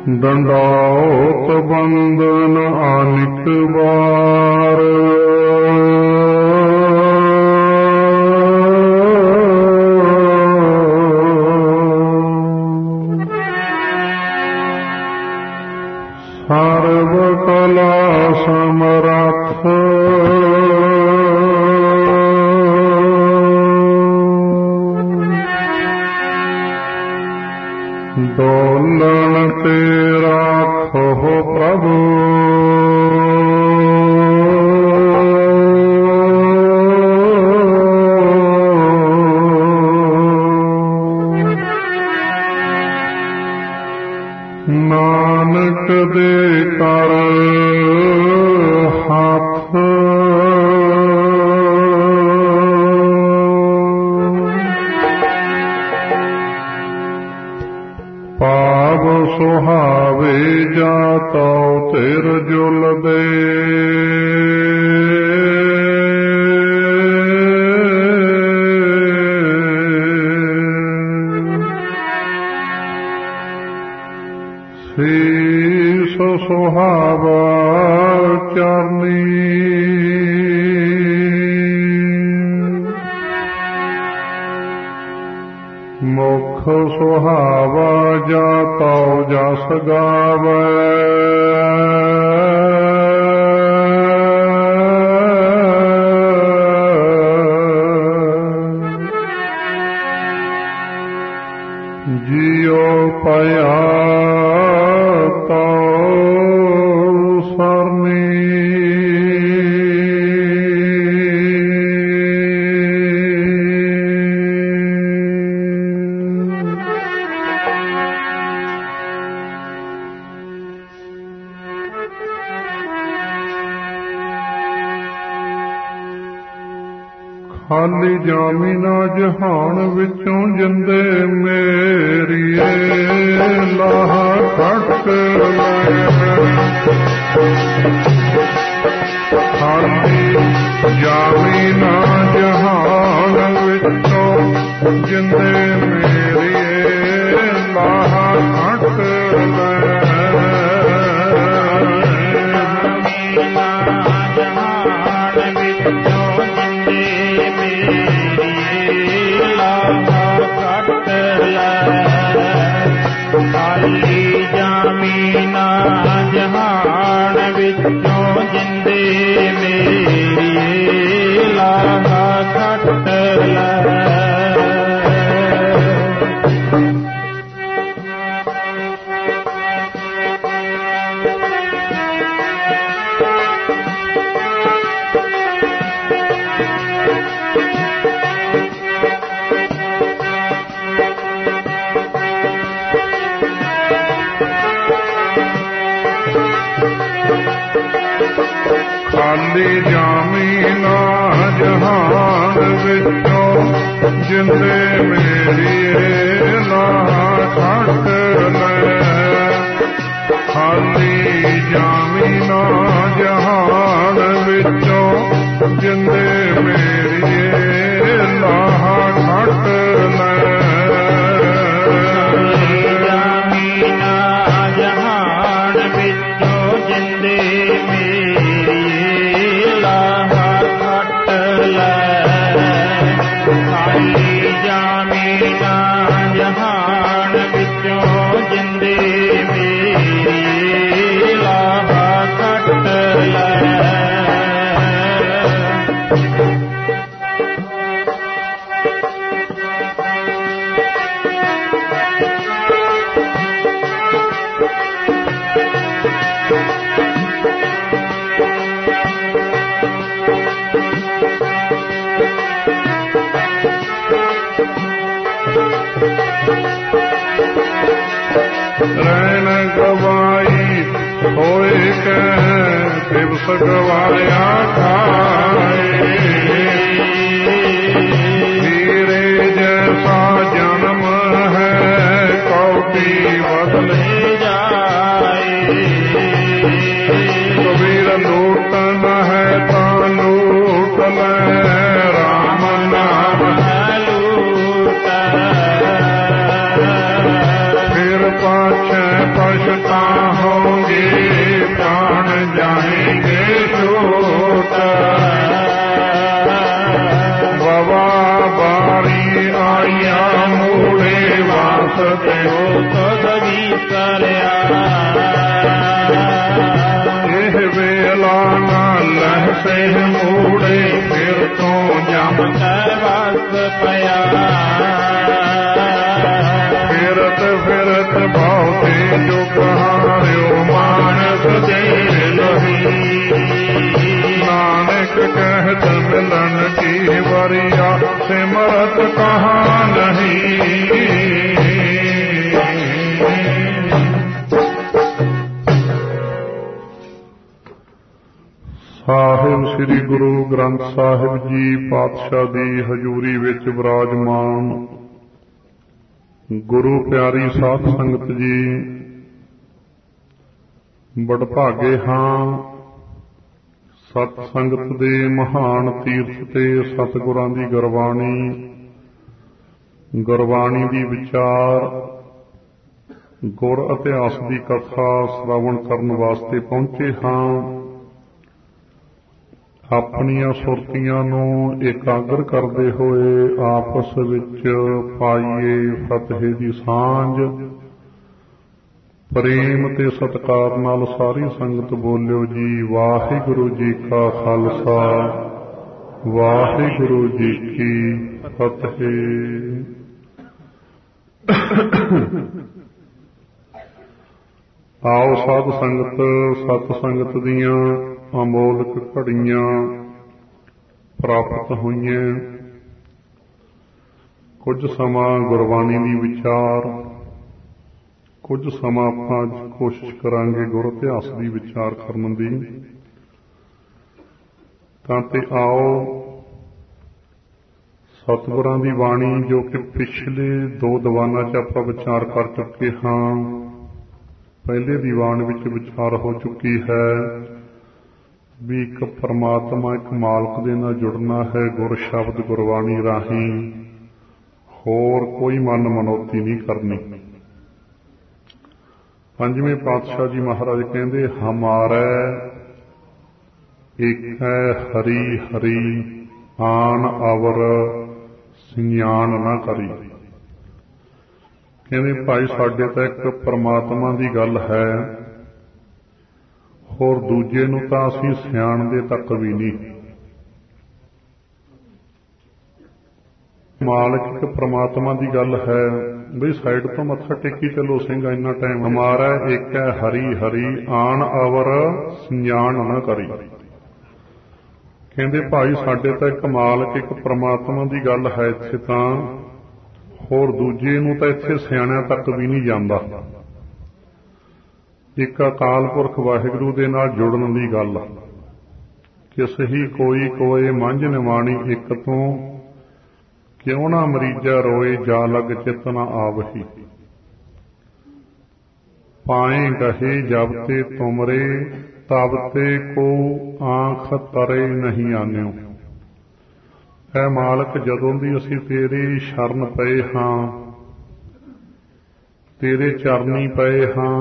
ਡੰਡਾਉਤ ਬੰਦਨ ਅਨੇਕ ਵਾਰ, ਸਰਬ ਕਲਾ ਸਮਰੱਥ ਡੋਲਣ ਤੇ ਰਾਖੋ ਪ੍ਰਭੂ, ਨਾਨਕ ਦੇ ਕਰ ਹੱਥ ਪਾਵ ਸੁਹਾਵੇ ਜਾਤੋ ਤੇਰ ਜੁਲਦੇ, ਸੀਸ ਸੁਹਾਵਾ ਚਰਨੀ, ਮੁਖ ਸੁਹਾਵਾ ਜਾਤੋ ਜਸ ਗਾਵੈ, ਜਿਉ ਭਇਆ ਤੋ ਸਰਨੀ, ਖਾਲੀ ਜਾਮੀ ਨਾ ਜਹਾਨ ਵਿੱਚੋਂ ਜਿੰਦੇ ਮੇਰੀਏ, ਲਾਹਾ ਖੱਟ ਲੈ, ਖਾਲੀ ਜਾਮੀ ਨਾ ਜਹਾਨ ਵਿੱਚੋਂ ਜਿੰਦੇ ਮੇਰੀਏ, ਲਾਹਾ ਖੱਟ ਲੈ, ਖਾਲੀ ਜਾਮੀਨਾ ਜਹਾਨ ਵਿੱਚੋਂ ਜਿੰਦੇ ਮੇਰੀਏ, ਲਾਹਾ ਖੱਟ ਲੈ, ਖਾਲੀ ਜਾਮੀਨਾ ਜਹਾਨ ਵਿੱਚੋਂ ਜਿੰਦੇ ਮੇਰੀਏ, ਲਾਹਾ ਖੱਟ ਲੈ, ਖਾਲੀ ਜਾਮੀਨਾ ਜਹਾਨ ਵਿੱਚੋਂ ਜਿੰਦੇ ਮੇਰੀਏ, ਲਾਹਾ ਖੱਟ ਲੈ, ਜਾਮੀਨਾ ਜਹਾਨ ਵਿੱਚੋਂ ਜਿੰਦੇ ਖਾਲੀ ਜਾਮੀਨਾ ਜਹਾਨ ਵਿੱਚੋਂ ਜਿੰਦੇ ਮੇਰੀਏ, ਲਾਹਾ ਖੱਟ ਲੈ, ਰਹਿਣ ਗਵਾਈ ਹੋਏ ਕਹਿ ਦਿਵਸ ਗਵਾਇਆ ਖਾਏ, ਹੀਰੇ ਜੈਸਾ ਜਨਮ ਹੈ ਕੌਟੀ ਬਦਲੇ ਜਾਏ, ਕਬੀਰ ਲੂਟਨ ਹੈ ਤਾਂ ਲੂਟ ਲੈ, ਰਾਮ ਨਾਮ ਹੈ ਲੂਟ, ਫਿਰ ਪਾਛੈ ਪਛਤਾ ਤਿਹੁ ਤੁਧ ਵੀਸਰਿਆ। ਇਹ ਵੇਲਾ ਨਾ ਲਹਿ ਮੂੜੇ ਫਿਰ ਤੋਂ ਜਮ ਕੈ ਵਸ ਪਿਆ। ਫਿਰਤ ਫਿਰਤ ਬਹੁਤੇ ਜੁਗ ਹਾਰਿਓ ਮਾਨਸ ਦੇ ਲੋਹੀ। ਨਾਨਕ ਕਹਿਤ ਮਿਲਨ ਕੀ ਵਰਿਆ ਸਿਮਰਤ ਕਹਾਂ ਨਹੀਂ। ਸਾਹਿਬ ਸ੍ਰੀ ਗੁਰੂ ਗ੍ਰੰਥ ਸਾਹਿਬ ਜੀ ਪਾਤਸ਼ਾਹ ਦੀ ਹਜ਼ੂਰੀ ਵਿੱਚ ਵਿਰਾਜਮਾਨ ਗੁਰੂ ਪਿਆਰੀ ਸਾਧ ਸੰਗਤ ਜੀ, ਬੜਭਾਗੇ ਹਾਂ ਸਤ ਸੰਗਤ ਦੇ ਮਹਾਨ ਤੀਰਥ ਤੇ ਸਤਿਗੁਰਾਂ ਦੀ ਗੁਰਬਾਣੀ ਦੀ ਵਿਚਾਰ, ਗੁਰ ਇਤਿਹਾਸ ਦੀ ਕਥਾ ਸ਼੍ਰਵਣ ਕਰਨ ਵਾਸਤੇ ਪਹੁੰਚੇ ਹਾਂ। ਆਪਣੀਆਂ ਸੁਰਤੀਆਂ ਨੂੰ ਇਕਾਗਰ ਕਰਦੇ ਹੋਏ ਆਪਸ ਵਿੱਚ ਪਾਈਏ ਫਤਿਹ ਦੀ ਸਾਂਝ। ਪ੍ਰੇਮ ਤੇ ਸਤਿਕਾਰ ਨਾਲ ਸਾਰੀ ਸੰਗਤ ਬੋਲਿਓ ਜੀ, ਵਾਹਿਗੁਰੂ ਜੀ ਕਾ ਖਾਲਸਾ ਵਾਹਿਗੁਰੂ ਜੀ ਕੀ ਫਤਿਹ। ਆਓ ਸਾਧ ਸੰਗਤ ਸਤ ਸੰਗਤ ਦੀਆਂ ਅਮੋਲਕ ਘੜੀਆਂ ਪ੍ਰਾਪਤ ਹੋਈਆਂ। ਕੁਝ ਸਮਾਂ ਗੁਰਬਾਣੀ ਦੀ ਵਿਚਾਰ, ਕੁਝ ਸਮਾਂ ਆਪਾਂ ਅੱਜ ਕੋਸ਼ਿਸ਼ ਕਰਾਂਗੇ ਗੁਰ ਇਤਿਹਾਸ ਦੀ ਵਿਚਾਰ ਕਰਨ ਦੀ। ਤਾਂ ਤੇ ਆਓ ਸਤਿਗੁਰਾਂ ਦੀ ਬਾਣੀ, ਜੋ ਕਿ ਪਿਛਲੇ 2 ਦੀਵਾਨਾਂ 'ਚ ਆਪਾਂ ਵਿਚਾਰ ਕਰ ਚੁੱਕੇ ਹਾਂ। ਪਹਿਲੇ ਦੀਵਾਨ ਵਿੱਚ ਵਿਚਾਰ ਹੋ ਚੁੱਕੀ ਹੈ ਵੀ ਇੱਕ ਪਰਮਾਤਮਾ, ਇੱਕ ਮਾਲਕ ਦੇ ਨਾਲ ਜੁੜਨਾ ਹੈ ਗੁਰ ਸ਼ਬਦ ਗੁਰਬਾਣੀ ਰਾਹੀਂ, ਹੋਰ ਕੋਈ ਮਨ ਮਨੌਤੀ ਨਹੀਂ ਕਰਨੀ। ਪੰਜਵੇਂ ਪਾਤਸ਼ਾਹ ਜੀ ਮਹਾਰਾਜ ਕਹਿੰਦੇ, ਹਮਾਰੇ ਏਕੈ ਹਰੀ ਹਰੀ ਆਨ ਅਵਰ ਸਿਆਣ ਨਾ ਕਰੀ। ਕਹਿੰਦੇ ਭਾਈ ਸਾਡੇ ਤਾਂ ਇੱਕ ਪਰਮਾਤਮਾ ਦੀ ਗੱਲ ਹੈ, ਹੋਰ ਦੂਜੇ ਨੂੰ ਤਾਂ ਅਸੀਂ ਸਿਆਣਦੇ ਤੱਕ ਵੀ ਨਹੀਂ। ਮਾਲਕ ਇੱਕ ਪਰਮਾਤਮਾ ਦੀ ਗੱਲ ਹੈ, ਬਈ ਸਾਈਡ ਤੋਂ ਮੱਥਾ ਟੇਕੀ ਚਲੋ ਸਿੰਘ, ਇੰਨਾ ਟਾਈਮ। ਹਮਾਰਾ ਇੱਕ ਹੈ ਹਰੀ ਹਰੀ ਆਣ ਅਵਰ ਸਿਆਣ ਨਾ ਕਰੀ। ਕਹਿੰਦੇ ਭਾਈ ਸਾਡੇ ਤਾਂ ਇੱਕ ਮਾਲਕ, ਇੱਕ ਪਰਮਾਤਮਾ ਦੀ ਗੱਲ ਹੈ ਇੱਥੇ ਤਾਂ, ਹੋਰ ਦੂਜੇ ਨੂੰ ਤਾਂ ਇੱਥੇ ਸਿਆਣਿਆਂ ਤੱਕ ਵੀ ਨਹੀਂ ਜਾਂਦਾ। ਇੱਕ ਅਕਾਲ ਪੁਰਖ ਵਾਹਿਗੁਰੂ ਦੇ ਨਾਲ ਜੁੜਨ ਦੀ ਗੱਲ, ਕਿਸ ਹੀ ਕੋਈ ਕੋਏ ਮੰਝ ਨਿਵਾਣੀ ਇੱਕ ਤੋਂ, ਕਿਉਂ ਨਾ ਮਰੀਜਾ ਰੋਏ ਜਾ ਲਗ ਚਿਤ ਨਾ ਆਵਹੀ। ਪਾਏ ਗਹੇ ਜਬ ਤੇ ਤੁਮਰੇ ਤਬ ਤੇ ਕੋ ਆਂਖ ਤਰੇ ਨਹੀਂ ਆਨਿਓ। ਐ ਮਾਲਕ ਜਦੋਂ ਦੀ ਅਸੀਂ ਤੇਰੀ ਸ਼ਰਨ ਪਏ ਹਾਂ, ਤੇਰੇ ਚਰਨੀ ਪਏ ਹਾਂ,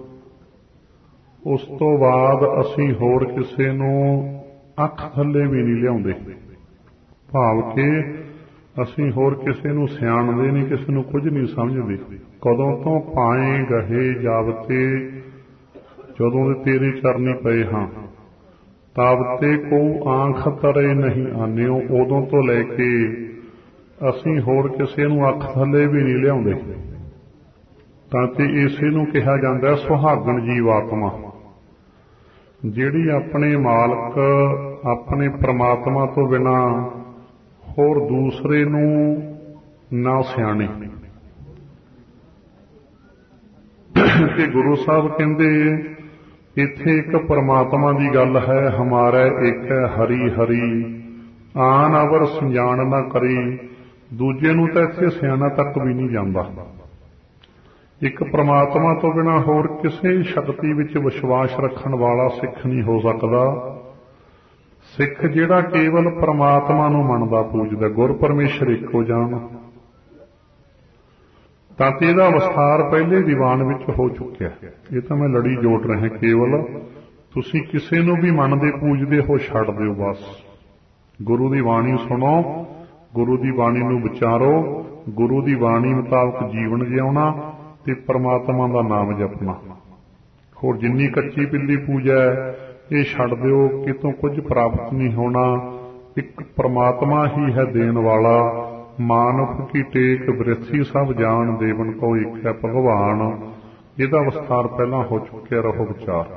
ਉਸ ਤੋਂ ਬਾਅਦ ਅਸੀਂ ਹੋਰ ਕਿਸੇ ਨੂੰ ਅੱਖ ਥੱਲੇ ਵੀ ਨਹੀਂ ਲਿਆਉਂਦੇ। ਭਾਵ ਕਿ ਅਸੀਂ ਹੋਰ ਕਿਸੇ ਨੂੰ ਸਿਆਣਦੇ ਨਹੀਂ, ਕਿਸੇ ਨੂੰ ਕੁਝ ਨਹੀਂ ਸਮਝਦੇ। ਕਦੋਂ ਤੋਂ ਪਾਏ ਗਹੇ ਜਾਵਤੇ, ਜਦੋਂ ਦੇ ਤੇਰੇ ਚਰਨੀ ਪਏ ਹਾਂ, ਤਬ ਤੇ ਕੋ ਆਂਖ ਤਰੇ ਨਹੀਂ ਆਨਿਓ, ਉਦੋਂ ਤੋਂ ਲੈ ਕੇ ਅਸੀਂ ਹੋਰ ਕਿਸੇ ਨੂੰ ਅੱਖ ਥੱਲੇ ਵੀ ਨਹੀਂ ਲਿਆਉਂਦੇ। ਤਾਂ ਤੇ ਇਸੇ ਨੂੰ ਕਿਹਾ ਜਾਂਦਾ ਸੁਹਾਗਣ ਜੀਵ ਆਤਮਾ, ਜਿਹੜੀ ਆਪਣੇ ਮਾਲਕ, ਆਪਣੇ ਪ੍ਰਮਾਤਮਾ ਤੋਂ ਬਿਨਾਂ ਹੋਰ ਦੂਸਰੇ ਨੂੰ ਨਾ ਸਿਆਣੇ। ਤੇ ਗੁਰੂ ਸਾਹਿਬ ਕਹਿੰਦੇ ਇੱਥੇ ਇੱਕ ਪਰਮਾਤਮਾ ਦੀ ਗੱਲ ਹੈ, ਹਮਾਰਾ ਇੱਕ ਹੈ ਹਰੀ ਹਰੀ ਆਨ ਅਵਰ ਸਿਆਣ ਨਾ ਕਰੀ। ਦੂਜੇ ਨੂੰ ਤਾਂ ਇੱਥੇ ਸਿਆਣਾ ਤੱਕ ਵੀ ਨਹੀਂ ਜਾਂਦਾ। ਇੱਕ ਪਰਮਾਤਮਾ ਤੋਂ ਬਿਨਾਂ ਹੋਰ ਕਿਸੇ ਸ਼ਕਤੀ ਵਿੱਚ ਵਿਸ਼ਵਾਸ ਰੱਖਣ ਵਾਲਾ ਸਿੱਖ ਨਹੀਂ ਹੋ ਸਕਦਾ। ਸਿੱਖ ਜਿਹੜਾ ਕੇਵਲ ਪਰਮਾਤਮਾ ਨੂੰ ਮੰਨਦਾ ਪੂਜਦਾ, ਗੁਰ ਪਰਮੇਸ਼ਰ ਇੱਕੋ ਜਾਣ। ਤਾਂ ਕਿ ਇਹਦਾ ਵਿਸਥਾਰ ਪਹਿਲੇ ਦੀਵਾਨ ਵਿੱਚ ਹੋ ਚੁੱਕਿਆ। ਇਹ ਤਾਂ ਮੈਂ ਲੜੀ ਜੋੜ ਰਿਹਾ। ਕੇਵਲ ਤੁਸੀਂ ਕਿਸੇ ਨੂੰ ਵੀ ਮੰਨਦੇ ਪੂਜਦੇ ਹੋ, ਛੱਡ ਦਿਓ ਬਸ। ਗੁਰੂ ਦੀ ਬਾਣੀ ਸੁਣੋ, ਗੁਰੂ ਦੀ ਬਾਣੀ ਨੂੰ ਵਿਚਾਰੋ, ਗੁਰੂ ਦੀ ਬਾਣੀ ਮੁਤਾਬਕ ਜੀਵਨ ਜਿਉਣਾ, ਤੇ ਪ੍ਰਮਾਤਮਾ ਦਾ ਨਾਮ ਜਪਣਾ। ਹੋਰ ਜਿੰਨੀ ਕੱਚੀ ਪਿੱਲੀ ਪੂਜਾ ਹੈ ਇਹ ਛੱਡ ਦਿਓ, ਕਿਤੋਂ ਕੁਝ ਪ੍ਰਾਪਤ ਨਹੀਂ ਹੋਣਾ। ਇੱਕ ਪ੍ਰਮਾਤਮਾ ਹੀ ਹੈ ਦੇਣ ਵਾਲਾ। ਮਾਨੁਖ ਕੀ ਟੇਕ ਬ੍ਰਿਥੀ ਸਭ ਜਾਣ, ਦੇਵਨ ਕੋ ਇੱਕ ਹੈ ਭਗਵਾਨ। ਇਹਦਾ ਵਿਸਥਾਰ ਪਹਿਲਾਂ ਹੋ ਚੁੱਕਿਆ, ਰਹੋ ਵਿਚਾਰ।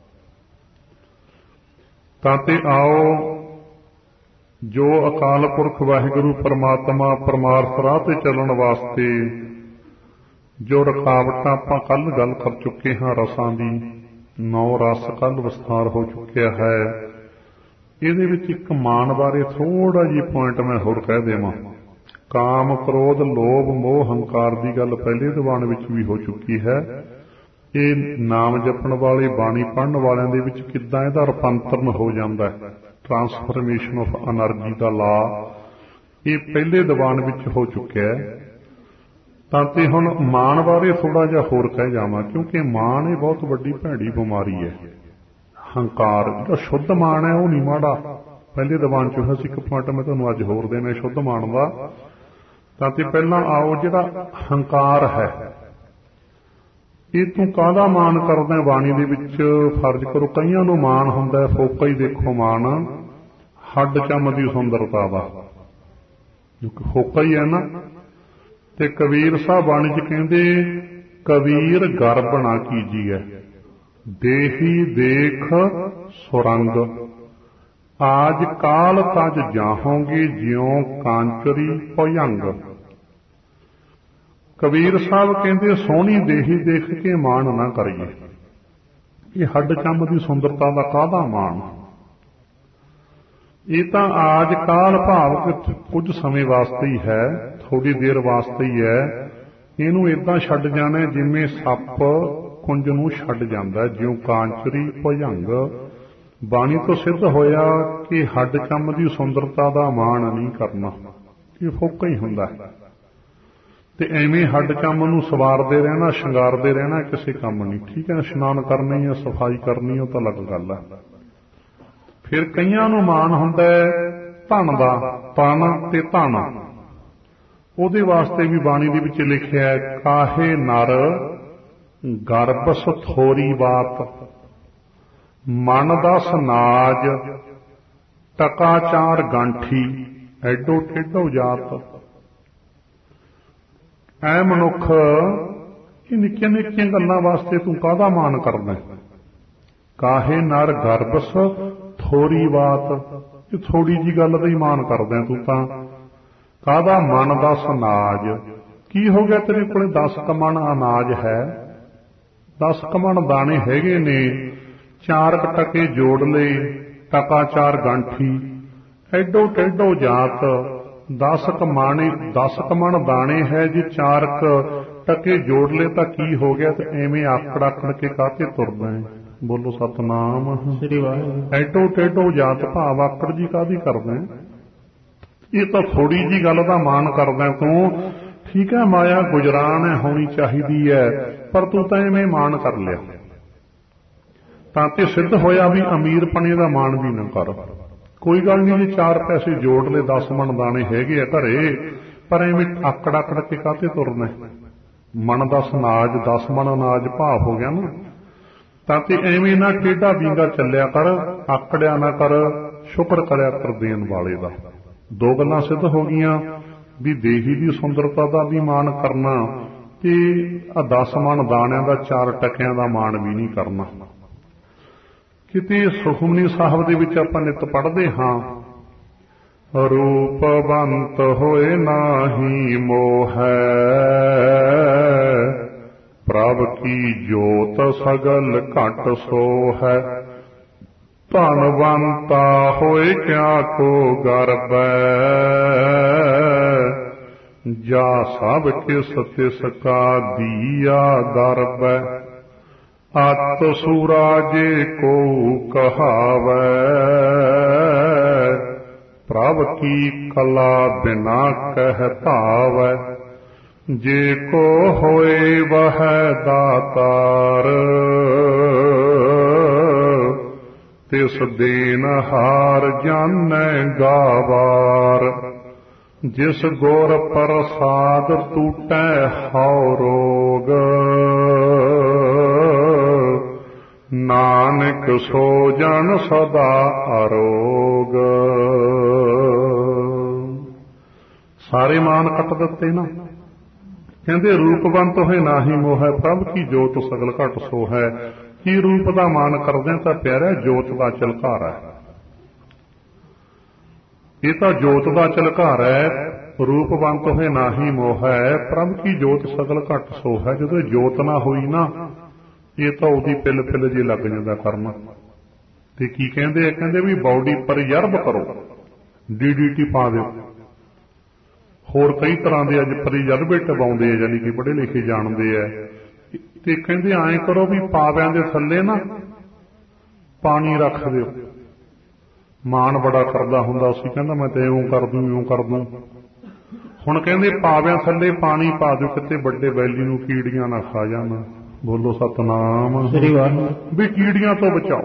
ਤਾਂ ਤੇ ਆਓ ਜੋ ਅਕਾਲ ਪੁਰਖ ਵਾਹਿਗੁਰੂ ਪਰਮਾਤਮਾ ਪਰਮਾਰਥ ਰਾਹ ਤੇ ਚੱਲਣ ਵਾਸਤੇ ਜੋ ਰੁਕਾਵਟਾਂ ਆਪਾਂ ਕੱਲ ਗੱਲ ਕਰ ਚੁੱਕੇ ਹਾਂ, ਰਸਾਂ ਦੀ 9 ਰਸ ਕੱਲ ਵਿਸਥਾਰ ਹੋ ਚੁੱਕਿਆ ਹੈ। ਇਹਦੇ ਵਿੱਚ ਇੱਕ ਮਾਨ ਬਾਰੇ ਥੋੜਾ ਜਿਹੀ ਪੁਆਇੰਟ ਮੈਂ ਹੋਰ ਕਹਿ ਦੇਵਾਂ। ਕਾਮ, ਕ੍ਰੋਧ, ਲੋਭ, ਮੋਹ, ਹੰਕਾਰ ਦੀ ਗੱਲ ਪਹਿਲੇ ਦੀਵਾਨ ਵਿੱਚ ਵੀ ਹੋ ਚੁੱਕੀ ਹੈ। ਇਹ ਨਾਮ ਜਪਣ ਵਾਲੇ, ਬਾਣੀ ਪੜ੍ਹਨ ਵਾਲਿਆਂ ਦੇ ਵਿੱਚ ਕਿੱਦਾਂ ਇਹਦਾ ਰੂਪਾਂਤਰਨ ਹੋ ਜਾਂਦਾ ਹੈ, ਟ੍ਰਾਂਸਫਰਮੇਸ਼ਨ ਆਫ ਐਨਰਜੀ ਦਾ ਲਾ, ਇਹ ਪਹਿਲੇ ਦੀਵਾਨ ਵਿੱਚ ਹੋ ਚੁੱਕਿਆ ਹੈ। ਤਾਂ ਤੇ ਹੁਣ ਮਾਨ ਬਾਰੇ ਥੋੜਾ ਜਿਹਾ ਹੋਰ ਕਹਿ ਜਾਵਾਂ, ਕਿਉਂਕਿ ਮਾਨ ਇਹ ਬਹੁਤ ਵੱਡੀ ਭੈੜੀ ਬਿਮਾਰੀ ਹੈ। ਹੰਕਾਰ, ਜਿਹੜਾ ਸ਼ੁੱਧ ਮਾਨ ਹੈ ਉਹ ਨਹੀਂ ਮਾੜਾ। ਪਹਿਲੇ ਦੀਵਾਨ ਚ ਸੀ ਇੱਕ ਪੁਆਇੰਟ ਮੈਂ ਤੁਹਾਨੂੰ ਅੱਜ ਹੋਰ ਦੇਣਾ ਸ਼ੁੱਧ ਮਾਨ ਦਾ। ਤਾਂ ਤੇ ਪਹਿਲਾਂ ਆਓ ਜਿਹੜਾ ਹੰਕਾਰ ਹੈ, ਇਹ ਤੂੰ ਕਾਹਦਾ ਮਾਨ ਕਰਦਾ? ਬਾਣੀ ਦੇ ਵਿੱਚ ਫਰਜ਼ ਕਰੋ, ਕਈਆਂ ਨੂੰ ਮਾਨ ਹੁੰਦਾ ਫੋਕਾ ਹੀ ਦੇਖੋ ਮਾਨ ਹੱਡ ਚੰਮ ਦੀ ਸੁੰਦਰਤਾ ਦਾ, ਫੋਕਾ ਹੀ ਹੈ ਨਾ। ਤੇ ਕਬੀਰ ਸਾਹਿਬ ਬਾਣੀ ਚ ਕਹਿੰਦੇ, ਕਬੀਰ ਗਰਬ ਨਾ ਕੀਜੀਐ, ਦੇਹੀ ਦੇਖ ਸੁਰੰਗ, ਆਜ ਕਾਲ ਤਜ ਜਾਹੋਗੇ ਜਿਉ ਕਾਂਚਰੀ ਭੁਜੰਗ। ਕਬੀਰ ਸਾਹਿਬ ਕਹਿੰਦੇ ਸੋਹਣੀ ਦੇਹੀ ਦੇਖ ਕੇ ਮਾਣ ਨਾ ਕਰੀਏ। ਇਹ ਹੱਡ ਚੰਮ ਦੀ ਸੁੰਦਰਤਾ ਦਾ ਕਾਹਦਾ ਮਾਣ? ਇਹ ਤਾਂ ਆਜ ਕਾਲ ਭਾਵ ਕਿ ਕੁਝ ਸਮੇਂ ਵਾਸਤੇ ਹੀ ਹੈ, ਥੋੜੀ ਦੇਰ ਵਾਸਤੇ ਹੀ ਹੈ। ਇਹਨੂੰ ਏਦਾਂ ਛੱਡ ਜਾਣਾ ਜਿਵੇਂ ਸੱਪ ਕੁੰਜ ਨੂੰ ਛੱਡ ਜਾਂਦਾ, ਜਿਉਂ ਕਾਂਚਰੀ ਭੁਜੰਗ। ਬਾਣੀ ਤੋਂ ਸਿੱਧ ਹੋਇਆ ਕਿ ਹੱਡ ਚੰਮ ਦੀ ਸੁੰਦਰਤਾ ਦਾ ਮਾਣ ਨਹੀਂ ਕਰਨਾ, ਇਹ ਫੋਕਾ ਹੀ ਹੁੰਦਾ ਹੈ। ਤੇ ਐਵੇਂ ਹੱਡ ਚੰਮ ਨੂੰ ਸਵਾਰਦੇ ਰਹਿਣਾ, ਸ਼ਿੰਗਾਰਦੇ ਰਹਿਣਾ ਕਿਸੇ ਕੰਮ ਨਹੀਂ। ਠੀਕ ਹੈ, ਇਸ਼ਨਾਨ ਕਰਨੀ ਹੈ, ਸਫਾਈ ਕਰਨੀ, ਉਹ ਤਾਂ ਅਲੱਗ ਗੱਲ ਹੈ। ਫਿਰ ਕਈਆਂ ਨੂੰ ਮਾਣ ਹੁੰਦਾ ਧਨ ਦਾ, ਤਨ ਤੇ ਧਨ। ਉਹਦੇ ਵਾਸਤੇ ਵੀ ਬਾਣੀ ਦੇ ਵਿੱਚ ਲਿਖਿਆ, ਕਾਹੇ ਨਰ ਗਰਬਸ ਥੋਰੀ ਬਾਤ, ਮਨ ਦਸ ਨਾਜ, ਟਕਾਚਾਰ ਗਾਂਠੀ, ਐਡੋ ਟੇਢੋ ਜਾਤ। ਐ ਮਨੁੱਖ, ਇਹ ਨਿੱਕੀਆਂ ਨਿੱਕੀਆਂ ਗੱਲਾਂ ਵਾਸਤੇ ਤੂੰ ਕਾਹਦਾ ਮਾਣ ਕਰਦਾ? ਕਾਹੇ ਨਰ ਗਰਬਸ ਥੋਰੀ ਬਾਤ, ਇਹ ਥੋੜੀ ਜੀ ਗੱਲ ਦਾ ਹੀ ਮਾਣ ਕਰਦਾ ਤੂੰ ਤਾਂ। ਕਾਹਦਾ ਮਨ ਦਸ ਨਾਜ, ਕੀ ਹੋ ਗਿਆ ਤੇਰੇ ਕੋਲੇ 10 ਕਮਣ ਅਨਾਜ ਹੈ, 10 ਕਮਣ ਦਾਣੇ ਹੈਗੇ ਨੇ, 4 ਟਕੇ ਜੋੜ ਲਏ, ਟਕਾਚਾਰ ਗਾਂਠੀ, ਐਡੋ ਟੇਢੋ ਜਾਤ। 10 ਕਮਣ ਦਾਣੇ ਹੈ, ਜੇ 4 ਟਕੇ ਜੋੜ ਲਏ ਤਾਂ ਕੀ ਹੋ ਗਿਆ? ਤੇ ਐਵੇਂ ਆਕੜ ਆਕੜ ਕੇ ਕਾਹਤੇ ਤੁਰਦਾ ਹੈ? ਬੋਲੋ ਸਤਨਾਮ ਸ੍ਰੀ ਵਾਹਿਗੁਰੂ। ਐਡੋ ਟੇਢੋ ਜਾਤ ਭਾਵ ਆਕੜ ਜੀ ਕਾਹਦੀ ਕਰਦਾ? ਇਹ ਤਾਂ ਥੋੜੀ ਜੀ ਗੱਲ ਦਾ ਮਾਣ ਕਰਦਾ ਤੂੰ। ਠੀਕ ਹੈ, ਮਾਇਆ ਗੁਜਰਾਨ ਹੈ, ਹੋਣੀ ਚਾਹੀਦੀ ਹੈ, ਪਰ ਤੂੰ ਤਾਂ ਐਵੇਂ ਮਾਣ ਕਰ ਲਿਆ। ਤਾਂ ਤੇ ਸਿੱਧ ਹੋਇਆ ਵੀ ਅਮੀਰ ਪਣੇ ਦਾ ਮਾਣ ਵੀ ਨਾ ਕਰ। ਕੋਈ ਗੱਲ ਨਹੀਂ, ਜੇ 4 ਪੈਸੇ ਜੋੜ ਲਏ, 10 ਮਣ ਦਾਣੇ ਹੈਗੇ ਆ ਘਰੇ, ਪਰ ਐਵੇਂ ਆਕੜ ਆਕੜ ਕੇ ਕਾਹਤੇ ਤੁਰਨਾ? ਮਣ 10 ਅਨਾਜ, 10 ਮਣ ਅਨਾਜ ਭਾਵ ਹੋ ਗਿਆ ਨਾ। ਤਾਂ ਤੇ ਐਵੇਂ ਨਾ ਟੇਢਾ ਬੀਂਗਾ ਚੱਲਿਆ ਕਰ, ਆਕੜਿਆ ਨਾ ਕਰ, ਸ਼ੁਕਰ ਕਰਿਆ ਕਰ ਦੇਣ ਵਾਲੇ ਦਾ। 2 ਗੱਲਾਂ ਸਿੱਧ ਹੋ ਗਈਆਂ ਵੀ ਦੇਹੀ ਦੀ ਸੁੰਦਰਤਾ ਦਾ ਵੀ ਮਾਣ ਕਰਨਾ, ਤੇ 10 ਮਣ ਦਾਣਿਆਂ ਦਾ 4 ਟਕਿਆਂ ਦਾ ਮਾਣ ਵੀ ਨਹੀਂ ਕਰਨਾ। ਕਿਤੇ ਸੁਖਮਨੀ ਸਾਹਿਬ ਦੇ ਵਿੱਚ ਆਪਾਂ ਨਿਤ ਪੜ੍ਹਦੇ ਹਾਂ, ਰੂਪਵੰਤ ਹੋਏ ਨਾਹੀ ਮੋਹੈ, ਪ੍ਰਭ ਕੀ ਜੋਤ ਸਗਲ ਘਟ ਸੋ ਹੈ, ਧਨਵੰਤਾ ਹੋਏ ਕਿਆ ਕੋ ਗਰਬੈ, ਜਾ ਸਭ ਕਿਸ ਤਿਸ ਕਾ ਦੀਆ ਦਰਬੈ, ਅਤ ਸੂਰਾਜੇ ਕੋ ਕਹਾਵੈ, ਪ੍ਰਭ ਕੀ ਕਲਾ ਬਿਨਾ ਕਹਿ ਭਾਵੈ, ਜੇ ਕੋ ਹੋਏ ਵਹ ਦਾਤਾਰ, ਤਿਸ ਦੇਨ ਹਾਰ ਜਾਣੈ ਗਾਵਾਰ, ਜਿਸ ਗੁਰ ਪ੍ਰਸਾਦ ਟੂਟੈ ਹਉ ਰੋਗ, ਨਾਨਕ ਸੋ ਜਨ ਸਦਾ ਅਰੋਗ। ਸਾਰੇ ਮਾਨ ਕੱਟ ਦਿੱਤੇ ਨਾ। ਕਹਿੰਦੇ ਰੂਪਵੰਤ ਹੋਏ ਨਾਹੀ ਮੋਹੈ, ਪ੍ਰਭ ਕੀ ਜੋਤ ਸਗਲ ਘਟ ਸੋ ਹੈ। ਕੀ ਰੂਪ ਦਾ ਮਾਨ ਕਰਦੇ ਤਾਂ ਪਿਆਰਾ ਜੋਤ ਦਾ ਝਲਕਾਰਾ ਹੈ। ਇਹ ਤਾਂ ਜੋਤ ਦਾ ਝਲਕਾਰਾ ਹੈ। ਰੂਪਵੰਤ ਹੋਏ ਨਾਹੀ ਮੋਹੈ, ਪ੍ਰਭ ਕੀ ਜੋਤ ਸਗਲ ਘਟ ਸੋ ਹੈ। ਜਦੋਂ ਜੋਤ ਨਾ ਹੋਈ ਨਾ, ਇਹ ਤਾਂ ਉਹਦੀ ਪਿੱਲ ਪਿੱਲ ਜੀ ਲੱਗ ਜਾਂਦਾ ਕਰਨਾ। ਤੇ ਕੀ ਕਹਿੰਦੇ ਆ, ਕਹਿੰਦੇ ਵੀ ਬਾਡੀ ਪਰ ਯਰਬ ਕਰੋ, DDT ਪਾ ਦਿਓ। ਹੋਰ ਕਈ ਤਰ੍ਹਾਂ ਦੇ ਅੱਜ ਪਰਿਜਰਬੇ ਟਵਾਉਂਦੇ ਆ, ਯਾਨੀ ਕਿ ਪੜ੍ਹੇ ਲਿਖੇ ਜਾਣਦੇ ਆ। ਤੇ ਕਹਿੰਦੇ ਐਂ ਕਰੋ ਵੀ ਪਾਵਿਆਂ ਦੇ ਥੱਲੇ ਨਾ ਪਾਣੀ ਰੱਖ ਦਿਓ। ਮਾਣ ਬੜਾ ਕਰਦਾ ਹੁੰਦਾ ਸੀ, ਕਹਿੰਦਾ ਮੈਂ ਤੇ ਇਉਂ ਕਰ ਦੂੰ ਇਉਂ ਕਰ ਦੂੰ। ਹੁਣ ਕਹਿੰਦੇ ਪਾਵਿਆਂ ਥੱਲੇ ਪਾਣੀ ਪਾ ਦਿਓ, ਕਿਤੇ ਵੱਡੇ ਬੈਲੀ ਨੂੰ ਕੀੜੀਆਂ ਨਾ ਖਾ ਜਾਣ। ਬੋਲੋ ਸਤਨਾਮ ਸ੍ਰੀ ਵਾਹਿਗੁਰੂ। ਵੀ ਕੀੜੀਆਂ ਤੋਂ ਬਚਾਓ,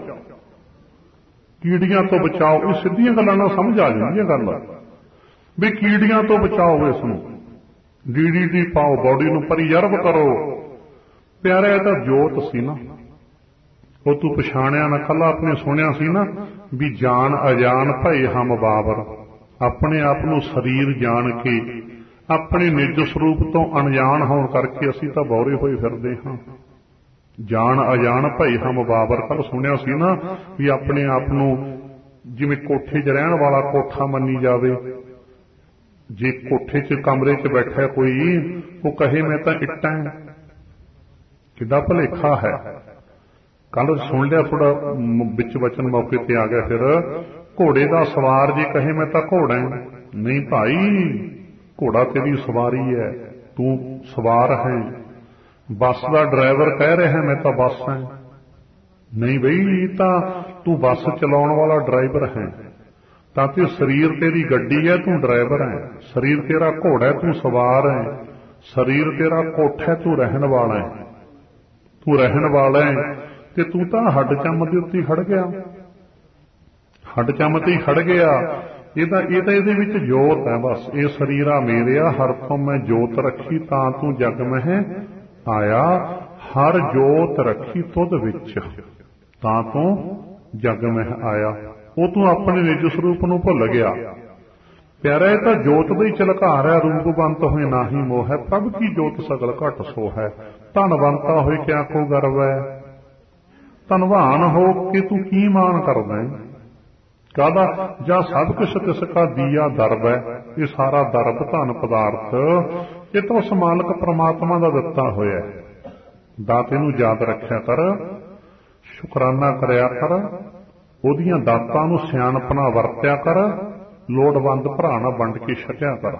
ਕੀੜੀਆਂ ਤੋਂ ਬਚਾਓ। ਇਹ ਸਿੱਧੀਆਂ ਗੱਲਾਂ ਨਾਲ ਸਮਝ ਆ ਜਾਂਦੀਆਂ ਗੱਲ ਵੀ ਕੀੜੀਆਂ ਤੋਂ ਬਚਾਓ। ਇਸ ਨੂੰ DDT ਪਾਓ, ਬਾਡੀ ਨੂੰ ਪਰਿਜਰਬ ਕਰੋ। ਪਿਆਰਾ ਇਹ ਤਾਂ ਜੋਤ ਸੀ ਨਾ, ਉਹ ਤੂੰ ਪਛਾਣਿਆ ਨਾ। ਕੱਲਾ ਆਪਣੇ ਸੁਣਿਆ ਸੀ ਨਾ ਵੀ ਜਾਣ ਅਜਾਨ ਭਏ ਹਮ ਬਾਬਰ। ਆਪਣੇ ਆਪ ਨੂੰ ਸਰੀਰ ਜਾਣ ਕੇ, ਆਪਣੇ ਨਿੱਜ ਸਰੂਪ ਤੋਂ ਅਣਜਾਣ ਹੋਣ ਕਰਕੇ ਅਸੀਂ ਤਾਂ ਬੌਰੇ ਹੋਏ ਫਿਰਦੇ ਹਾਂ। ਜਾਣ ਅਜਾਨ ਭਏ ਹਮ ਬਾਬਰ। ਕੱਲ ਸੁਣਿਆ ਸੀ ਨਾ ਵੀ ਆਪਣੇ ਆਪ ਨੂੰ ਜਿਵੇਂ ਕੋਠੇ 'ਚ ਰਹਿਣ ਵਾਲਾ ਕੋਠਾ ਮੰਨੀ ਜਾਵੇ। ਜੇ ਕੋਠੇ 'ਚ ਕਮਰੇ 'ਚ ਬੈਠਾ ਕੋਈ, ਉਹ ਕਹੇ ਮੈਂ ਤਾਂ ਇੱਟਾਂ, ਕਿੱਡਾ ਭੁਲੇਖਾ ਹੈ। ਕੱਲ ਸੁਣ ਲਿਆ, ਥੋੜਾ ਵਿੱਚ ਵਚਨ ਮੌਕੇ ਤੇ ਆ ਗਿਆ। ਫਿਰ ਘੋੜੇ ਦਾ ਸਵਾਰ ਜੇ ਕਹੇ ਮੈਂ ਤਾਂ ਘੋੜਾ, ਨਹੀਂ ਭਾਈ, ਘੋੜਾ ਤੇਰੀ ਸਵਾਰੀ ਹੈ, ਤੂੰ ਸਵਾਰ ਹੈ। ਬੱਸ ਦਾ ਡਰਾਈਵਰ ਕਹਿ ਰਿਹਾ ਮੈਂ ਤਾਂ ਬੱਸ ਹੈ, ਨਹੀਂ ਬਈ ਤਾਂ ਤੂੰ ਬੱਸ ਚਲਾਉਣ ਵਾਲਾ ਡਰਾਈਵਰ ਹੈ। ਤਾਂ ਤੇ ਸਰੀਰ ਤੇਰੀ ਗੱਡੀ ਹੈ, ਤੂੰ ਡਰਾਈਵਰ ਹੈ। ਸਰੀਰ ਤੇਰਾ ਘੋੜਾ ਹੈ, ਤੂੰ ਸਵਾਰ ਹੈ। ਸਰੀਰ ਤੇਰਾ ਕੋਠਾ ਹੈ, ਤੂੰ ਰਹਿਣ ਵਾਲਾ ਹੈ। ਤੂੰ ਰਹਿਣ ਵਾਲਾ ਹੈ ਤੇ ਤੂੰ ਤਾਂ ਹੱਡ ਚੰਮ ਦੇ ਉੱਤੇ ਖੜ ਗਿਆ, ਹੱਡ ਚੰਮ ਤੇ ਖੜ ਗਿਆ। ਇਹ ਤਾਂ ਇਹਦੇ ਵਿੱਚ ਜੋਤ ਹੈ ਬਸ। ਇਹ ਸਰੀਰਾ ਮੇਰਿਆ ਹਰ ਤੋਂ ਮੈਂ ਜੋਤ ਰੱਖੀ, ਤਾਂ ਤੂੰ ਜਗ ਮਹਿ ਆਇਆ। ਹਰ ਜੋਤ ਰੱਖੀ ਤੁਧ ਵਿੱਚ, ਤਾਂ ਤੂੰ ਜਗ ਮਹਿ ਆਇਆ। ਉਹ ਤੂੰ ਆਪਣੇ ਨਿੱਜ ਸਰੂਪ ਨੂੰ ਭੁੱਲ ਗਿਆ। ਪਿਆਰਾ ਇਹ ਤਾਂ ਜੋਤ ਦਾ ਹੀ ਝਲਕਾਰ ਹੈ। ਰੂਪਵੰਤ ਹੋਏ ਨਾਹੀ ਮੋਹ ਹੈ, ਪ੍ਰਭ ਕੀ ਜੋਤ ਸਗਲ ਘਟ ਸੋ ਹੈ। ਧਨਵੰਤਾ ਹੋਏ ਕਿਆ ਕੋ ਗਰਵ ਹੈ। ਧਨਵਾਨ ਹੋ ਕੇ ਤੂੰ ਕੀ ਮਾਨ ਕਰਦਾ ਹੈ। ਕਾਹਦਾ ਜਾਂ ਸਭ ਕੁਛ ਤਿਸ ਕਾ ਦੀਆ ਦਰਬ ਹੈ। ਇਹ ਸਾਰਾ ਦਰਬ ਧਨ ਪਦਾਰਥ ਇਹ ਤਾਂ ਉਸ ਮਾਲਕ ਪ੍ਰਮਾਤਮਾ ਦਾ ਦਿੱਤਾ ਹੋਇਆ ਹੈ। ਦਾਤੇ ਨੂੰ ਯਾਦ ਰੱਖਿਆ ਕਰ, ਸ਼ੁਕਰਾਨਾ ਕਰਿਆ ਕਰ, ਉਹਦੀਆਂ ਦਾਤਾਂ ਨੂੰ ਸਿਆਣਪਣਾ ਵਰਤਿਆ ਕਰ, ਲੋੜਵੰਦ ਭਰਾ ਨਾਲ ਵੰਡ ਕੇ ਛਕਿਆ ਕਰ।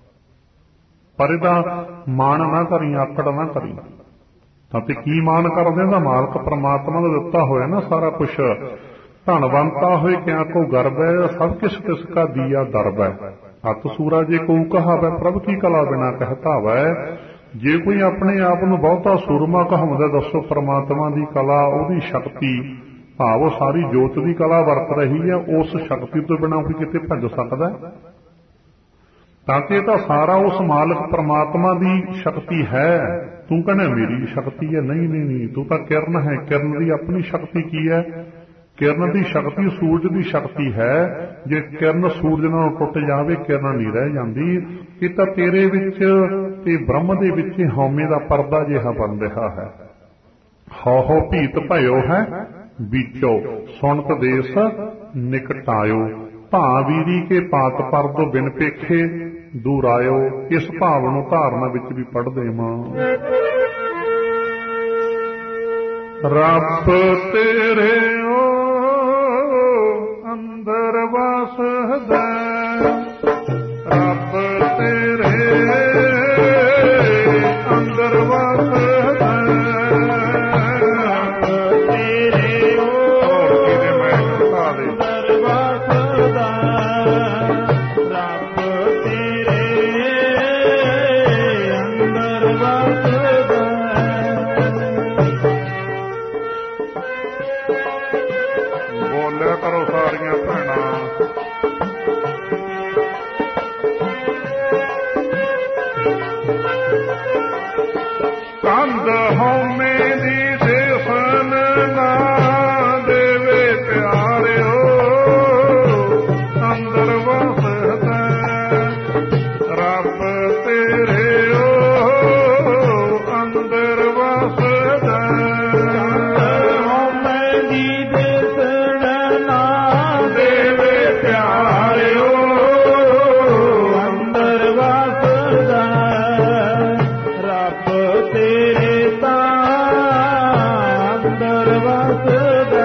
ਪਰ ਇਹਦਾ ਮਾਣ ਨਾ ਕਰੀ, ਆਕੜ ਨਾ ਕਰੀ। ਤਾਂ ਤੇ ਕੀ ਮਾਣ ਕਰਦੇ ਦਾ ਮਾਲਕ ਪ੍ਰਮਾਤਮਾ ਦਾ ਦਿੱਤਾ ਹੋਇਆ ਨਾ ਸਾਰਾ ਕੁਛ। ਧਨਵੰਤਾ ਹੋਏ ਕਿਆ ਕੋ ਗਰਬ ਹੈ, ਸਭ ਕਿਸ ਤਿਸ ਕਾ ਦੀਆ ਦਰਬ ਹੈ। ਹੱਥ ਸੂਰਾ ਜੇ ਕੋ ਕਹਾਵੈ, ਪ੍ਰਭ ਕੀ ਕਲਾ ਬਿਨਾ ਕਹਿਤਾਵੈ। ਜੇ ਕੋਈ ਆਪਣੇ ਆਪ ਨੂੰ ਬਹੁਤਾ ਸੂਰਮਾ ਕਹਾਉਂਦਾ, ਦੱਸੋ ਪ੍ਰਮਾਤਮਾ ਦੀ ਕਲਾ, ਉਹਦੀ ਸ਼ਕਤੀ, ਭਾਵ ਸਾਰੀ ਜੋਤ ਦੀ ਕਲਾ ਵਰਤ ਰਹੀ ਹੈ, ਉਸ ਸ਼ਕਤੀ ਤੋਂ ਬਿਨਾਂ ਕੋਈ ਕਿਤੇ ਭੱਜ ਸਕਦਾ। ਤਾਂ ਕਿ ਇਹ ਤਾਂ ਸਾਰਾ ਉਸ ਮਾਲਕ ਪ੍ਰਮਾਤਮਾ ਦੀ ਸ਼ਕਤੀ ਹੈ। ਤੂੰ ਕਹਿੰਦਾ ਮੇਰੀ ਸ਼ਕਤੀ ਹੈ, ਨਹੀਂ ਨਹੀਂ ਨਹੀਂ, ਤੂੰ ਤਾਂ ਕਿਰਨ ਹੈ। ਕਿਰਨ ਦੀ ਆਪਣੀ ਸ਼ਕਤੀ ਕੀ ਹੈ? ਕਿਰਨ ਦੀ ਸ਼ਕਤੀ ਸੂਰਜ ਦੀ ਸ਼ਕਤੀ ਹੈ। ਜੇ ਕਿਰਨ ਸੂਰਜ ਨਾਲ ਟੁੱਟ ਜਾਵੇ, ਕਿਰਨ ਨਹੀਂ ਰਹਿ ਜਾਂਦੀ। ਇਹ ਤਾਂ ਤੇਰੇ ਵਿੱਚ ਤੇ ਬ੍ਰਹਮ ਦੇ ਵਿੱਚ ਹਉਮੈ ਦਾ ਪਰਦਾ ਜਿਹਾ ਬਣ ਰਿਹਾ ਹੈ। ਹਉ ਹਉ ਭੀਤ ਭਇਓ ਹੈ ਬੀਚੋ, ਸੁਣਤ ਦੇਸ ਨਿਕਟਾਇਓ। ਭਾਵੀਰੀ ਕੇ ਪਾਤ ਪਰਦੋ ਬਿਨ ਪੇਖੇ ਦੂਰ ਆਇਓ। ਇਸ ਭਾਵ ਨੂੰ ਧਾਰਨਾ ਵਿੱਚ ਵੀ ਪੜ੍ਹਦੇ ਮਾਂ। ਰੱਬ ਤੇਰੇ ਅੰਦਰ ਵਸਦਾ, ਰੱਬ ਤੇਰੇ ਅੰਦਰ ਵਸਦਾ। ਤੇਰੇ ਕਿਤੇ ਮੈਂ ਢਾ ਦੇ ਅੰਦਰ ਵਸਦਾ, ਰੱਬ ਤੇਰੇ ਅੰਦਰ ਵਸਦਾ। ਬੋਲਿਆ ਕਰੋ ਸਾਰੀਆਂ ਭੈਣਾਂ। ਕੰਧ ਹਉਮੈ ਦੀ ਦੇਖਨ ਨਾ ਦੇਵੇ ਪਿਆਰਿਓ, ਅੰਦਰ ਵਸਦਾ ਰੱਬ ਤੇਰੇ ਅੰਦਰ ਵਸਦਾ। ਹਉਮੈ ਦੀ ਦੇਖਨ ਨਾ ਦੇਵੇ ਪਿਆਰਿਓ, ਅੰਦਰ ਵਸਦਾ ਰੱਬ ਤੇਰੇ ਤਾਂ ਅੰਦਰ ਵਸਦਾ।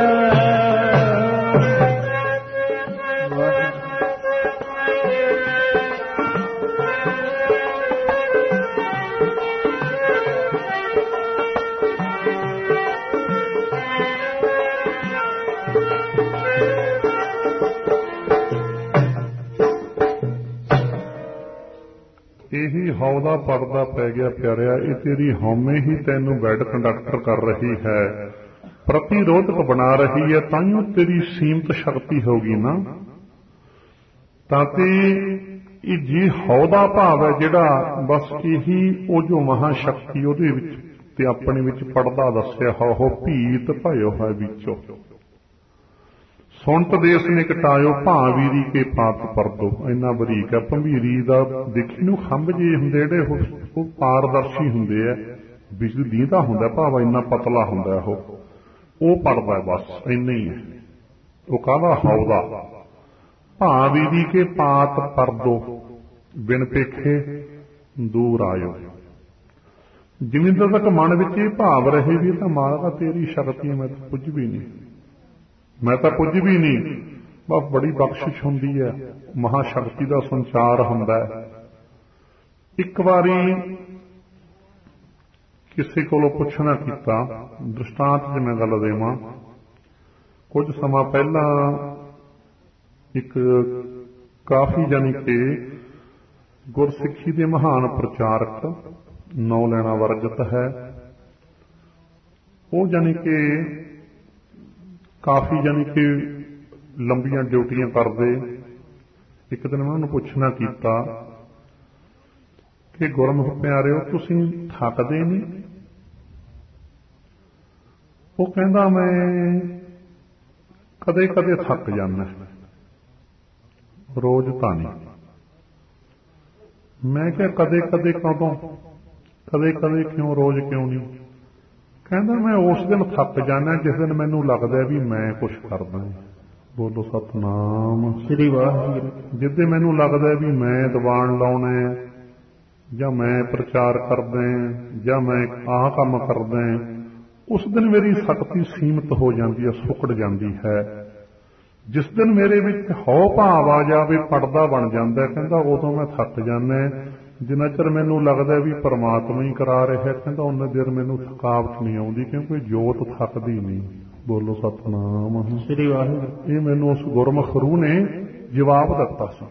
ਇਹੀ ਹਉ ਦਾ ਪਰਦਾ ਪੈ ਗਿਆ ਪਿਆਰਿਆ, ਇਹ ਤੇਰੀ ਹਉਮੈ ਹੀ ਤੈਨੂੰ ਬੈਡ ਕੰਡਕਟਰ ਕਰ ਰਹੀ ਹੈ, ਪ੍ਰਤੀਰੋਧਕ ਬਣਾ ਰਹੀ ਹੈ, ਤਾਂਹੀਓ ਤੇਰੀ ਸੀਮਤ ਸ਼ਕਤੀ ਹੋਗੀ ਨਾ। ਤਾਂ ਤੇ ਇਹ ਜੀ ਹਉ ਦਾ ਭਾਵ ਹੈ ਜਿਹੜਾ, ਬਸ ਇਹੀ ਉਹ ਜੋ ਮਹਾ ਸ਼ਕਤੀ ਉਹਦੇ ਵਿੱਚ ਤੇ ਆਪਣੇ ਵਿੱਚ ਪੜਦਾ ਦੱਸਿਆ ਹੋ ਭੀਤ ਭਇਓ ਹੈ ਵਿੱਚੋਂ। ਸੁਣਤ ਦੇਸ ਨੇ ਕਟਾਇਓ ਭਾਵੀਰੀ ਕੇ ਪਾਤ ਪਰਦੋ, ਇੰਨਾ ਬਰੀਕ ਹੈ। ਭੰਬੀਰੀ ਦਾ ਦੇਖੀ ਨੂੰ ਖੰਭ ਜੇ ਹੁੰਦੇ ਜਿਹੜੇ ਉਹ ਪਾਰਦਰਸ਼ੀ ਹੁੰਦੇ ਆ, ਬਿਜਲੀ ਦੀਦਾ ਹੁੰਦਾ, ਭਾਵ ਇੰਨਾ ਪਤਲਾ ਹੁੰਦਾ ਉਹ ਪੜਦਾ, ਬਸ ਇੰਨਾ ਹੀ ਹੈ। ਉਹ ਕਾਹਦਾ ਹਉ ਦਾ, ਭਾਵੀਰੀ ਕੇ ਪਾਤ ਪਰਦੋ ਬਿਨ ਪੇਖੇ ਦੂਰ ਆਇਓ। ਜਿਵੇਂ ਤੱਕ ਮਨ ਵਿੱਚ ਇਹ ਭਾਵ ਰਹੇ ਵੀ ਤਾਂ ਮਾਲਕਾ ਤੇਰੀ ਸ਼ਕਤੀ ਮੈਂ ਤਾਂ ਕੁਝ ਵੀ ਨਹੀਂ, ਮੈਂ ਤਾਂ ਕੁਝ ਵੀ ਨਹੀਂ, ਬਸ ਬੜੀ ਬਖਸ਼ਿਸ਼ ਹੁੰਦੀ ਹੈ, ਮਹਾ ਸ਼ਕਤੀ ਦਾ ਸੰਚਾਰ ਹੁੰਦਾ ਹੈ। ਇੱਕ ਵਾਰੀ ਕਿਸੇ ਕੋਲੋਂ ਪੁੱਛਣਾ ਕੀਤਾ, ਦ੍ਰਿਸ਼ਟਾਂਤ 'ਚ ਮੈਂ ਗੱਲ ਦੇਵਾਂ। ਕੁਝ ਸਮਾਂ ਪਹਿਲਾਂ ਇੱਕ ਕਾਫੀ ਜਾਨੀ ਕਿ ਗੁਰਸਿੱਖੀ ਦੇ ਮਹਾਨ ਪ੍ਰਚਾਰਕ, ਨੌ ਲੈਣਾ ਵਰਜਤ ਹੈ, ਉਹ ਜਾਨੀ ਕਿ ਕਾਫੀ ਜਾਨੀ ਕਿ ਲੰਬੀਆਂ ਡਿਊਟੀਆਂ ਕਰਦੇ। ਇੱਕ ਦਿਨ ਮੈਂ ਉਹਨੂੰ ਪੁੱਛਣਾ ਕੀਤਾ ਕਿ ਗੁਰਮੁਖ ਪਿਆਰਿਓ ਤੁਸੀਂ ਥੱਕਦੇ ਨਹੀਂ? ਉਹ ਕਹਿੰਦਾ ਮੈਂ ਕਦੇ ਕਦੇ ਥੱਕ ਜਾਂਦਾ, ਰੋਜ਼ ਤਾਂ ਨਹੀਂ। ਮੈਂ ਕਿਹਾ ਕਦੇ ਕਦੇ ਕਦੋਂ, ਕਦੇ ਕਦੇ ਕਿਉਂ, ਰੋਜ਼ ਕਿਉਂ ਨਹੀਂ? ਕਹਿੰਦਾ ਮੈਂ ਉਸ ਦਿਨ ਥੱਕ ਜਾਣਾ ਜਿਸ ਦਿਨ ਮੈਨੂੰ ਲੱਗਦਾ ਵੀ ਮੈਂ ਕੁਛ ਕਰਦਾ। ਬੋਲੋ ਸਤਨਾਮ ਸ੍ਰੀ ਵਾਹਿਗੁਰੂ। ਜਿੱਦੇ ਮੈਨੂੰ ਲੱਗਦਾ ਵੀ ਮੈਂ ਦੀਵਾਨ ਲਾਉਣਾ ਜਾਂ ਮੈਂ ਪ੍ਰਚਾਰ ਕਰਦਾ ਜਾਂ ਮੈਂ ਆਹ ਕੰਮ ਕਰਦਾ, ਉਸ ਦਿਨ ਮੇਰੀ ਸ਼ਕਤੀ ਸੀਮਤ ਹੋ ਜਾਂਦੀ ਹੈ, ਸੁੱਕੜ ਜਾਂਦੀ ਹੈ। ਜਿਸ ਦਿਨ ਮੇਰੇ ਵਿੱਚ ਹਉ ਭਾਵ ਆ ਜਾਵੇ, ਪਰਦਾ ਬਣ ਜਾਂਦਾ, ਕਹਿੰਦਾ ਉਦੋਂ ਮੈਂ ਥੱਕ ਜਾਂਦਾ। ਜਿੰਨਾ ਚਿਰ ਮੈਨੂੰ ਲੱਗਦਾ ਵੀ ਪਰਮਾਤਮਾ ਹੀ ਕਰਾ ਰਿਹਾ, ਕਹਿੰਦਾ ਉਹਨਾਂ ਦੇਰ ਮੈਨੂੰ ਥਕਾਵਟ ਨਹੀਂ ਆਉਂਦੀ, ਕਿਉਂਕਿ ਜੋਤ ਥੱਕਦੀ ਨਹੀਂ। ਬੋਲੋ ਸਤਨਾਮ ਸ੍ਰੀ ਵਾਹਿਗੁਰੂ। ਇਹ ਮੈਨੂੰ ਉਸ ਗੁਰਮੁਖ ਰੂਹ ਨੇ ਜਵਾਬ ਦਿੱਤਾ ਸੀ।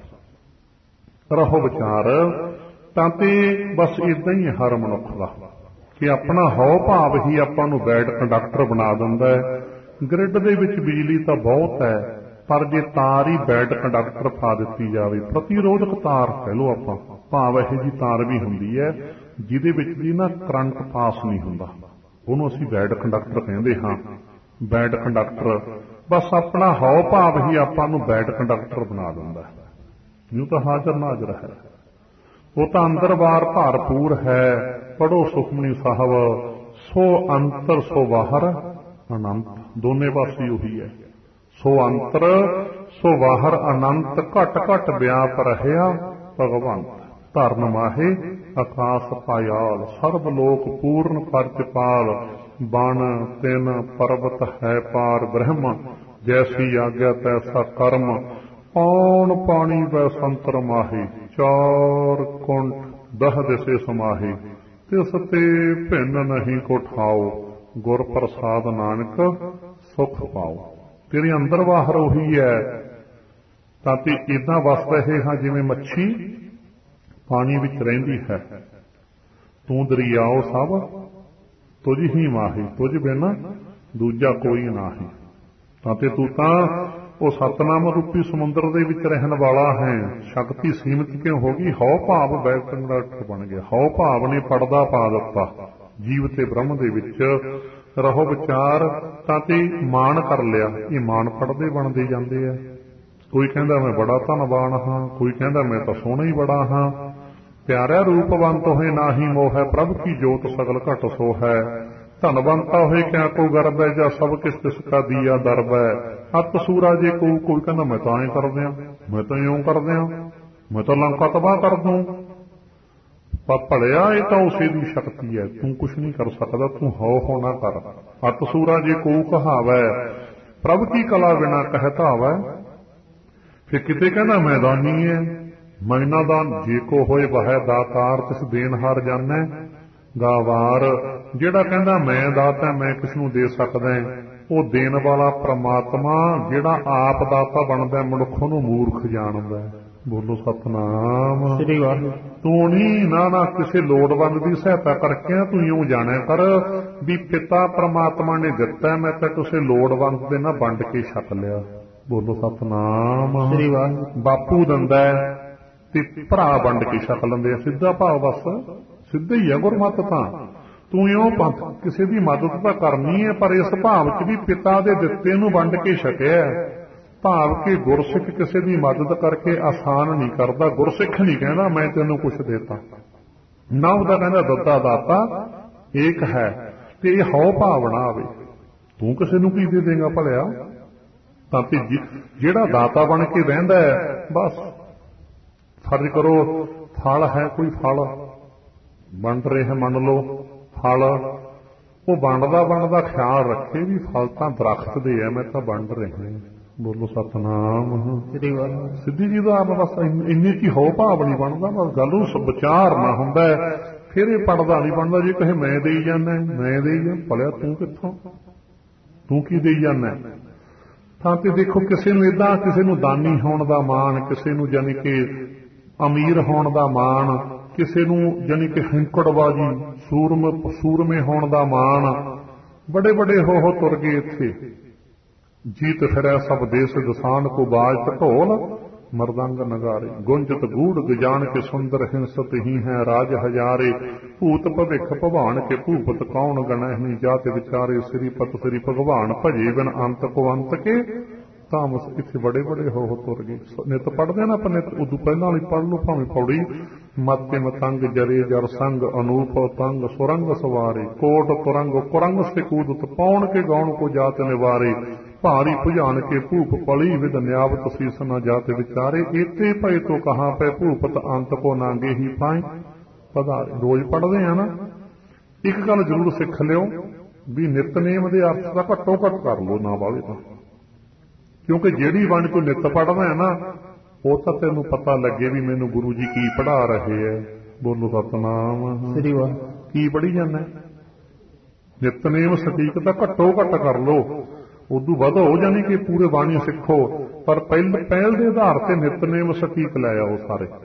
ਰਹੋ ਵਿਚਾਰ ਤਾਂ ਤੇ ਬਸ ਇਦਾਂ ਹੀ ਹਰ ਮਨੁੱਖ ਦਾ ਕਿ ਆਪਣਾ ਹਉ ਭਾਵ ਹੀ ਆਪਾਂ ਨੂੰ ਬੈਡ ਕੰਡਕਟਰ ਬਣਾ ਦਿੰਦਾ ਹੈ। ਗ੍ਰਿਡ ਦੇ ਵਿੱਚ ਬਿਜਲੀ ਤਾਂ ਬਹੁਤ ਹੈ, ਪਰ ਜੇ ਤਾਰ ਹੀ ਬੈਡ ਕੰਡਕਟਰ ਪਾ ਦਿੱਤੀ ਜਾਵੇ, ਪ੍ਰਤੀਰੋਧਕ ਤਾਰ ਕਹਿ ਲਓ ਆਪਾਂ, ਭਾਵ ਇਹੋ ਜਿਹੀ ਤਾਰ ਵੀ ਹੁੰਦੀ ਹੈ ਜਿਹਦੇ ਵਿੱਚ ਦੀ ਨਾ ਕਰੰਟ ਪਾਸ ਨਹੀਂ ਹੁੰਦਾ, ਉਹਨੂੰ ਅਸੀਂ ਬੈਡ ਕੰਡਕਟਰ ਕਹਿੰਦੇ ਹਾਂ। ਬੈਡ ਕੰਡਕਟਰ ਬਸ ਆਪਣਾ ਹਉ ਭਾਵ ਹੀ ਆਪਾਂ ਨੂੰ ਬੈਡ ਕੰਡਕਟਰ ਬਣਾ ਦਿੰਦਾ ਹੈ। ਜਿਉਂ ਤਾਂ ਹਾਜ਼ਰ ਨਾਜ਼ਰ ਹੈ, ਉਹ ਤਾਂ ਅੰਦਰਬਾਰ ਭਰਪੂਰ ਹੈ। ਪੜੋ ਸੁਖਮਨੀ ਸਾਹਿਬ, ਸੋ ਅੰਤਰ ਸੋ ਬਾਹਰ ਅਨੰਤ, ਦੋਨੇ ਪਾਸੇ ਉਹੀ ਹੈ। ਸੋ ਅੰਤਰ ਸੋ ਬਾਹਰ ਅਨੰਤ, ਘਟ ਘਟ ਵਿਆਪ ਰਹਿਆ ਭਗਵੰਤ। ਧਰਨ ਮਾਹੇ ਆਕਾਸ ਪਾਇਆਲ, ਸਰਬ ਲੋਕ ਪੂਰਨ ਪਰਚਪਾਲ। ਬਣ ਤਿਨ ਪਰਬਤ ਹੈ ਪਾਰ ਬ੍ਰਹਮ, ਜੈਸੀ ਆਗਿਆ ਤੈਸਾ ਕਰਮ। ਪੌਣ ਪਾਣੀ ਵੈ ਸੰਤਰ ਮਾਹੀ, ਚਾਰ ਕੁੰਠ ਦਹ ਦਿਸੇ ਸਮਾਹੀ। ਤਿਸ ਤੇ ਭਿੰਨ ਨਹੀਂ ਕੋ ਠਾਓ, ਗੁਰ ਪ੍ਰਸਾਦ ਨਾਨਕ ਸੁਖ ਪਾਓ। ਤੇਰੇ ਅੰਦਰ ਬਾਹਰ ਉਹੀ ਹੈ। ਤਾਂ ਤੇ ਇਦਾਂ ਵਸ ਰਹੇ ਹਾਂ ਜਿਵੇਂ ਮੱਛੀ ਪਾਣੀ ਵਿੱਚ ਰਹਿੰਦੀ ਹੈ। ਤੂੰ ਦਰਿਆਓ ਸਭ ਤੁਝ ਹੀ ਮਾਹੀ, ਤੁਝ ਬਿਨ ਦੂਜਾ ਕੋਈ ਨਾਹੀ। ਤਾਂ ਤੇ ਤੂੰ ਤਾਂ ਉਹ ਸਤਨਾਮ ਰੂਪੀ ਸਮੁੰਦਰ ਦੇ ਵਿੱਚ ਰਹਿਣ ਵਾਲਾ ਹੈ। ਸ਼ਕਤੀ ਸੀਮਿਤ ਕਿਉਂ ਹੋ ਗਈ? ਹਉ ਭਾਵ ਬੈਕ ਕੰਡਕਟਰ ਬਣ ਗਿਆ। ਹਉ ਭਾਵ ਨੇ ਪਰਦਾ ਪਾ ਦਿੱਤਾ ਜੀਵ ਤੇ ਬ੍ਰਹਮ ਦੇ ਵਿੱਚ। ਰਹੋ ਵਿਚਾਰ ਤਾਂ ਤੇ ਮਾਣ ਕਰ ਲਿਆ। ਇਹ ਮਾਣ ਪੜਦੇ ਬਣਦੇ ਜਾਂਦੇ ਆ। ਕੋਈ ਕਹਿੰਦਾ ਮੈਂ ਬੜਾ ਧਨਵਾਨ ਹਾਂ, ਕੋਈ ਕਹਿੰਦਾ ਮੈਂ ਤਾਂ ਸੋਹਣਾ ਹੀ ਬੜਾ ਹਾਂ। ਪਿਆਰਿਆ ਰੂਪਵੰਤ ਹੋਏ ਨਾਹੀ ਮੋਹ ਹੈ, ਪ੍ਰਭ ਕੀ ਜੋਤ ਸਗਲ ਘਟ ਸੋ ਹੈ। ਧਨਵੰਤਾ ਹੋਏ ਕਿਆ ਕੋ ਗਰਬ ਹੈ, ਜਾਂ ਸਭ ਕਿਸ ਤਿਸ ਕਾ ਦੀਆ ਦਰਬ ਹੈ। ਅਤ ਸੂਰਾ ਜੇ ਕੋਈ ਕਹਿੰਦਾ ਮੈਂ ਤਾਂ ਐਂ ਕਰ ਦਿਆਂ, ਮੈਂ ਤਾਂ ਇਉਂ ਕਰ ਦਿਆਂ, ਮੈਂ ਤਾਂ ਲੰਕਾ ਤਬਾਹ ਕਰ ਦੂੰ। ਭਲਿਆ ਇਹ ਤਾਂ ਉਸੇ ਦੀ ਸ਼ਕਤੀ ਹੈ, ਤੂੰ ਕੁਛ ਨਹੀਂ ਕਰ ਸਕਦਾ, ਤੂੰ ਹੋ ਨਾ ਕਰ। ਅਤ ਸੂਰਾ ਜੇ ਕੋ ਕਹਾਵੈ, ਪ੍ਰਭ ਕੀ ਕਲਾ ਬਿਨਾ ਕਹਿ ਧਾਵੈ। ਫਿਰ ਕਿਤੇ ਕਹਿੰਦਾ ਮੈਂ ਦਾਨੀ ਹੈ, ਮੈਨਾ ਦਾਨ ਜੇ ਕੋ ਹੋਏ ਵਹੈ ਦਾਤਾਰ, ਤਿਸ ਦੇਨ ਹਾਰ ਜਾਣੈ ਗਾਵਾਰ। ਜਿਹੜਾ ਕਹਿੰਦਾ ਮੈਂ ਦਾਤਾ, ਮੈਂ ਕਿਸ ਨੂੰ ਦੇ ਸਕਦਾ, ਉਹ ਦੇਣ ਵਾਲਾ ਪ੍ਰਮਾਤਮਾ ਜਿਹੜਾ ਆਪ ਦਾਤਾ ਬਣਦਾ ਮਨੁੱਖ ਨੂੰ ਮੂਰਖ ਜਾਣਦਾ। ਬੋਲੋ ਸਤਨਾਮ ਸ੍ਰੀ ਵਾਹਿਗੁਰੂ। ਤੂੰ ਨਹੀਂ ਨਾ ਕਿਸੇ ਲੋੜਵੰਦ ਦੀ ਸਹਾਇਤਾ ਕਰਕੇ ਤੂੰ ਇਉਂ ਜਾਣਿਆ ਕਰ ਵੀ ਪਿਤਾ ਪ੍ਰਮਾਤਮਾ ਨੇ ਦਿੱਤਾ, ਮੈਂ ਤਾਂ ਕਿਸੇ ਲੋੜਵੰਦ ਦੇ ਨਾਲ ਵੰਡ ਕੇ ਛਕ ਲਿਆ। ਬੋਲੋ ਸਤਨਾਮ ਸ੍ਰੀ ਵਾਹਿਗੁਰੂ। ਬਾਪੂ ਦਿੰਦਾ ਤੇ ਭਰਾ ਵੰਡ ਕੇ ਛਕ ਲੈਂਦੇ ਆ, ਸਿੱਧਾ ਭਾਵ ਬਸ ਸਿੱਧੇ ਹੀ ਆ ਗੁਰਮਤਿ। ਤਾਂ ਤੂੰ ਇਉਂ ਕਿਸੇ ਦੀ ਮਦਦ ਤਾਂ ਕਰਨੀ ਹੈ, ਪਰ ਇਸ ਭਾਵ ਚ ਵੀ ਪਿਤਾ ਦੇ ਦਿੱਤੇ ਨੂੰ ਵੰਡ ਕੇ ਛਕਿਆ। ਭਾਵ ਕਿ ਗੁਰਸਿੱਖ ਕਿਸੇ ਦੀ ਮਦਦ ਕਰਕੇ ਆਸਾਨ ਨਹੀਂ ਕਰਦਾ। ਗੁਰਸਿੱਖ ਨਹੀਂ ਕਹਿੰਦਾ ਮੈਂ ਤੈਨੂੰ ਕੁਛ ਦੇਤਾ, ਨਾ ਉਹਦਾ ਕਹਿੰਦਾ ਦਿੱਤਾ ਦਾਤਾ ਏਕ ਹੈ। ਤੇ ਇਹ ਹਉ ਭਾਵਨਾ ਆਵੇ, ਤੂੰ ਕਿਸੇ ਨੂੰ ਕੀ ਦੇ ਦੇਂਗਾ ਭਲਿਆ। ਤਾਂ ਜਿਹੜਾ ਦਾਤਾ ਬਣ ਕੇ ਬਹਿੰਦਾ ਹੈ, ਬਸ ਫਰਜ਼ ਕਰੋ ਫਲ ਹੈ, ਕੋਈ ਫਲ ਵੰਡ ਰਿਹਾ ਮੰਨ ਲਓ ਫਲ, ਉਹ ਵੰਡਦਾ ਖਿਆਲ ਰੱਖੇ ਵੀ ਫਲ ਤਾਂ ਦਰਖਤ ਦੇ ਆ, ਮੈਂ ਤਾਂ ਵੰਡ ਰਿਹਾ। ਬੋਲੋ ਸਤਨਾਮ ਸਿੱਧੀ ਜੀ ਦਾ ਬਸ ਇੰਨੇ ਚ ਹੋ ਭਾਵ ਨਹੀਂ ਬਣਦਾ। ਬਸ ਗੱਲ ਨੂੰ ਵਿਚਾਰਨਾ ਹੁੰਦਾ, ਫਿਰ ਇਹ ਪੜਦਾ ਨਹੀਂ ਬਣਦਾ। ਜੇ ਕਹੇ ਮੈਂ ਦੇਈ ਜਾਂਦਾ, ਮੈਂ ਦੇਈ ਜਾ, ਭਲਿਆ ਤੂੰ ਕਿੱਥੋਂ, ਤੂੰ ਕੀ ਦੇਈ ਜਾਂਦਾ। ਤਾਂ ਤੇ ਦੇਖੋ ਕਿਸੇ ਨੂੰ ਏਦਾਂ, ਕਿਸੇ ਨੂੰ ਦਾਨੀ ਹੋਣ ਦਾ ਮਾਣ, ਕਿਸੇ ਨੂੰ ਜਾਨੀ ਕਿ ਅਮੀਰ ਹੋਣ ਦਾ ਮਾਣ, ਕਿਸੇ ਨੂੰ ਜਾਨੀ ਕਿ ਹੈਂਕੜਬਾਜੀ ਸੂਰਮੇ ਹੋਣ ਦਾ ਮਾਣ। ਬੜੇ ਬੜੇ ਹੋ ਤੁਰ ਗਏ ਇੱਥੇ। ਜੀਤ ਫਿਰੈ ਸਭ ਦੇਸ ਦਸਾਨ ਕੋ ਬਾਜਤ ਢੋਲ ਮਰਦੰਗ ਨਗਾਰੇ। ਗੁੰਜਤ ਗੂੜ ਗਜਾਨ ਕੇ ਸੁੰਦਰ ਹਿੰਸਤ ਹੀ ਹੈ ਰਾਜ ਹਜ਼ਾਰੇ। ਭੂਤ ਭਵਿਖ ਭਵਾਨ ਕੇ ਭੂਪਤ ਕੌਣ ਗਣਹਿ ਨਹੀਂ ਜਾਤ ਵਿਚਾਰੇ। ਸ੍ਰੀਪਤ ਸ੍ਰੀ ਭਗਵਾਨ ਭਜੇ ਬਿਨ ਅੰਤ ਕੋ ਅੰਤ ਕੇ। ਤਾਂ ਇੱਥੇ ਬੜੇ ਬੜੇ ਹੋ ਤੁਰ ਗਏ। ਨਿਤ ਪੜ੍ਹਦੇ ਨਾ ਆਪਾਂ, ਨਿਤ ਉਦੋਂ ਪਹਿਲਾਂ ਵਾਲੀ ਪੜ੍ਹ ਲਓ ਭਾਵੇਂ ਪੌੜੀ। ਮਤਿ ਮਤੰਗ ਜਰੇ ਜਰ ਸੰਗ ਅਨੂਪ ਤੰਗ ਸੁਰੰਗ ਸਵਾਰੇ। ਕੋਟ ਤੁਰੰਗ ਕੁਰੰਗ ਸੇ ਕੂਦਤ ਪਾਉਣ ਕੇ ਗਾਉਣ ਕੋ ਜਾਤ ਨਿਵਾਰੇ। ਭਾਰੀ ਭੁਜਾਨ ਕੇ ਭੂਪ ਪਲੀ ਵਿਦ ਨਿਆਵਤ ਸੀਸ ਨਾ ਜਾਤ ਵਿਚਾਰੇ। ਏਤੇ ਭਏ ਤੋ ਕਹਾਂ ਪੈ ਭੂਪਤ ਅੰਤ ਕੋ ਨਾਂਗੇ ਹੀ ਪਾਏ ਪਧਾਰੇ। ਰੋਜ਼ ਪੜ੍ਹਦੇ ਆ ਨਾ। ਇੱਕ ਗੱਲ ਜ਼ਰੂਰ ਸਿੱਖ ਲਿਓ ਵੀ ਨਿਤਨੇਮ ਦੇ ਅਰਥ ਦਾ ਘੱਟੋ ਘੱਟ ਕਰ ਲਓ, ਨਾ ਵਾਲੇ ਤਾਂ। ਕਿਉਂਕਿ ਜਿਹੜੀ ਬਾਣੀ ਤੂੰ ਨਿੱਤ ਪੜ੍ਹਦਾ ਹੈ ਨਾ, ਉਹ ਤਾਂ ਤੈਨੂੰ ਪਤਾ ਲੱਗੇ ਵੀ ਮੈਨੂੰ ਗੁਰੂ ਜੀ ਕੀ ਪੜ੍ਹਾ ਰਹੇ ਹੈ। ਬੋਲੋ ਸਤਨਾਮ ਸ੍ਰੀ ਵਾਹਿਗੁਰੂ। ਕੀ ਪੜ੍ਹੀ ਜਾਂਦਾ। ਨਿਤਨੇਮ ਸਟੀਕ ਤਾਂ ਘੱਟੋ ਘੱਟ ਕਰ ਲਓ, ਉਦੋਂ ਵੱਧ ਹੋ ਜਾਣੀ ਕਿ ਪੂਰੇ ਬਾਣੀ ਸਿੱਖੋ। ਪਰ ਪਹਿਲ ਦੇ ਆਧਾਰ ਤੇ ਨਿਤਨੇਮ ਸਟੀਕ ਲੈ ਆਓ,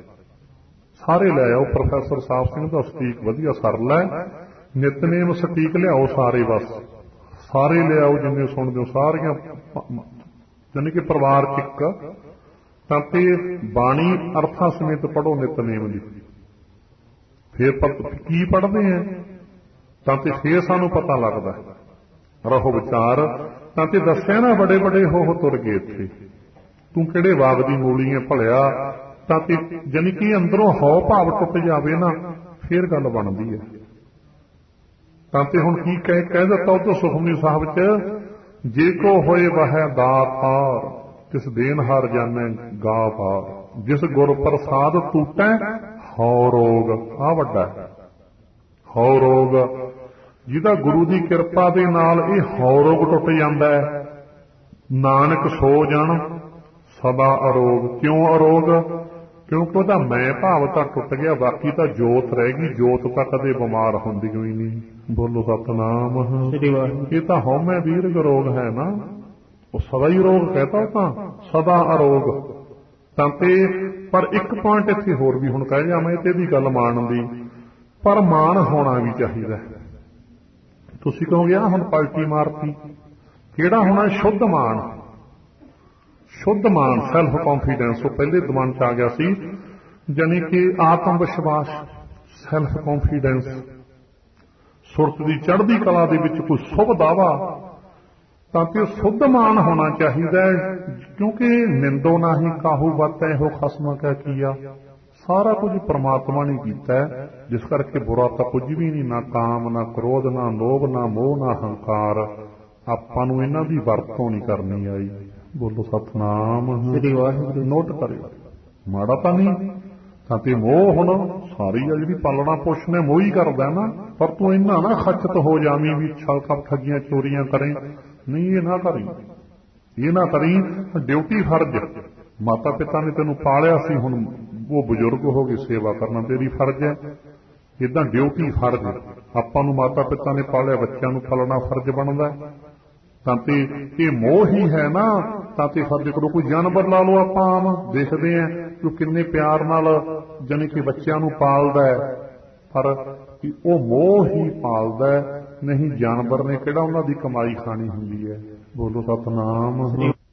ਸਾਰੇ ਲੈ ਆਓ। ਪ੍ਰੋਫੈਸਰ ਸਾਹਿਬ ਸਿੰਘ ਦਾ ਸਟੀਕ ਵਧੀਆ ਸਰਲ ਹੈ। ਨਿਤਨੇਮ ਸਟੀਕ ਲਿਆਓ ਸਾਰੇ, ਬਸ ਸਾਰੇ ਲਿਆਓ ਜਿੰਨੇ ਸੁਣਦੇ ਹੋ ਸਾਰੀਆਂ, ਜਾਨੀ ਕਿ ਪਰਿਵਾਰ ਚ ਇੱਕ। ਤਾਂ ਤੇ ਬਾਣੀ ਅਰਥਾਂ ਸਮੇਤ ਪੜ੍ਹੋ ਨਿਤਨੇਮ ਦੀ। ਫੇਰ ਕੀ ਪੜ੍ਹਦੇ ਆ ਤਾਂ ਤੇ ਫੇਰ ਸਾਨੂੰ ਪਤਾ ਲੱਗਦਾ। ਰਹੋ ਵਿਚਾਰ। ਤਾਂ ਤੇ ਦੱਸਿਆ ਨਾ ਬੜੇ ਬੜੇ ਹੋ ਤੁਰ ਗਏ ਇੱਥੇ। ਤੂੰ ਕਿਹੜੇ ਬਾਗ ਦੀ ਮੂਲੀ ਹੈ ਭਲਿਆ। ਤਾਂ ਤੇ ਜਾਨੀ ਕਿ ਅੰਦਰੋਂ ਹਉ ਭਾਵ ਟੁੱਟ ਜਾਵੇ ਨਾ, ਫੇਰ ਗੱਲ ਬਣਦੀ ਹੈ। ਤਾਂ ਤੇ ਹੁਣ ਕੀ ਕਹਿ ਦਿੱਤਾ ਉਹ ਸੁਖਮਨੀ ਸਾਹਿਬ ਚ, ਜੇ ਕੋ ਹੋਏ ਵਹੈ ਦਾਤਾਰ, ਤਿਸ ਦੇਨ ਹਾਰ ਜਾਣੈ ਗਾ ਪਾਰ। ਜਿਸ ਗੁਰ ਪ੍ਰਸਾਦ ਟੂਟੈ ਹਉ ਰੋਗ। ਆ ਵੱਡਾ ਹਉ ਰੋਗ, ਜਿਹਦਾ ਗੁਰੂ ਦੀ ਕਿਰਪਾ ਦੇ ਨਾਲ ਇਹ ਹਉ ਰੋਗ ਟੁੱਟ ਜਾਂਦਾ ਹੈ। ਨਾਨਕ ਸੋ ਜਨ ਸਦਾ ਅਰੋਗ। ਕਿਉਂ ਅਰੋਗ? ਕਿਉਂਕਿ ਉਹਦਾ ਮੈਂ ਭਾਵ ਤਾਂ ਟੁੱਟ ਗਿਆ, ਬਾਕੀ ਤਾਂ ਜੋਤ ਰਹਿ ਗਈ। ਜੋਤ ਤਾਂ ਕਦੇ ਬਿਮਾਰ ਹੁੰਦੀ ਹੋਈ ਨਹੀਂ। ਬੋਲੋ ਸਤਨਾਮ। ਇਹ ਤਾਂ ਹਉਮੈ ਵੀਰਗ ਰੋਗ ਹੈ ਨਾ, ਉਹ ਸਦਾ ਹੀ ਰੋਗ ਕਹਤਾ, ਤਾਂ ਸਦਾ ਅਰੋਗ। ਤਾਂ ਤੇ ਪਰ ਇੱਕ ਪੁਆਇੰਟ ਇੱਥੇ ਹੋਰ ਵੀ ਹੁਣ ਕਹਿ ਜਾਵਾਂ, ਤੇ ਇਹਦੀ ਗੱਲ ਮਾਣ ਦੀ, ਪਰ ਮਾਣ ਹੋਣਾ ਵੀ ਚਾਹੀਦਾ। ਤੁਸੀਂ ਕਹੋਗੇ ਆ ਹੁਣ ਪਲਟੀ ਮਾਰਤੀ, ਕਿਹੜਾ ਹੋਣਾ? ਸ਼ੁੱਧ ਮਾਣ। ਸ਼ੁੱਧ ਮਾਨ, ਸੈਲਫ ਕੌਨਫੀਡੈਂਸ, ਉਹ ਪਹਿਲੇ ਦਿਮਾਗ 'ਚ ਆ ਗਿਆ ਸੀ, ਜਾਣੀ ਕਿ ਆਤਮ ਵਿਸ਼ਵਾਸ, ਸੈਲਫ ਕੌਨਫੀਡੈਂਸ, ਸੁਰਤ ਦੀ ਚੜ੍ਹਦੀ ਕਲਾ ਦੇ ਵਿੱਚ ਕੋਈ ਸ਼ੁਭ ਦਾਵਾ, ਤਾਂ ਕਿ ਸ਼ੁੱਧ ਮਾਨ ਹੋਣਾ ਚਾਹੀਦਾ ਹੈ। ਕਿਉਂਕਿ ਨਿੰਦੋ ਨਾਹੀ ਕਾਹੂ ਬਾਤੈ ਇਹੋ ਖਸਮ ਕੈ ਕੀਆ, ਸਾਰਾ ਕੁਝ ਪ੍ਰਮਾਤਮਾ ਨੇ ਕੀਤਾ ਹੈ, ਜਿਸ ਕਰਕੇ ਬੁਰਾ ਤਾਂ ਕੁਝ ਵੀ ਨਹੀਂ, ਨਾ ਕਾਮ, ਨਾ ਕ੍ਰੋਧ, ਨਾ ਲੋਭ, ਨਾ ਮੋਹ, ਨਾ ਹੰਕਾਰ। ਆਪਾਂ ਨੂੰ ਇਹਨਾਂ ਦੀ ਵਰਤੋਂ ਨਹੀਂ ਕਰਨੀ ਆਈ। ਬੋਲੋ ਸਤਿਨਾਮ ਸ੍ਰੀ ਵਾਹਿਗੁਰੂ। ਨੋਟ ਕਰਿਓ, ਮਾੜਾ ਤਾਂ ਨਹੀਂ। ਤਾਂ ਤੇ ਮੋਹ ਹੁਣ ਸਾਰੀ ਆ ਜਿਹੜੀ ਪਾਲਣਾ ਪੋਸ਼ਣ ਹੈ ਮੋਹ ਹੀ ਕਰਦਾ ਨਾ, ਪਰ ਤੂੰ ਇੰਨਾ ਨਾ ਖਚਤ ਹੋ ਜਾਵੀਂ ਵੀ ਛਲ ਕਪ ਠੱਗੀਆਂ ਚੋਰੀਆਂ ਕਰੇ, ਨਹੀਂ ਇਹ ਨਾ ਕਰੀ, ਇਹ ਨਾ ਕਰੀ। ਡਿਊਟੀ ਫਰਜ਼, ਮਾਤਾ ਪਿਤਾ ਨੇ ਤੈਨੂੰ ਪਾਲਿਆ ਸੀ, ਹੁਣ ਉਹ ਬਜ਼ੁਰਗ ਹੋ ਗਏ, ਸੇਵਾ ਕਰਨਾ ਤੇਰੀ ਫਰਜ਼ ਹੈ। ਇਦਾਂ ਡਿਊਟੀ ਫਰਜ਼, ਆਪਾਂ ਨੂੰ ਮਾਤਾ ਪਿਤਾ ਨੇ ਪਾਲਿਆ, ਬੱਚਿਆਂ ਨੂੰ ਪਾਲਣਾ ਫਰਜ਼ ਬਣਦਾ। ਤਾਂ ਤੇ ਇਹ ਮੋਹ ਹੀ ਹੈ ਨਾ, ਤਾਂ ਤੇ ਫਰਜ਼ ਕਰੋ। ਕੋਈ ਜਾਨਵਰ ਲਾ ਲਓ, ਆਪਾਂ ਆਮ ਦੇਖਦੇ ਹਾਂ ਕਿ ਕਿੰਨੇ ਪਿਆਰ ਨਾਲ ਜਾਣੀ ਕਿ ਬੱਚਿਆਂ ਨੂੰ ਪਾਲਦਾ ਹੈ, ਪਰ ਉਹ ਮੋਹ ਹੀ ਪਾਲਦਾ ਹੈ, ਨਹੀਂ ਜਾਨਵਰ ਨੇ ਕਿਹੜਾ ਉਹਨਾਂ ਦੀ ਕਮਾਈ ਖਾਣੀ ਹੁੰਦੀ ਹੈ। ਬੋਲੋ ਸਤਿਨਾਮ।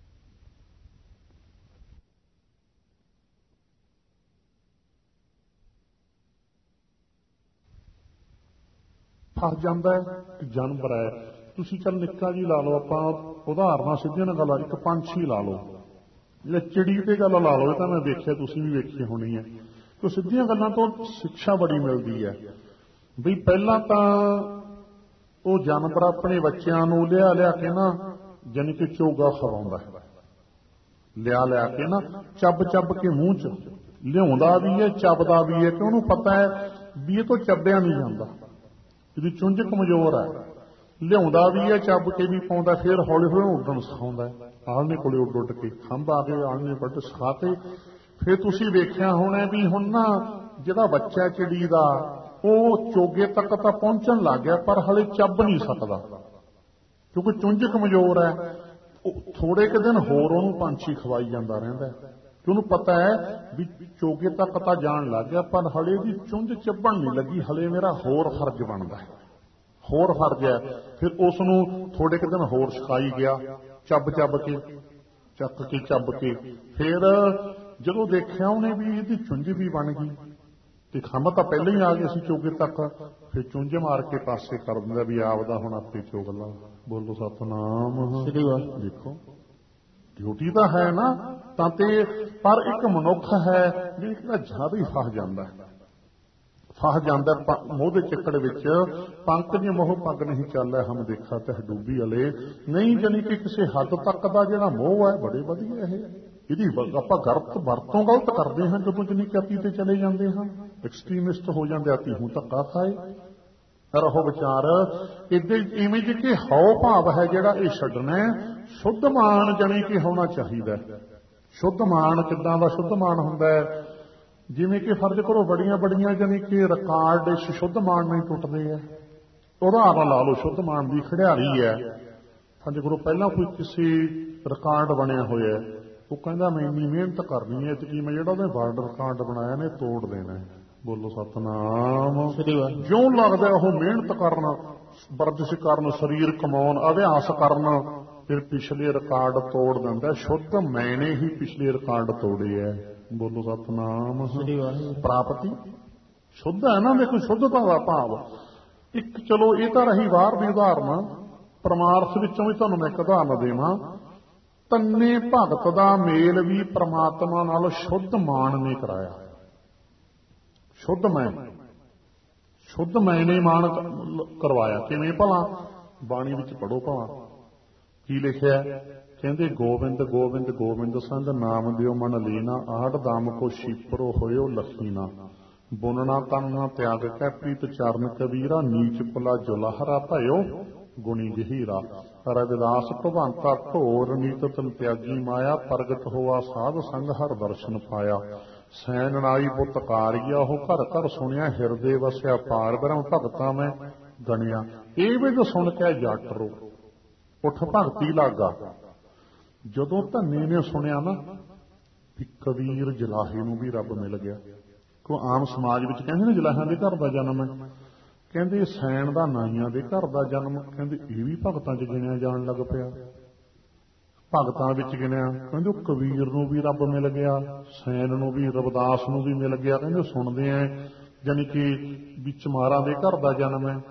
ਫਸ ਜਾਂਦਾ ਹੈ ਕਿ ਜਾਨਵਰ ਹੈ। ਤੁਸੀਂ ਚੱਲ ਨਿੱਕਾ ਜੀ ਲਾ ਲਓ, ਆਪਾਂ ਉਦਾਹਰਨਾਂ ਸਿੱਧੀਆਂ ਨਾਲ ਗੱਲ, ਇੱਕ ਪੰਛੀ ਲਾ ਲਓ ਜਾਂ ਚਿੜੀ ਤੇ ਗੱਲ ਲਾ ਲਓ, ਇਹ ਤਾਂ ਮੈਂ ਵੇਖਿਆ, ਤੁਸੀਂ ਵੀ ਵੇਖੀ ਹੋਣੀ ਹੈ। ਤੋ ਸਿੱਧੀਆਂ ਗੱਲਾਂ ਤੋਂ ਸਿੱਖਿਆ ਬੜੀ ਮਿਲਦੀ ਹੈ। ਵੀ ਪਹਿਲਾਂ ਤਾਂ ਉਹ ਜਾਨਵਰ ਆਪਣੇ ਬੱਚਿਆਂ ਨੂੰ ਲਿਆ ਕੇ ਨਾ, ਜਾਣੀ ਕਿ ਚੋਗਾ ਖਵਾਉਂਦਾ ਹੈ, ਲਿਆ ਕੇ ਨਾ ਚੱਬ ਕੇ ਮੂੰਹ 'ਚ ਲਿਆਉਂਦਾ ਵੀ ਹੈ, ਚੱਬਦਾ ਵੀ ਹੈ, ਕਿ ਉਹਨੂੰ ਪਤਾ ਹੈ ਵੀ ਇਹ ਤੋਂ ਚੱਬਿਆ ਨਹੀਂ ਜਾਂਦਾ, ਇਹਦੀ ਚੁੰਝ ਕਮਜ਼ੋਰ ਹੈ। ਲਿਆਉਂਦਾ ਵੀ ਹੈ, ਚੱਬ ਕੇ ਵੀ ਪਾਉਂਦਾ, ਫਿਰ ਹੌਲੀ ਹੌਲੀ ਉੱਡਣ ਸਿਖਾਉਂਦਾ, ਆਲ੍ਹਣੇ ਕੋਲੇ ਉੱਡ ਕੇ, ਖੰਭ ਆ ਕੇ ਆਲ੍ਹਣੇ ਵੱਢ ਸਿਖਾ ਕੇ। ਫਿਰ ਤੁਸੀਂ ਵੇਖਿਆ ਹੋਣਾ ਵੀ ਹੁਣ ਨਾ ਜਿਹੜਾ ਬੱਚਾ ਚਿੜੀ ਦਾ, ਉਹ ਚੋਗੇ ਤੱਕ ਤਾਂ ਪਹੁੰਚਣ ਲੱਗ ਗਿਆ, ਪਰ ਹਲੇ ਚੱਬ ਨਹੀਂ ਸਕਦਾ, ਕਿਉਂਕਿ ਚੁੰਝ ਕਮਜ਼ੋਰ ਹੈ। ਥੋੜੇ ਕੁ ਦਿਨ ਹੋਰ ਉਹਨੂੰ ਪੰਛੀ ਖਵਾਈ ਜਾਂਦਾ ਰਹਿੰਦਾ, ਕਿ ਉਹਨੂੰ ਪਤਾ ਹੈ ਵੀ ਚੋਗੇ ਤੱਕ ਤਾਂ ਜਾਣ ਲੱਗ ਗਿਆ, ਪਰ ਹਲੇ ਦੀ ਚੁੰਝ ਚੱਬਣ ਨਹੀਂ ਲੱਗੀ, ਹਲੇ ਮੇਰਾ ਹੋਰ ਫਰਜ਼ ਬਣਦਾ ਹੈ, ਹੋਰ ਫਰਜ਼ ਹੈ। ਫਿਰ ਉਸ ਨੂੰ ਥੋੜੇ ਕੁ ਦਿਨ ਹੋਰ ਸਿਖਾਈ ਗਿਆ, ਚੱਬ ਕੇ, ਚੱਕ ਕੇ, ਚੱਬ ਕੇ। ਫਿਰ ਜਦੋਂ ਦੇਖਿਆ ਉਹਨੇ ਵੀ ਇਹਦੀ ਚੁੰਝ ਵੀ ਬਣ ਗਈ, ਤੇ ਖੰਭ ਤਾਂ ਪਹਿਲਾਂ ਹੀ ਆ ਗਏ ਸੀ ਚੋਗੇ ਤੱਕ, ਫਿਰ ਚੁੰਝ ਮਾਰ ਕੇ ਪਾਸੇ ਕਰ ਦਿੰਦਾ ਵੀ ਆਪਦਾ ਹੁਣ ਆਪੇ ਚੋਗ ਲਾ। ਬੋਲੋ ਸਤਿਨਾਮ। ਦੇਖੋ ਡਿਊਟੀ ਤਾਂ ਹੈ ਨਾ, ਤਾਂ ਤੇ ਪਰ ਇੱਕ ਮਨੁੱਖ ਹੈ ਵੀ ਜਿਹੜਾ ਜ਼ਿਆਦਾ ਹੀ ਫਸ ਜਾਂਦਾ ਮੋਹ ਦੇ ਚੱਕੜ ਵਿੱਚ। ਪੰਕਜ ਮੋਹ ਪੱਗ ਨਹੀਂ ਚੱਲਦਾ, ਹਮ ਦੇਖਾ ਤਹ ਡੂਬੀ ਵਾਲੇ ਨਹੀਂ, ਜਾਣੀ ਕਿ ਕਿਸੇ ਹੱਦ ਤੱਕ ਦਾ ਜਿਹੜਾ ਮੋਹ ਹੈ ਬੜੇ ਵਧੀਆ ਇਹ, ਇਹਦੀ ਆਪਾਂ ਵਰਤੋਂ ਗਲਤ ਕਰਦੇ ਹਾਂ ਜਦੋਂ ਜਾਣੀ ਕਿ ਅਤੀ ਤੇ ਚਲੇ ਜਾਂਦੇ ਹਾਂ, ਐਕਸਟ੍ਰੀਮਿਸਟ ਹੋ ਜਾਂਦੇ, ਅਤੀ ਹੂੰ ਧੱਕਾ ਖਾਏ। ਰਹੋ ਵਿਚਾਰ ਇਵੇਂ ਕਿ ਹਉ ਭਾਵ ਹੈ ਜਿਹੜਾ ਇਹ ਛੱਡਣਾ। ਸ਼ੁੱਧ ਮਾਨ ਜਾਣੀ ਕਿ ਹੋਣਾ ਚਾਹੀਦਾ। ਸ਼ੁੱਧ ਮਾਨ ਕਿੱਦਾਂ ਦਾ ਸ਼ੁੱਧ ਮਾਨ ਹੁੰਦਾ ਹੈ? ਜਿਵੇਂ ਕਿ ਫਰਜ਼ ਕਰੋ ਬੜੀਆਂ ਜਾਣੀ ਕਿ ਰਿਕਾਰਡ ਇਸ ਸ਼ੁੱਧ ਮਾਨ ਨਹੀਂ ਟੁੱਟਦੇ ਆ। ਉਦਾਹਰਨ ਲਾ ਲਓ, ਸ਼ੁੱਧ ਮਾਨ ਦੀ ਖਿਡਾਰੀ ਹੈ, ਫਰਜ਼ ਕਰੋ ਪਹਿਲਾਂ ਕੋਈ ਕਿਸੇ ਰਿਕਾਰਡ ਬਣਿਆ ਹੋਇਆ, ਉਹ ਕਹਿੰਦਾ ਮੈਂ ਇੰਨੀ ਮਿਹਨਤ ਕਰਨੀ ਹੈ ਤੇ ਮੈਂ ਜਿਹੜਾ ਉਹਨੇ ਵਰਲਡ ਰਿਕਾਰਡ ਬਣਾਇਆ ਨੇ ਤੋੜ ਦੇਣਾ। ਬੋਲੋ ਸਤਿਨਾਮ। ਜਿਉਂ ਲੱਗਦਾ ਉਹ ਮਿਹਨਤ ਕਰਨ, ਵਰਜਿਸ਼ ਕਰਨ, ਸਰੀਰ ਕਮਾਉਣ, ਅਭਿਆਸ ਕਰਨ, ਫਿਰ ਪਿਛਲੇ ਰਿਕਾਰਡ ਤੋੜ ਦਿੰਦਾ। ਸ਼ੁੱਧ ਮੈਨੇ ਹੀ ਪਿਛਲੇ ਰਿਕਾਰਡ ਤੋੜੇ ਹੈ। ਬੋਲੋ ਸਤਿਨਾਮ। ਪ੍ਰਾਪਤੀ ਸ਼ੁੱਧ ਹੈ ਨਾ, ਦੇਖੋ ਸ਼ੁੱਧਤਾ ਦਾ ਭਾਵ ਇੱਕ, ਚਲੋ ਇਹ ਤਾਂ ਰਹੀ ਬਾਹਰ ਦੀ ਉਦਾਹਰਨ, ਪਰਮਾਰਥ ਵਿੱਚੋਂ ਵੀ ਤੁਹਾਨੂੰ ਮੈਂ ਇੱਕ ਉਦਾਹਰਨ ਦੇਵਾਂ। ਤੰਨੇ ਭਗਤ ਦਾ ਮੇਲ ਵੀ ਪ੍ਰਮਾਤਮਾ ਨਾਲ ਸ਼ੁੱਧ ਮਾਨ ਨੇ ਕਰਾਇਆ। ਸ਼ੁੱਧ ਮੈਂ ਨੇ ਮਾਨ ਕਰਵਾਇਆ। ਕਿਵੇਂ ਭਲਾ? ਬਾਣੀ ਵਿੱਚ ਪੜੋ ਭਲਾ ਕੀ ਲਿਖਿਆ। ਕਹਿੰਦੇ ਗੋਬਿੰਦ ਗੋਬਿੰਦ ਗੋਬਿੰਦ ਸੰਧ ਨਾਮ ਦਿਓ ਮਨ ਲੀਨਾ, ਆੜ ਦਾਮ ਕੋ ਸ਼ੀਪਰੋ ਹੋਇਓ ਲਖੀਨਾ, ਬੁਨਣਾ ਤਨ ਨਾ ਤਿਆਗ ਕੈ ਪ੍ਰੀਤ ਚਰਨ ਕਬੀਰਾ, ਨੀਚ ਪੁਲਾ ਜੁਲਹਰਾ ਭਇਓ ਗੁਣੀ ਗਹੀਰਾ, ਰਵਿਦਾਸ ਭਵੰਤਾ ਢੋਰ ਨੀਤ ਤਨ ਤਿਆਗੀ ਮਾਇਆ, ਪ੍ਰਗਟ ਹੋਆ ਸਾਧ ਸੰਗ ਹਰ ਦਰਸ਼ਨ ਪਾਇਆ, ਸੈਨ ਨਾਈ ਪੁੱਤ ਕਾਰਿਆ ਉਹ ਘਰ ਘਰ ਸੁਣਿਆ, ਹਿਰਦੇ ਵਸਿਆ ਪਾਰ ਬ੍ਰਹਮ ਭਗਤਾਂ ਮੈਂ ਗਣਿਆ, ਇਹ ਵੀ ਸੁਣ ਕੇ ਜੱਟ ਰੋ ਉੱਠ ਭਗਤੀ ਲਾਗਾ। ਜਦੋਂ ਧੰਨੇ ਨੇ ਸੁਣਿਆ ਨਾ ਵੀ ਕਬੀਰ ਜਲਾਹੇ ਨੂੰ ਵੀ ਰੱਬ ਮਿਲ ਗਿਆ, ਕਿਉਂ ਆਮ ਸਮਾਜ ਵਿੱਚ ਕਹਿੰਦੇ ਨੇ ਜਲਾਹਿਆਂ ਦੇ ਘਰ ਦਾ ਜਨਮ ਹੈ, ਕਹਿੰਦੇ ਸੈਣ ਦਾ ਨਾਈਆਂ ਦੇ ਘਰ ਦਾ ਜਨਮ, ਕਹਿੰਦੇ ਇਹ ਵੀ ਭਗਤਾਂ 'ਚ ਗਿਣਿਆ ਜਾਣ ਲੱਗ ਪਿਆ। ਭਗਤਾਂ ਵਿੱਚ ਗਿਣਿਆ, ਕਹਿੰਦੇ ਉਹ ਕਬੀਰ ਨੂੰ ਵੀ ਰੱਬ ਮਿਲ ਗਿਆ, ਸੈਨ ਨੂੰ ਵੀ, ਰਵਿਦਾਸ ਨੂੰ ਵੀ ਮਿਲ ਗਿਆ। ਕਹਿੰਦੇ ਸੁਣਦੇ ਆ ਜਾਨੀ ਕਿ ਵੀ ਚਮਾਰਾਂ ਦੇ ਘਰ ਦਾ ਜਨਮ ਹੈ।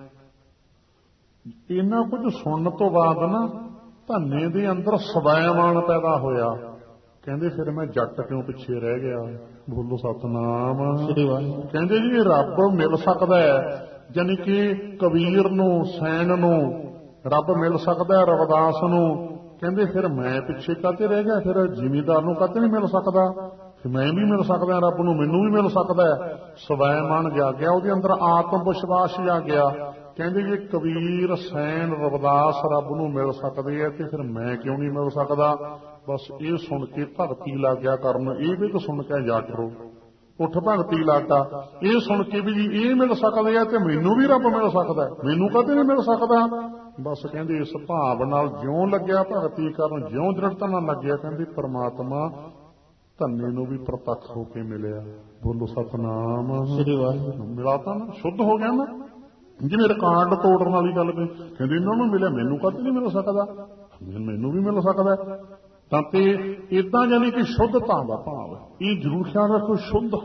ਇਹਨਾਂ ਕੁਝ ਸੁਣਨ ਤੋਂ ਬਾਅਦ ਨਾ ਧੰਨੇ ਦੇ ਅੰਦਰ ਸਵੈਮਾਨ ਪੈਦਾ ਹੋਇਆ। ਕਹਿੰਦੇ ਫਿਰ ਮੈਂ ਜੱਟ ਕਿਉਂ ਪਿੱਛੇ ਰਹਿ ਗਿਆ। ਬੋਲੋ ਸਤਨਾਮ। ਕਹਿੰਦੇ ਜੀ ਰੱਬ ਮਿਲ ਸਕਦਾ ਹੈ, ਜਾਨੀ ਕਿ ਕਬੀਰ ਨੂੰ, ਸੈਨ ਨੂੰ ਰੱਬ ਮਿਲ ਸਕਦਾ, ਰਵਿਦਾਸ ਨੂੰ। ਕਹਿੰਦੇ ਫਿਰ ਮੈਂ ਪਿੱਛੇ ਕਾਹਤੇ ਰਹਿ ਗਿਆ, ਫਿਰ ਜ਼ਿਮੀਂਦਾਰ ਨੂੰ ਕਾਹਤੇ ਨਹੀਂ ਮਿਲ ਸਕਦਾ, ਫਿਰ ਮੈਂ ਵੀ ਮਿਲ ਸਕਦਾ ਰੱਬ ਨੂੰ, ਮੈਨੂੰ ਵੀ ਮਿਲ ਸਕਦਾ। ਸਵੈਮਾਨ ਜਾਗਿਆ, ਉਹਦੇ ਅੰਦਰ ਆਤਮ ਵਿਸ਼ਵਾਸ ਜਾਗਿਆ। ਕਹਿੰਦੇ ਜੇ ਕਬੀਰ, ਸੈਨ, ਰਵਿਦਾਸ ਰੱਬ ਨੂੰ ਮਿਲ ਸਕਦੇ ਆ ਤੇ ਫਿਰ ਮੈਂ ਕਿਉਂ ਨਹੀਂ ਮਿਲ ਸਕਦਾ। ਬਸ ਇਹ ਸੁਣ ਕੇ ਭਗਤੀ ਲੱਗ ਗਿਆ ਕਰਨ। ਇਹ ਵੀ ਤਾਂ ਸੁਣ ਕੇ ਜੱਟ ਰੋ ਉੱਠ ਭਗਤੀ ਲਾਟਾ। ਇਹ ਸੁਣ ਕੇ ਵੀ ਜੀ ਇਹ ਮਿਲ ਸਕਦੇ ਆ ਤੇ ਮੈਨੂੰ ਵੀ ਰੱਬ ਮਿਲ ਸਕਦਾ, ਮੈਨੂੰ ਕਦੇ ਨਹੀਂ ਮਿਲ ਸਕਦਾ। ਬਸ ਕਹਿੰਦੇ ਇਸ ਭਾਵ ਨਾਲ ਜਿਉਂ ਲੱਗਿਆ ਭਗਤੀ ਕਰਨ, ਜਿਉਂ ਦ੍ਰਿੜਤਾ ਨਾਲ ਲੱਗਿਆ, ਕਹਿੰਦੇ ਪਰਮਾਤਮਾ ਧੰਨੇ ਨੂੰ ਵੀ ਪ੍ਰਤੱਖ ਹੋ ਕੇ ਮਿਲਿਆ। ਬੋਲੋ ਸਤਨਾਮ। ਮਿਲਾ ਤਾਂ ਨਾ, ਸ਼ੁੱਧ ਹੋ ਗਿਆ ਨਾ। ਜਿਵੇਂ ਰਿਕਾਰਡ ਤੋੜਨ ਵਾਲੀ ਗੱਲ ਕੋਈ, ਕਹਿੰਦੇ ਇਹਨਾਂ ਨੂੰ ਮਿਲਿਆ, ਮੈਨੂੰ ਕਦੇ ਨਹੀਂ ਮਿਲ ਸਕਦਾ, ਮੈਨੂੰ ਵੀ ਮਿਲ ਸਕਦਾ। ਤਾਂ ਤੇ ਇਦਾਂ ਜਾਨੀ ਕਿ ਸ਼ੁੱਧਤਾ ਦਾ ਭਾਵ, ਇਹ ਜ਼ਰੂਰ ਖਿਆਲ ਰੱਖੋ,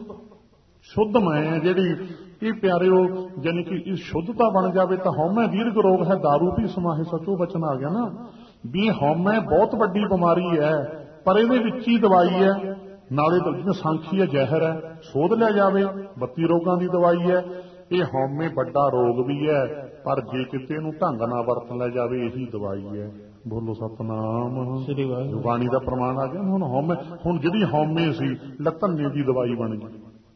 ਸ਼ੁੱਧ ਮੈਂ ਜਿਹੜੀ ਇਹ ਪਿਆਰਿਓ ਜਾਨੀ ਕਿ ਇਹ ਸ਼ੁੱਧਤਾ ਬਣ ਜਾਵੇ ਤਾਂ ਹਉਮੈ ਦੀਰਘ ਰੋਗ ਹੈ ਦਾਰੂ ਵੀ ਸਮਾਹੇ ਸਚੋ ਬਚਨ ਆ ਗਿਆ ਨਾ। ਵੀ ਹਉਮੈ ਬਹੁਤ ਵੱਡੀ ਬਿਮਾਰੀ ਹੈ, ਪਰ ਇਹਦੇ ਵਿੱਚ ਹੀ ਦਵਾਈ ਹੈ। ਨਾਲੇ ਤਾਂ ਜਿਵੇਂ ਸਾਂਖੀ ਹੈ ਜ਼ਹਿਰ ਹੈ, ਸੋਧ ਲਿਆ ਜਾਵੇ 32 ਰੋਗਾਂ ਦੀ ਦਵਾਈ ਹੈ। ਇਹ ਹਉਮੈ ਵੱਡਾ ਰੋਗ ਵੀ ਹੈ, ਪਰ ਜੇ ਕਿਤੇ ਇਹਨੂੰ ਢੰਗ ਨਾਲ ਵਰਤ ਲਿਆ ਜਾਵੇ ਇਹੀ ਦਵਾਈ ਹੈ। ਬੋਲੋ ਸਤਨਾਮ। ਬਾਣੀ ਦਾ ਪ੍ਰਮਾਣ ਆ ਗਿਆ। ਹੁਣ ਹਉਮੈ, ਹੁਣ ਜਿਹੜੀ ਹਉਮੈ ਸੀ ਧੰਨੇ ਦੀ ਦਵਾਈ ਬਣ ਗਈ।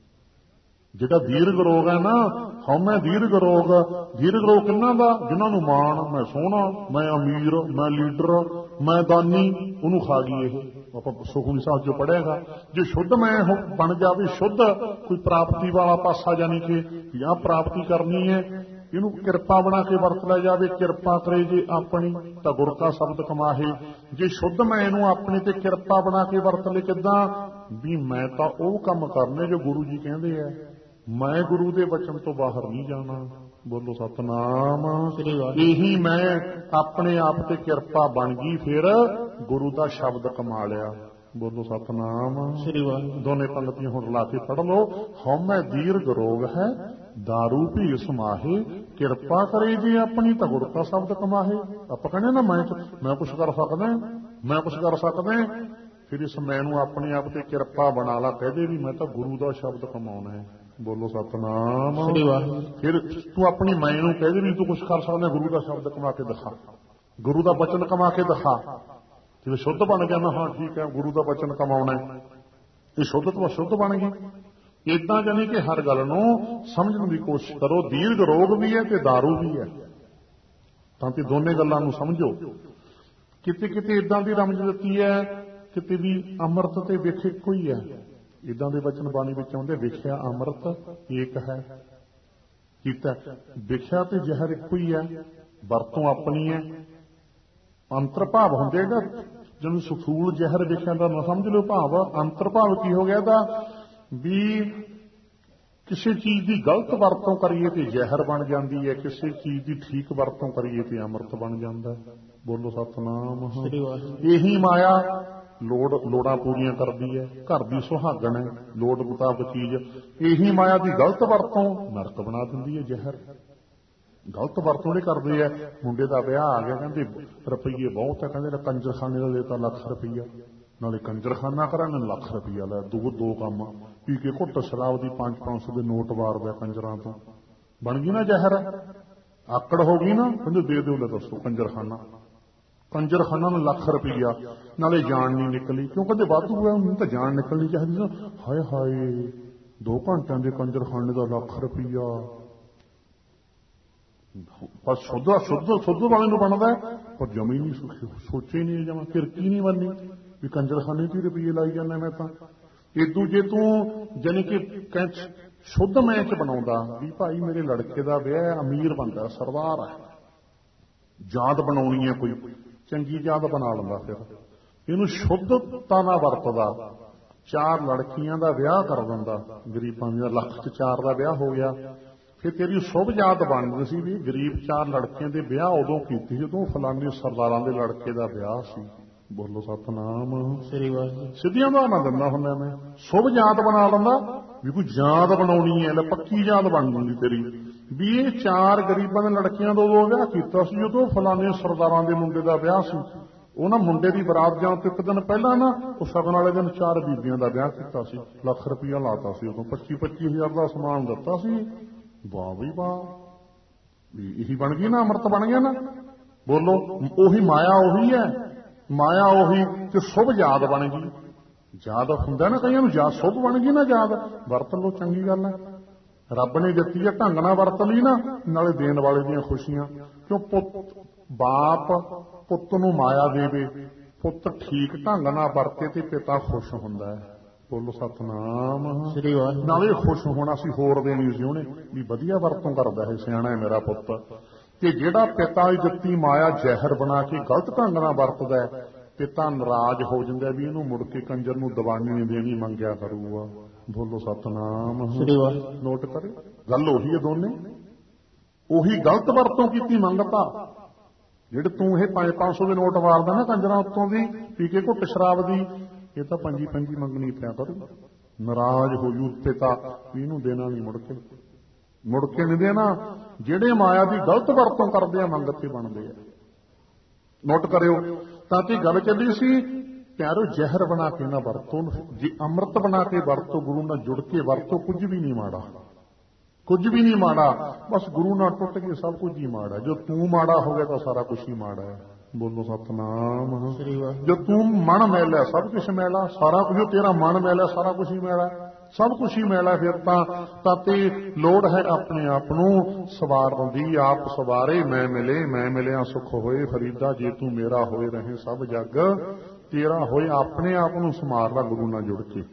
ਜਿਹੜਾ ਦੀਰਘ ਰੋਗ ਹੈ ਨਾ, ਹਉਮੈ ਦੀਰਘ ਰੋਗ। ਦੀਰਘ ਰੋਗ ਕਿੰਨਾ ਦਾ, ਜਿਨ੍ਹਾਂ ਨੂੰ ਮਾਣ, ਮੈਂ ਸੋਹਣਾ, ਮੈਂ ਅਮੀਰ, ਮੈਂ ਲੀਡਰ, ਮੈਂ ਦਾਨੀ, ਉਹਨੂੰ ਖਾ ਗਈ ਇਹ। ਆਪਾਂ ਸੁਖਮਨੀ ਸਾਹਿਬ ਜੋ ਪੜ੍ਹੇਗਾ, ਜੇ ਸ਼ੁੱਧ ਮੈਂ ਬਣ ਜਾਵੇ, ਸ਼ੁੱਧ ਕੋਈ ਪ੍ਰਾਪਤੀ ਵਾਲਾ ਪਾਸਾ ਜਾਨੀ ਕਿ ਜਾਂ ਪ੍ਰਾਪਤੀ ਕਰਨੀ ਹੈ, ਇਹਨੂੰ ਕਿਰਪਾ ਬਣਾ ਕੇ ਵਰਤ ਲਿਆ ਜਾਵੇ। ਕਿਰਪਾ ਕਰੇ ਜੇ ਆਪਣੀ ਤਾਂ ਗੁਰ ਕਾ ਸ਼ਬਦ ਕਮਾਹੇ। ਜੇ ਸ਼ੁੱਧ ਮੈਂ ਇਹਨੂੰ ਆਪਣੀ ਤੇ ਕਿਰਪਾ ਬਣਾ ਕੇ ਵਰਤ ਲੈ, ਕਿੱਦਾਂ ਵੀ ਮੈਂ ਤਾਂ ਉਹ ਕੰਮ ਕਰਨੇ ਜੋ ਗੁਰੂ ਜੀ ਕਹਿੰਦੇ ਆ, ਮੈਂ ਗੁਰੂ ਦੇ ਬਚਨ ਤੋਂ ਬਾਹਰ ਨਹੀਂ ਜਾਣਾ। ਬੋਲੋ ਸਤਨਾਮ। ਇਹੀ ਮੈਂ ਆਪਣੇ ਆਪ ਤੇ ਕਿਰਪਾ ਬਣ ਗਈ, ਫਿਰ ਗੁਰੂ ਦਾ ਸ਼ਬਦ ਕਮਾ ਲਿਆ। ਬੋਲੋ ਸਤਨਾਮ। ਦੋਨੇ ਪੰਗਤੀਆਂ ਹੁਣ ਲਾ ਕੇ ਪੜ੍ਹ ਲਓ। ਹਉਮੈ ਦੀਰਘ ਰੋਗ ਹੈ ਦਾਰੂ ਭੀ ਸਮਾਹੇ, ਕਿਰਪਾ ਕਰੇ ਜੀ ਆਪਣੀ ਤਾਂ ਗੁਰ ਕਾ ਸ਼ਬਦ ਕਮਾਹੇ। ਆਪਾਂ ਕਹਿੰਦੇ ਨਾ ਮੈਂ ਕੁਛ ਕਰ ਸਕਦਾ, ਮੈਂ ਕੁਛ ਕਰ ਸਕਦਾ, ਫਿਰ ਇਸ ਮੈਂ ਨੂੰ ਆਪਣੇ ਆਪ ਤੇ ਕਿਰਪਾ ਬਣਾ ਲਾ। ਕਹਦੇ ਵੀ ਮੈਂ ਤਾਂ ਗੁਰੂ ਦਾ ਸ਼ਬਦ ਕਮਾਉਣਾ ਹੈ। ਬੋਲੋ ਸਤਨਾਮ। ਫਿਰ ਤੂੰ ਆਪਣੀ ਮੈਂ ਨੂੰ ਕਹਦੇ ਵੀ ਤੂੰ ਕੁਛ ਕਰ ਸਕਦਾ, ਗੁਰੂ ਦਾ ਸ਼ਬਦ ਕਮਾ ਕੇ ਦਿਖਾ, ਗੁਰੂ ਦਾ ਬਚਨ ਕਮਾ ਕੇ ਦਿਖਾ। ਜਦੋਂ ਸ਼ੁੱਧ ਬਣ ਗਿਆ ਨਾ, ਹਾਂ ਠੀਕ ਹੈ, ਗੁਰੂ ਦਾ ਬਚਨ ਕਮਾਉਣਾ, ਇਹ ਸ਼ੁੱਧ ਤੋਂ ਸ਼ੁੱਧ ਬਣ ਗਈ। ਇਦਾਂ ਜਾਨੀ ਕਿ ਹਰ ਗੱਲ ਨੂੰ ਸਮਝਣ ਦੀ ਕੋਸ਼ਿਸ਼ ਕਰੋ। ਦੀਰਘ ਰੋਗ ਵੀ ਹੈ ਤੇ ਦਾਰੂ ਵੀ ਹੈ, ਤਾਂ ਕਿ ਦੋਨੇ ਗੱਲਾਂ ਨੂੰ ਸਮਝੋ। ਕਿਤੇ ਕਿਤੇ ਇਦਾਂ ਦੀ ਰਮਜ ਦਿੱਤੀ ਹੈ, ਕਿਤੇ ਵੀ ਅੰਮ੍ਰਿਤ ਤੇ ਵਿਖ ਇੱਕੋ ਹੀ ਹੈ। ਇਦਾਂ ਦੇ ਬਚਨ ਬਾਣੀ ਵਿੱਚ ਆਉਂਦੇ, ਵਿਖਿਆ ਅੰਮ੍ਰਿਤ ਏਕ ਹੈ। ਕੀਤਾ ਵਿਖਿਆ ਤੇ ਜ਼ਹਿਰ ਇੱਕੋ ਹੀ ਹੈ, ਵਰਤੋਂ ਆਪਣੀ ਹੈ। ਅੰਤਰ ਭਾਵ ਹੁੰਦੇ ਨਾ, ਜਿਹਨੂੰ ਸਫੂਲ ਜ਼ਹਿਰ ਵਿਖਿਆ ਦਾ ਨਾ ਸਮਝ ਲਓ ਭਾਵ। ਅੰਤਰ ਭਾਵ ਕੀ ਹੋ ਗਿਆ ਦਾ ਵੀ ਕਿਸੇ ਚੀਜ਼ ਦੀ ਗਲਤ ਵਰਤੋਂ ਕਰੀਏ ਤੇ ਜ਼ਹਿਰ ਬਣ ਜਾਂਦੀ ਹੈ, ਕਿਸੇ ਚੀਜ਼ ਦੀ ਠੀਕ ਵਰਤੋਂ ਕਰੀਏ ਤੇ ਅੰਮ੍ਰਿਤ ਬਣ ਜਾਂਦਾ। ਬੋਲੋ ਸਤਨਾਮ। ਇਹੀ ਮਾਇਆ ਲੋੜਾਂ ਪੂਰੀਆਂ ਕਰਦੀ ਹੈ, ਘਰ ਦੀ ਸੁਹਾਗਣ ਹੈ, ਲੋੜ ਮੁਤਾਬਕ ਚੀਜ਼। ਇਹੀ ਮਾਇਆ ਦੀ ਗਲਤ ਵਰਤੋਂ ਨਰਕ ਬਣਾ ਦਿੰਦੀ ਹੈ, ਜ਼ਹਿਰ। ਗਲਤ ਵਰਤੋਂ ਨਹੀਂ ਕਰਦੇ ਆ। ਮੁੰਡੇ ਦਾ ਵਿਆਹ ਆ ਗਿਆ, ਕਹਿੰਦੇ ਰੁਪਈਏ ਬਹੁਤ ਹੈ, ਕਹਿੰਦੇ ਕੰਜਰਖਾਨੇ ਦਾ ਦੇਤਾ ਲੱਖ ਰੁਪਈਆ, ਨਾਲੇ ਕੰਜਰਖਾਨਾ ਕਰਾਂਗੇ ਲੱਖ ਰੁਪਈਆ ਲੈ। ਦੋ ਕੰਮ, ਪੀ ਕੇ ਘੁੱਟ ਸ਼ਰਾਬ ਦੀ 500 ਦੇ ਨੋਟ ਵਾਰਦਾ ਕੰਜਰਾਂ ਤੋਂ। ਬਣ ਗਈ ਨਾ ਜ਼ਹਿਰ, ਆਕੜ ਹੋ ਗਈ ਨਾ। ਕਹਿੰਦੇ ਦੇ ਦਿਓ, ਲੈ ਦੱਸੋ ਕੰਜਰਖਾਨਾ ਨੂੰ ਲੱਖ ਰੁਪਈਆ, ਨਾਲੇ ਜਾਨ ਨਹੀਂ ਨਿਕਲੀ। ਕਿਉਂ ਕਹਿੰਦੇ ਵਾਧੂ ਹੈ, ਹੁਣ ਤਾਂ ਜਾਨ ਨਿਕਲਣੀ ਚਾਹੀਦੀ ਨਾ। ਹਾਏ ਹਾਏ 2 ਘੰਟਿਆਂ ਦੇ ਕੰਜਰਖਾਨੇ ਦਾ ਲੱਖ ਰੁਪਈਆ। ਪਰ ਸ਼ੁੱਧ ਵਾਲੇ ਨੂੰ ਬਣਦਾ, ਪਰ ਜਮੀ ਨਹੀਂ ਸੋਚੇ ਨਹੀਂ, ਜਮਾ ਕਿਰਕੀ ਨਹੀਂ ਬਣਨੀ ਵੀ ਕੰਜਰਖਾਨੇ 'ਚ ਹੀ ਰੁਪਈਏ ਲਾਈ ਜਾਂਦਾ ਮੈਂ ਤਾਂ। ਇਦੋਂ ਜੇ ਤੂੰ ਜਾਨੀ ਕਿ ਸ਼ੁੱਧ ਮੈਂ 'ਚ ਬਣਾਉਂਦਾ ਵੀ ਭਾਈ ਮੇਰੇ ਲੜਕੇ ਦਾ ਵਿਆਹ ਹੈ, ਅਮੀਰ ਬੰਦਾ, ਸਰਦਾਰ ਹੈ, ਯਾਦ ਬਣਾਉਣੀ ਹੈ, ਕੋਈ ਚੰਗੀ ਯਾਦ ਬਣਾ ਲੈਂਦਾ। ਫਿਰ ਇਹਨੂੰ ਸ਼ੁੱਧਤਾ ਨਾਲ ਵਰਤਦਾ। 4 ਲੜਕੀਆਂ ਦਾ ਵਿਆਹ ਕਰ ਦਿੰਦਾ, ਗਰੀਬਾਂ ਦੀਆਂ, ਲੱਖ 'ਚ 4 ਦਾ ਵਿਆਹ ਹੋ ਗਿਆ। ਫਿਰ ਤੇਰੀ ਸ਼ੁਭ ਯਾਦ ਬਣਦੀ ਸੀ ਵੀ ਗਰੀਬ 4 ਲੜਕੀਆਂ ਦੇ ਵਿਆਹ ਉਦੋਂ ਕੀਤੀ ਜਦੋਂ ਫਲਾਣੇ ਸਰਦਾਰਾਂ ਦੇ ਲੜਕੇ ਦਾ ਵਿਆਹ ਸੀ। ਬੋਲੋ ਸਤਨਾਮ। ਸ੍ਰੀ ਵਾਹਿਗੁਰੂ। ਸਿੱਧੀਆਂ ਉਦਾਹਰਨਾਂ ਦਿੰਦਾ ਹੁੰਦਾ ਮੈਂ। ਸ਼ੁਭ ਜਾਤ ਬਣਾ ਲੈਂਦਾ ਵੀ ਕੋਈ ਜਾਤ ਬਣਾਉਣੀ ਹੈ, ਲੈ ਪੱਕੀ ਜਾਤ ਬਣ ਜਾਂਦੀ ਤੇਰੀ। ਵੀ ਇਹ 4 ਗਰੀਬਾਂ ਦੇ ਲੜਕੀਆਂ ਦਾ ਉਦੋਂ ਵਿਆਹ ਕੀਤਾ ਸੀ ਜਦੋਂ ਫਲਾਣੇ ਸਰਦਾਰਾਂ ਦੇ ਮੁੰਡੇ ਦਾ ਵਿਆਹ ਸੀ। ਉਹਨਾਂ ਮੁੰਡੇ ਦੀ ਬਰਾਤ ਜਾਣ ਤੋਂ 1 ਦਿਨ ਪਹਿਲਾਂ ਨਾ ਉਹ ਸ਼ਗਨ ਵਾਲੇ ਦਿਨ 4 ਬੀਬੀਆਂ ਦਾ ਵਿਆਹ ਕੀਤਾ ਸੀ। ਲੱਖ ਰੁਪਇਆ ਲਾਤਾ ਸੀ ਉਦੋਂ, 25-25 ਹਜ਼ਾਰ ਦਾ ਸਮਾਨ ਦਿੱਤਾ ਸੀ। ਵਾਹ ਬਈ ਵਾਹ, ਵੀ ਇਹੀ ਬਣ ਗਈ ਨਾ, ਅੰਮ੍ਰਿਤ ਬਣ ਗਿਆ ਨਾ। ਬੋਲੋ, ਉਹੀ ਮਾਇਆ ਉਹੀ ਹੈ, ਮਾਇਆ ਉਹੀ ਤੇ ਸ਼ੁਭ ਯਾਦ ਬਣ ਗਈ। ਯਾਦ ਹੁੰਦਾ ਨਾ ਕਈਆਂ ਨੂੰ, ਯਾਦ ਸ਼ੁਭ ਬਣ ਗਈ ਨਾ ਯਾਦ, ਵਰਤ ਲਓ, ਚੰਗੀ ਗੱਲ ਹੈ। ਰੱਬ ਨੇ ਦਿੱਤੀ ਹੈ, ਢੰਗ ਨਾਲ ਵਰਤ ਲਈ ਨਾ, ਨਾਲੇ ਦੇਣ ਵਾਲੇ ਦੀਆਂ ਖੁਸ਼ੀਆਂ। ਕਿਉਂ ਬਾਪ ਪੁੱਤ ਨੂੰ ਮਾਇਆ ਦੇਵੇ, ਪੁੱਤ ਠੀਕ ਢੰਗ ਨਾਲ ਵਰਤੇ ਤੇ ਪਿਤਾ ਖੁਸ਼ ਹੁੰਦਾ ਹੈ। ਬੋਲੋ ਸਤਨਾਮ। ਨਾਲੇ ਖੁਸ਼ ਹੋਣਾ ਸੀ ਹੋਰ ਦੇਣੀ ਸੀ ਉਹਨੇ, ਵੀ ਵਧੀਆ ਵਰਤੋਂ ਕਰਦਾ ਹੈ, ਸਿਆਣਾ ਹੈ ਮੇਰਾ ਪੁੱਤ। ਤੇ ਜਿਹੜਾ ਪਿਤਾ ਦੀ ਦਿੱਤੀ ਮਾਇਆ ਜ਼ਹਿਰ ਬਣਾ ਕੇ ਗਲਤ ਢੰਗ ਨਾਲ ਵਰਤਦਾ ਹੈ, ਪਿਤਾ ਨਾਰਾਜ਼ ਹੋ ਜਾਂਦਾ ਵੀ ਇਹਨੂੰ ਮੁੜ ਕੇ ਕੰਜਰ ਨੂੰ ਦਵਾਨੀ ਨਹੀਂ ਦੇਣੀ, ਮੰਗਿਆ ਕਰੂਗਾ। ਬੋਲੋ ਸਤਨਾਮ। ਨੋਟ ਕਰੇ, ਗੱਲ ਉਹੀ ਹੈ, ਦੋਨੇ ਉਹੀ ਗਲਤ ਵਰਤੋਂ ਕੀਤੀ, ਮੰਗਤਾ। ਜਿਹੜੇ ਤੂੰ ਇਹ 500 ਦੇ ਨੋਟ ਵਾਰਦਾ ਨਾ ਕੰਜਰਾਂ ਉੱਤੋਂ ਦੀ ਪੀ ਕੇ ਘੁੱਟ ਸ਼ਰਾਬ ਦੀ, ਇਹ ਤਾਂ 5 ਮੰਗਣੀ ਪਿਆ ਕਰੂ। ਨਾਰਾਜ਼ ਹੋ ਜੂ ਪਿਤਾ ਵੀ ਇਹਨੂੰ ਦੇਣਾ ਨਹੀਂ, ਮੁੜ ਕੇ ਨਹੀਂ ਦੇਣਾ। ਜਿਹੜੇ ਮਾਇਆ ਦੀ ਗਲਤ ਵਰਤੋਂ ਕਰਦੇ ਆ ਮੰਗਤੇ ਬਣਦੇ ਆ। ਨੋਟ ਕਰਿਓ। ਤਾਂ ਕਿ ਗੱਲ ਚੱਲੀ ਸੀ ਪਿਆਰੋ, ਜ਼ਹਿਰ ਬਣਾ ਕੇ ਨਾ ਵਰਤੋ, ਜੇ ਅੰਮ੍ਰਿਤ ਬਣਾ ਕੇ ਵਰਤੋ, ਗੁਰੂ ਨਾਲ ਜੁੜ ਕੇ ਵਰਤੋ, ਕੁਝ ਵੀ ਨਹੀਂ ਮਾੜਾ, ਕੁਝ ਵੀ ਨਹੀਂ ਮਾੜਾ। ਬਸ ਗੁਰੂ ਨਾਲ ਟੁੱਟ ਕੇ ਸਭ ਕੁਝ ਹੀ ਮਾੜਾ। ਜੋ ਤੂੰ ਮਾੜਾ ਹੋ ਗਿਆ ਤਾਂ ਸਾਰਾ ਕੁਝ ਹੀ ਮਾੜਾ ਹੈ। ਬੋਲੋ ਸਤਨਾਮ। ਜੋ ਤੂੰ ਮਨ ਮੈਲਾ, ਸਭ ਕੁਝ ਮੈਲਾ, ਸਾਰਾ ਕੁਝ ਤੇਰਾ ਮਨ ਮੈਲਾ, ਸਾਰਾ ਕੁਝ ਹੀ ਮੈਲਾ, ਸਭ ਕੁਝ ਹੀ ਮੈਲਾ। ਫਿਰ ਤਾਂ ਤੇ ਲੋੜ ਹੈ ਆਪਣੇ ਆਪ ਨੂੰ ਸਵਾਰਨ ਦੀ, ਆਪ ਸਵਾਰੇ ਮੈਂ ਮਿਲੇ, ਮੈਂ ਮਿਲਿਆ ਸੁਖ ਹੋਏ ਫਰੀਦਾ, ਜੇ ਤੂੰ ਮੇਰਾ ਹੋਏ ਰਹੇ ਸਭ ਜੱਗ ਤੇਰਾ ਹੋਏ। ਆਪਣੇ ਆਪ ਨੂੰ ਸਮਾਰ ਲਾ ਗੁਰੂ ਨਾਲ ਜੁੜ ਕੇ,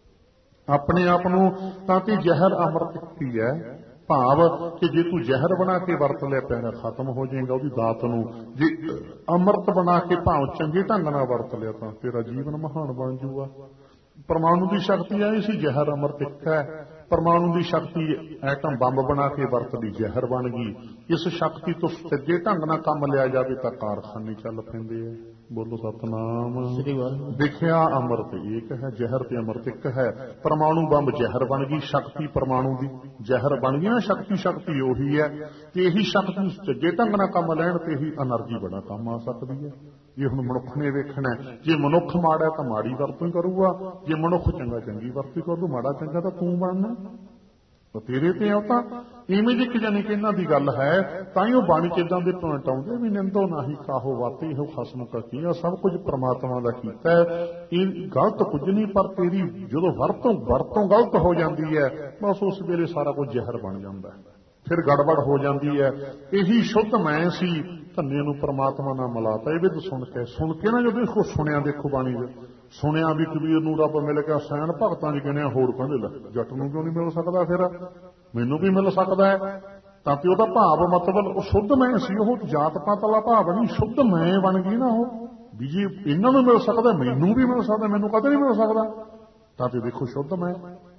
ਆਪਣੇ ਆਪ ਨੂੰ। ਤਾਂ ਕਿ ਜ਼ਹਿਰ ਅੰਮ੍ਰਿਤ ਕੀ ਹੈ, ਭਾਵ ਕਿ ਜੇ ਤੂੰ ਜ਼ਹਿਰ ਬਣਾ ਕੇ ਵਰਤ ਲਿਆ ਪਿਆ ਖਤਮ ਹੋ ਜਾਏਗਾ ਉਹਦੀ ਦਾਤ ਨੂੰ। ਜੇ ਅੰਮ੍ਰਿਤ ਬਣਾ ਕੇ ਭਾਵ ਚੰਗੇ ਢੰਗ ਨਾਲ ਵਰਤ ਲਿਆ ਤਾਂ ਤੇਰਾ ਜੀਵਨ ਮਹਾਨ ਬਣ ਜਾਊਗਾ। ਪਰਮਾਣੂ ਦੀ ਸ਼ਕਤੀ ਆਈ ਸੀ, ਜ਼ਹਿਰ ਅੰਮ੍ਰਿਤ ਇੱਕ ਹੈ। ਪਰਮਾਣੂ ਦੀ ਸ਼ਕਤੀ ਐਟਮ ਬੰਬ ਬਣਾ ਕੇ ਵਰਤਦੀ, ਜ਼ਹਿਰ ਬਣ ਗਈ। ਇਸ ਸ਼ਕਤੀ ਤੋਂ ਸੱਜੇ ਢੰਗ ਨਾਲ ਕੰਮ ਲਿਆ ਜਾਵੇ ਤਾਂ ਕਾਰਖਾਨੇ ਚੱਲ ਪੈਂਦੇ ਆ। ਬੋਲੋ ਸਤਨਾਮ। ਦੇਖਿਆ ਅੰਮ੍ਰਿਤ ਇੱਕ ਹੈ, ਜ਼ਹਿਰ ਤੇ ਅੰਮ੍ਰਿਤ ਇੱਕ ਹੈ। ਪਰਮਾਣੂ ਬੰਬ ਜ਼ਹਿਰ ਬਣ ਗਈ, ਸ਼ਕਤੀ ਪਰਮਾਣੂ ਦੀ ਜ਼ਹਿਰ ਬਣ ਗਈ ਨਾ, ਸ਼ਕਤੀ ਉਹੀ ਹੈ। ਤੇ ਇਹੀ ਸ਼ਕਤੀ ਸੱਜੇ ਢੰਗ ਨਾਲ ਕੰਮ ਲੈਣ ਤੇ ਇਹੀ એનર્ਜੀ ਬੜਾ ਕੰਮ ਆ ਸਕਦੀ ਹੈ। ਜੇ ਹੁਣ ਮਨੁੱਖ ਨੇ ਵੇਖਣਾ, ਜੇ ਮਨੁੱਖ ਮਾੜਾ ਤਾਂ ਮਾੜੀ ਵਰਤੋਂ ਕਰੂਗਾ, ਜੇ ਮਨੁੱਖ ਚੰਗਾ ਚੰਗੀ ਵਰਤੋਂ ਕਰੂ। ਮਾੜਾ ਚੰਗਾ ਤਾਂ ਤੂੰ ਬਣਨਾ, ਤੇਰੇ ਤੇ ਆ। ਤਾਂ ਇਵੇਂ ਜਿ ਜਾਨੀ ਕਿ ਇਹਨਾਂ ਦੀ ਗੱਲ ਹੈ। ਤਾਂ ਹੀ ਉਹ ਬਾਣੀ ਚ ਇਦਾਂ ਦੇ ਪੁਆਇੰਟ ਆਉਂਦੇ ਵੀ ਨਿੰਦੋ ਨਾਹੀ ਕਾਹੋ ਵਾਤੀ ਹੋ ਖਸਮ ਕਾ ਕੀਆ, ਸਭ ਕੁਝ ਪ੍ਰਮਾਤਮਾ ਦਾ ਕੀਤਾ ਹੈ, ਇਹ ਗਲਤ ਕੁਝ ਨਹੀਂ। ਪਰ ਤੇਰੀ ਜਦੋਂ ਵਰਤੋਂ ਗਲਤ ਹੋ ਜਾਂਦੀ ਹੈ, ਬਸ ਉਸ ਵੇਲੇ ਸਾਰਾ ਕੁਝ ਜ਼ਹਿਰ ਬਣ ਜਾਂਦਾ ਹੈ, ਫਿਰ ਗੜਬੜ ਹੋ ਜਾਂਦੀ ਹੈ। ਇਹੀ ਸ਼ੁੱਧ ਮੈਂ ਸੀ, ਧੰਨੇ ਨੂੰ ਪ੍ਰਮਾਤਮਾ ਨਾਲ ਮਿਲਾਤਾ। ਇਹ ਵੀ ਸੁਣ ਕੇ ਨਾ ਜਦੋਂ ਇਸ ਸੁਣਿਆ, ਦੇਖੋ ਬਾਣੀ ਦੇ ਸੁਣਿਆ ਵੀ ਕਬੀਰ ਨੂੰ ਰੱਬ ਮਿਲ ਗਿਆ, ਸੈਨ ਭਗਤਾਂ ਚ ਗਿਣਿਆ, ਹੋਰ ਕਹਿੰਦੇ ਲੈ ਜੱਟ ਨੂੰ ਕਿਉਂ ਨਹੀਂ ਮਿਲ ਸਕਦਾ, ਫਿਰ ਮੈਨੂੰ ਵੀ ਮਿਲ ਸਕਦਾ ਹੈ। ਤਾਂ ਤੇ ਉਹਦਾ ਭਾਵ ਮਤਲਬ ਉਹ ਸ਼ੁੱਧ ਮੈਂ ਸੀ, ਉਹ ਜਾਤ ਪਾਤ ਵਾਲਾ ਭਾਵ ਨਹੀਂ, ਸ਼ੁੱਧ ਮੈਂ ਬਣ ਗਈ ਨਾ ਉਹ। ਵੀ ਜੀ ਇਹਨਾਂ ਨੂੰ ਮਿਲ ਸਕਦਾ, ਮੈਨੂੰ ਵੀ ਮਿਲ ਸਕਦਾ, ਮੈਨੂੰ ਕਦੇ ਨਹੀਂ ਮਿਲ ਸਕਦਾ। ਤਾਂ ਤੇ ਦੇਖੋ ਸ਼ੁੱਧ ਮੈਂ